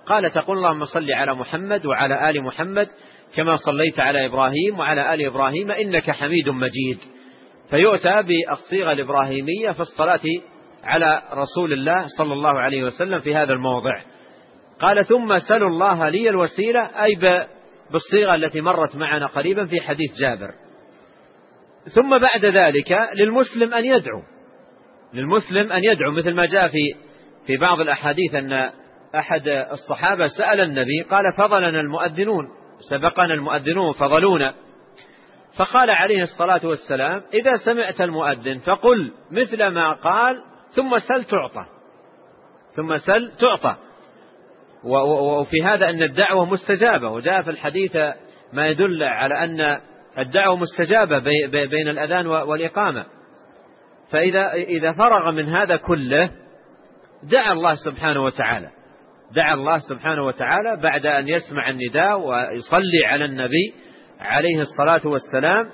قال تقول اللهم صل على محمد وعلى آل محمد كما صليت على إبراهيم وعلى آل إبراهيم إنك حميد مجيد. فيؤتى بالصيغة الإبراهيمية في الصلاة على رسول الله صلى الله عليه وسلم في هذا الموضع. قال ثم سلوا الله لي الوسيلة، أي بالصيغة التي مرت معنا قريبا في حديث جابر. ثم بعد ذلك للمسلم أن يدعو، للمسلم أن يدعو مثل ما جاء في في بعض الأحاديث أن أحد الصحابة سأل النبي قال فضلنا المؤذنون، سبقنا المؤذنون فضلونا، فقال عليه الصلاة والسلام إذا سمعت المؤذن فقل مثل ما قال ثم سل تعطى، ثم سل تعطى. وفي هذا أن الدعوة مستجابة، وجاء في الحديث ما يدل على أن الدعوة مستجابة بين الأذان والإقامة. فإذا إذا فرغ من هذا كله دعا الله سبحانه وتعالى، دعا الله سبحانه وتعالى بعد أن يسمع النداء ويصلي على النبي عليه الصلاة والسلام،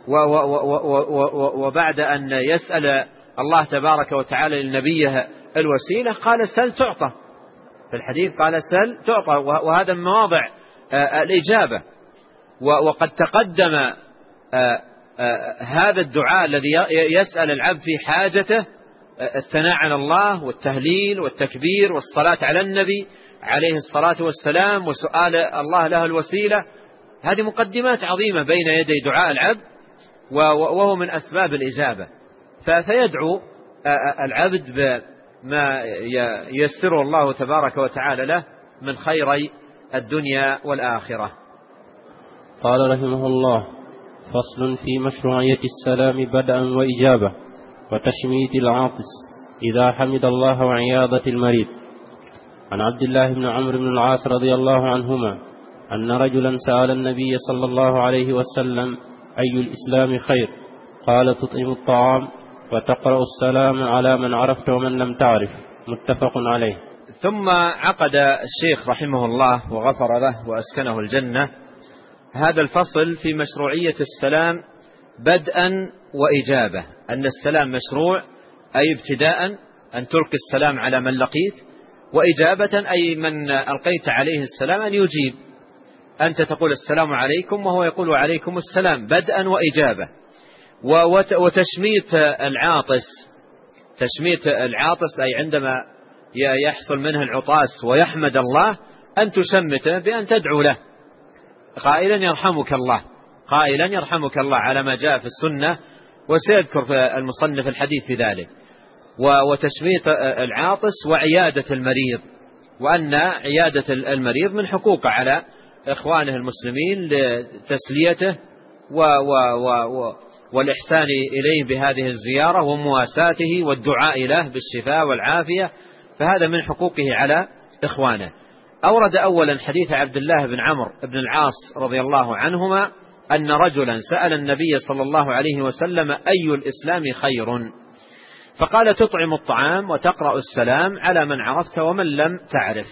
وبعد أن يسأل الله تبارك وتعالى لنبيه الوسيلة قال سل تعطى، في الحديث قال سل تعطى، وهذا من مواضع الإجابة. وقد تقدم هذا الدعاء الذي يسأل العبد في حاجته الثناء على الله والتهليل والتكبير والصلاة على النبي عليه الصلاة والسلام وسؤال الله له الوسيلة، هذه مقدمات عظيمة بين يدي دعاء العبد، وهو من أسباب الإجابة. فيدعو العبد بما ييسره الله تبارك وتعالى له من خيري الدنيا والآخرة. قال رحمه الله: فصل في مشروعية السلام بدءا وإجابة وتشميت العاطس إذا حمد الله وعياضة المريض. عن عبد الله بن عمرو بن العاص رضي الله عنهما أن رجلا سأل النبي صلى الله عليه وسلم: أي الإسلام خير؟ قال: تطعم الطعام وتقرأ السلام على من عرفت ومن لم تعرف. متفق عليه. ثم عقد الشيخ رحمه الله وغفر له وأسكنه الجنة هذا الفصل في مشروعية السلام بدءا وإجابة، أن السلام مشروع أي ابتداء أن تلقي السلام على من لقيت، وإجابة أي من ألقيت عليه السلام أن يجيب، أنت تقول السلام عليكم وهو يقول عليكم السلام، بدءا وإجابة. وتشميت العاطس، تشميت العاطس أي عندما يحصل منه العطاس ويحمد الله أن تشمته بأن تدعو له قائلا يرحمك الله، قائلا يرحمك الله على ما جاء في السنة، وسيذكر في المصنف الحديث في ذلك. وتشميت العاطس وعيادة المريض، وأن عيادة المريض من حقوق على إخوانه المسلمين لتسليته و و و والإحسان إليه بهذه الزيارة ومواساته والدعاء له بالشفاء والعافية، فهذا من حقوقه على إخوانه. أورد أولا حديث عبد الله بن عمرو بن العاص رضي الله عنهما أن رجلا سأل النبي صلى الله عليه وسلم: أي الإسلام خير؟ فقال: تطعم الطعام وتقرأ السلام على من عرفت ومن لم تعرف.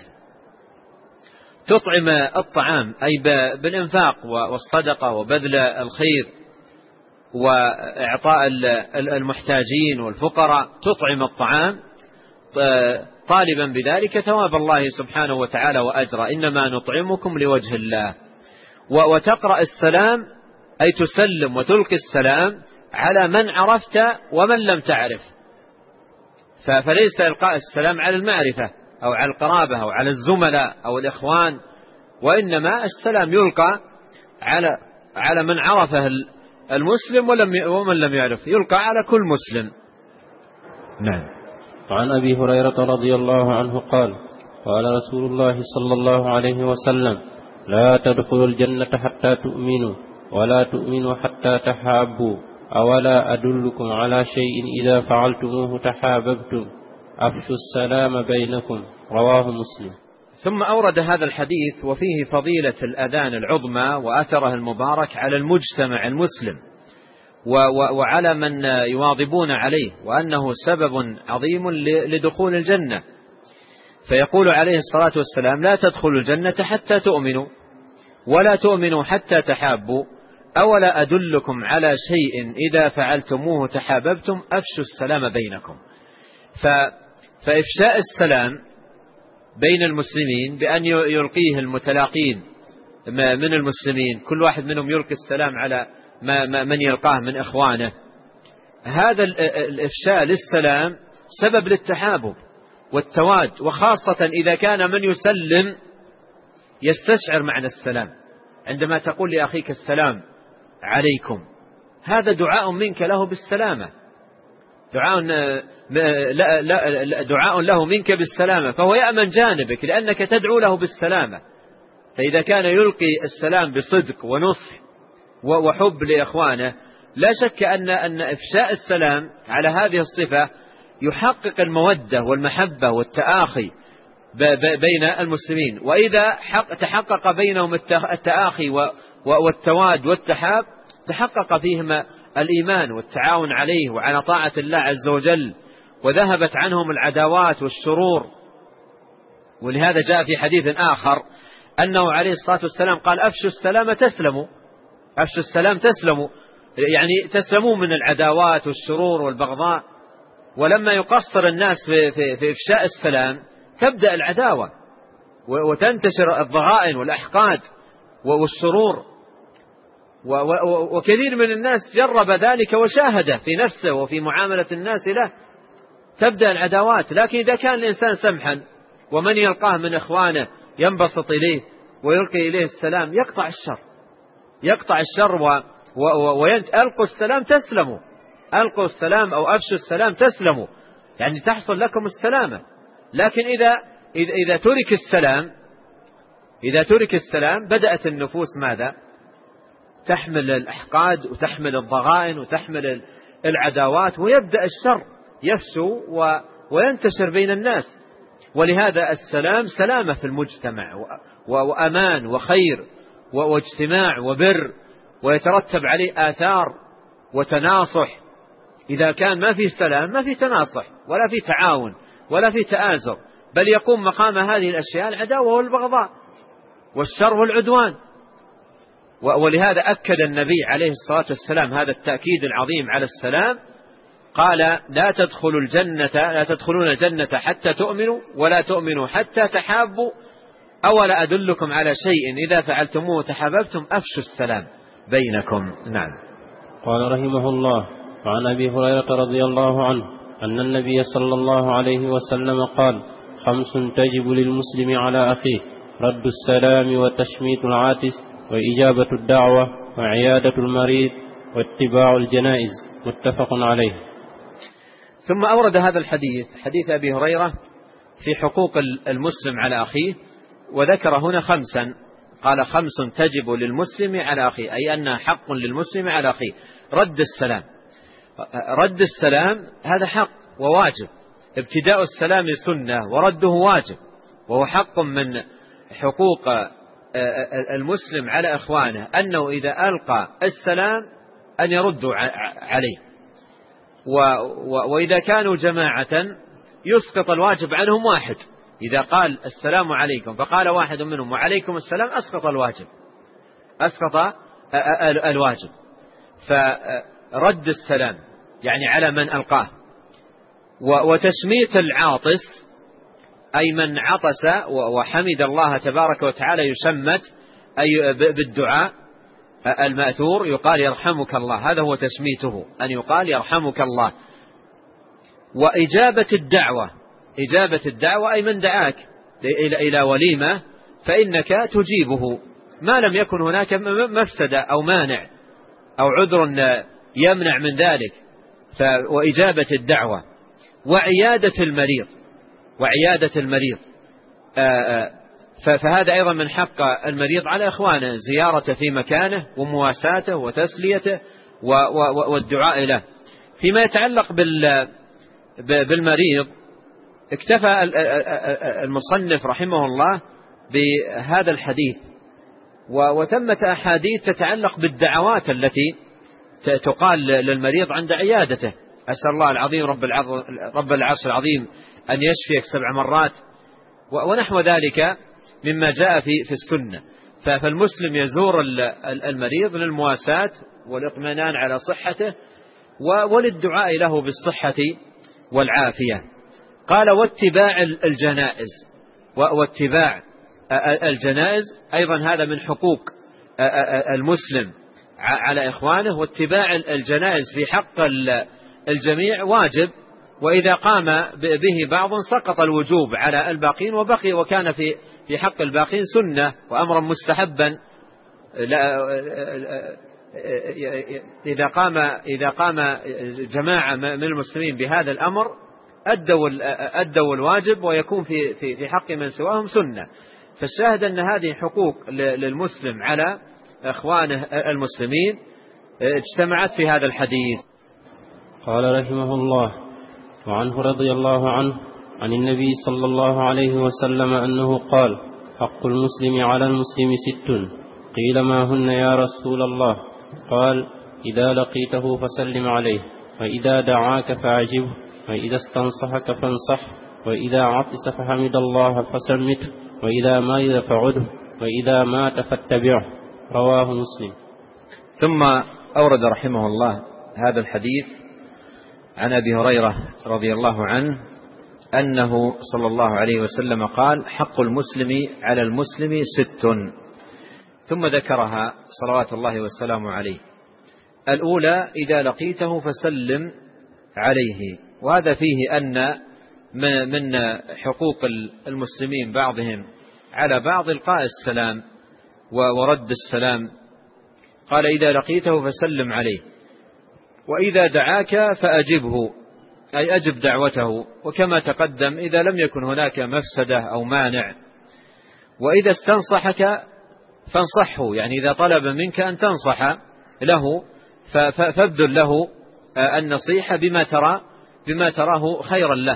تطعم الطعام أي بالإنفاق والصدقة وبذل الخير وإعطاء المحتاجين والفقراء، تطعم الطعام طالبا بذلك ثواب الله سبحانه وتعالى وأجره، إنما نطعمكم لوجه الله. وتقرأ السلام أي تسلم وتلقي السلام على من عرفت ومن لم تعرف، فليس إلقاء السلام على المعرفة أو على القرابة أو على الزملاء أو الإخوان، وإنما السلام يلقى على على من عرفه المسلم ومن لم يعرف، يلقى على كل مسلم. نعم. وعن أبي هريرة رضي الله عنه قال: قال رسول الله صلى الله عليه وسلم: لا تدخلوا الجنة حتى تؤمنوا ولا تؤمنوا حتى تحابوا، أولا أدلكم على شيء إذا فعلتموه تحاببتم، أفشوا السلام بينكم. رواه مسلم. ثم أورد هذا الحديث وفيه فضيلة الأذان العظمى وأثره المبارك على المجتمع المسلم وعلى من يواظبون عليه، وأنه سبب عظيم لدخول الجنة. فيقول عليه الصلاة والسلام: لا تدخلوا الجنة حتى تؤمنوا ولا تؤمنوا حتى تحابوا، أولا أدلكم على شيء إذا فعلتموه تحاببتم، أفشوا السلام بينكم. فإفشاء السلام بين المسلمين بأن يلقيه المتلاقين من المسلمين، كل واحد منهم يلقي السلام على من يلقاه من إخوانه. هذا الإفشاء للسلام سبب للتحابب والتواد، وخاصة إذا كان من يسلم يستشعر معنى السلام. عندما تقول لأخيك السلام عليكم، هذا دعاء منك له بالسلامة، دعاء دعاء له منك بالسلامة، فهو يأمن جانبك لأنك تدعو له بالسلامة. فإذا كان يلقي السلام بصدق ونصح وحب لإخوانه، لا شك أن أن إفشاء السلام على هذه الصفة يحقق المودة والمحبة والتآخي بين المسلمين. وإذا تحقق بينهم التآخي والتواد والتحاب، تحقق فيهم الإيمان والتعاون عليه وعلى طاعة الله عز وجل، وذهبت عنهم العداوات والشرور. ولهذا جاء في حديث آخر أنه عليه الصلاة والسلام قال: أفشوا السلام تسلموا، أفشوا السلام تسلموا، يعني تسلموا من العداوات والشرور والبغضاء. ولما يقصر الناس في, في, في إفشاء السلام تبدأ العداوة وتنتشر الضغائن والأحقاد والشرور. وكثير من الناس جرب ذلك وشاهده في نفسه وفي معاملة الناس له، تبدأ العداوات. لكن إذا كان الإنسان سمحا ومن يلقاه من إخوانه ينبسط إليه ويلقي إليه السلام، يقطع الشر، يقطع الشر ويلقوا السلام تسلموا، ألقوا السلام أو أفشوا السلام تسلموا، يعني تحصل لكم السلامة. لكن إذا إذا ترك السلام إذا ترك السلام بدأت النفوس ماذا؟ تحمل الأحقاد وتحمل الضغائن وتحمل العداوات، ويبدأ الشر يفشو وينتشر بين الناس. ولهذا السلام سلامة في المجتمع وأمان وخير واجتماع وبر، ويترتب عليه آثار وتناصح. إذا كان ما في سلام ما في تناصح ولا في تعاون ولا في تآزر، بل يقوم مقام هذه الأشياء العداوة والبغضاء والشر والعدوان. ولهذا أكد النبي عليه الصلاة والسلام هذا التأكيد العظيم على السلام، قال: لا تدخلوا الجنة لا تدخلون الجنة حتى تؤمنوا ولا تؤمنوا حتى تحابوا، أولا أدلكم على شيء إذا فعلتموه تحاببتم، أفشوا السلام بينكم. نعم. قال رحمه الله: وعن أبي هريرة رضي الله عنه أن النبي صلى الله عليه وسلم قال: خمس تجب للمسلم على أخيه: رد السلام وتشميت العاتس وإجابة الدعوة وعيادة المريض واتباع الجنائز. متفق عليه. ثم أورد هذا الحديث، حديث أبي هريرة، في حقوق المسلم على أخيه، وذكر هنا خمسا، قال: خمس تجب للمسلم على أخيه، أي أنها حق للمسلم على أخيه. رد السلام، رد السلام هذا حق وواجب. ابتداء السلام سنة ورده واجب، وهو حق من حقوق المسلم على إخوانه، أنه إذا ألقى السلام أن يردوا عليه. وإذا كانوا جماعة يسقط الواجب عنهم واحد، إذا قال السلام عليكم فقال واحد منهم وعليكم السلام، أسقط الواجب، أسقط الواجب. فرد السلام يعني على من ألقاه. وتشميت العاطس، أي من عطس وحمد الله تبارك وتعالى يشمت، أي بالدعاء المأثور، يقال يرحمك الله، هذا هو تشميته، أن يقال يرحمك الله. وإجابة الدعوة، إجابة الدعوة أي من دعاك إلى وليمة فإنك تجيبه ما لم يكن هناك مفسدة أو مانع أو عذر يمنع من ذلك. وإجابة الدعوة وعيادة المريض، وعيادة المريض فهذا أيضا من حق المريض على إخوانه، زيارته في مكانه ومواساته وتسليته والدعاء له. فيما يتعلق بالمريض، اكتفى المصنف رحمه الله بهذا الحديث، وثمة أحاديث تتعلق بالدعوات التي تقال للمريض عند عيادته. أسأل الله العظيم رب العرش العظيم أن يشفيك سبع مرات ونحو ذلك مما جاء في في السنة. فالمسلم يزور المريض للمواساة والإطمئنان على صحته وللدعاء له بالصحة والعافية. قال: واتباع الجنائز، واتباع الجنائز أيضا هذا من حقوق المسلم على إخوانه، واتباع الجنائز في حق الجميع واجب، وإذا قام به بعض سقط الوجوب على الباقين وبقي وكان في في حق الباقين سنة وأمرا مستحبا. إذا قام إذا قام جماعة من المسلمين بهذا الأمر أدوا أدوا الواجب، ويكون في في في حق من سواهم سنة. فالشاهد أن هذه حقوق للمسلم على إخوانه المسلمين اجتمعت في هذا الحديث. قال رحمه الله: وعنه رضي الله عنه عن النبي صلى الله عليه وسلم أنه قال: حق المسلم على المسلم ست. قيل ما هن يا رسول الله؟ قال: إذا لقيته فسلم عليه، وإذا دعاك فأعجبه، وإذا استنصحك فانصح، وإذا عطس فحمد الله فسمته، وإذا مرض فعده، وإذا مات فاتبعه. رواه مسلم. ثم أورد رحمه الله هذا الحديث عن أبي هريرة رضي الله عنه أنه صلى الله عليه وسلم قال: حق المسلم على المسلم ست. ثم ذكرها صلوات الله والسلام عليه. الأولى: إذا لقيته فسلم عليه. وهذا فيه أن من حقوق المسلمين بعضهم على بعض إلقاء السلام ورد السلام. قال: إذا لقيته فسلم عليه، وإذا دعاك فأجبه، أي أجب دعوته، وكما تقدم إذا لم يكن هناك مفسدة أو مانع. وإذا استنصحك فانصحه، يعني إذا طلب منك أن تنصح له فابذل له النصيحة بما ترى بما تراه خيرا له.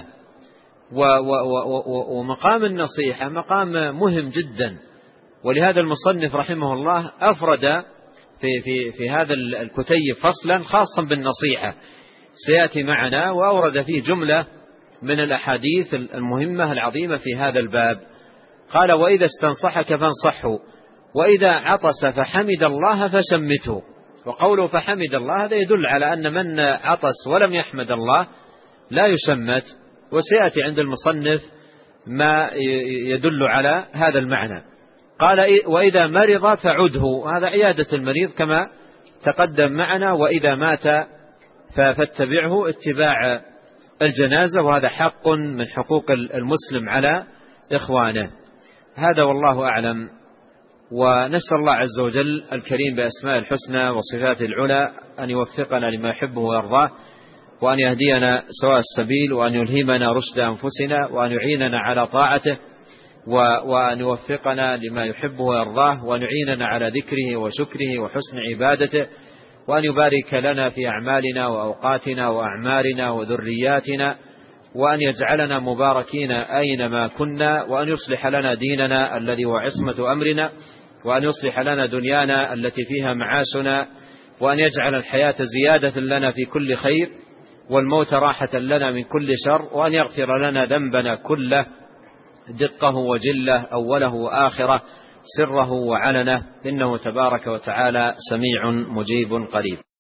ومقام النصيحة مقام مهم جدا، ولهذا المصنف رحمه الله أفرد في في في هذا الكتيب فصلا خاصا بالنصيحة سيأتي معنا، وأورد فيه جملة من الأحاديث المهمة العظيمة في هذا الباب. قال: وإذا استنصحك فانصحه، وإذا عطس فحمد الله فشمته. وقوله فحمد الله هذا يدل على أن من عطس ولم يحمد الله لا يشمت، وسيأتي عند المصنف ما يدل على هذا المعنى. قال: وإذا مرض فعده، هذا عيادة المريض كما تقدم معنا. وإذا مات فاتبعه، اتباع الجنازة، وهذا حق من حقوق المسلم على إخوانه. هذا والله أعلم، ونسأل الله عز وجل الكريم بأسماء الحسنى وصفاته العلى أن يوفقنا لما يحبه ويرضاه، وأن يهدينا سواء السبيل، وأن يلهمنا رشد أنفسنا، وأن يعيننا على طاعته، وأن يوفقنا لما يحبه ويرضاه، وأن يعيننا على ذكره وشكره وحسن عبادته، وأن يبارك لنا في أعمالنا وأوقاتنا وأعمارنا وذرياتنا، وأن يجعلنا مباركين أينما كنا، وأن يصلح لنا ديننا الذي هو عصمة أمرنا، وأن يصلح لنا دنيانا التي فيها معاشنا، وأن يجعل الحياة زيادة لنا في كل خير، والموت راحة لنا من كل شر، وأن يغفر لنا ذنبنا كله دقه وجله، أوله وآخره، سره وعلنه، إنه تبارك وتعالى سميع مجيب قريب.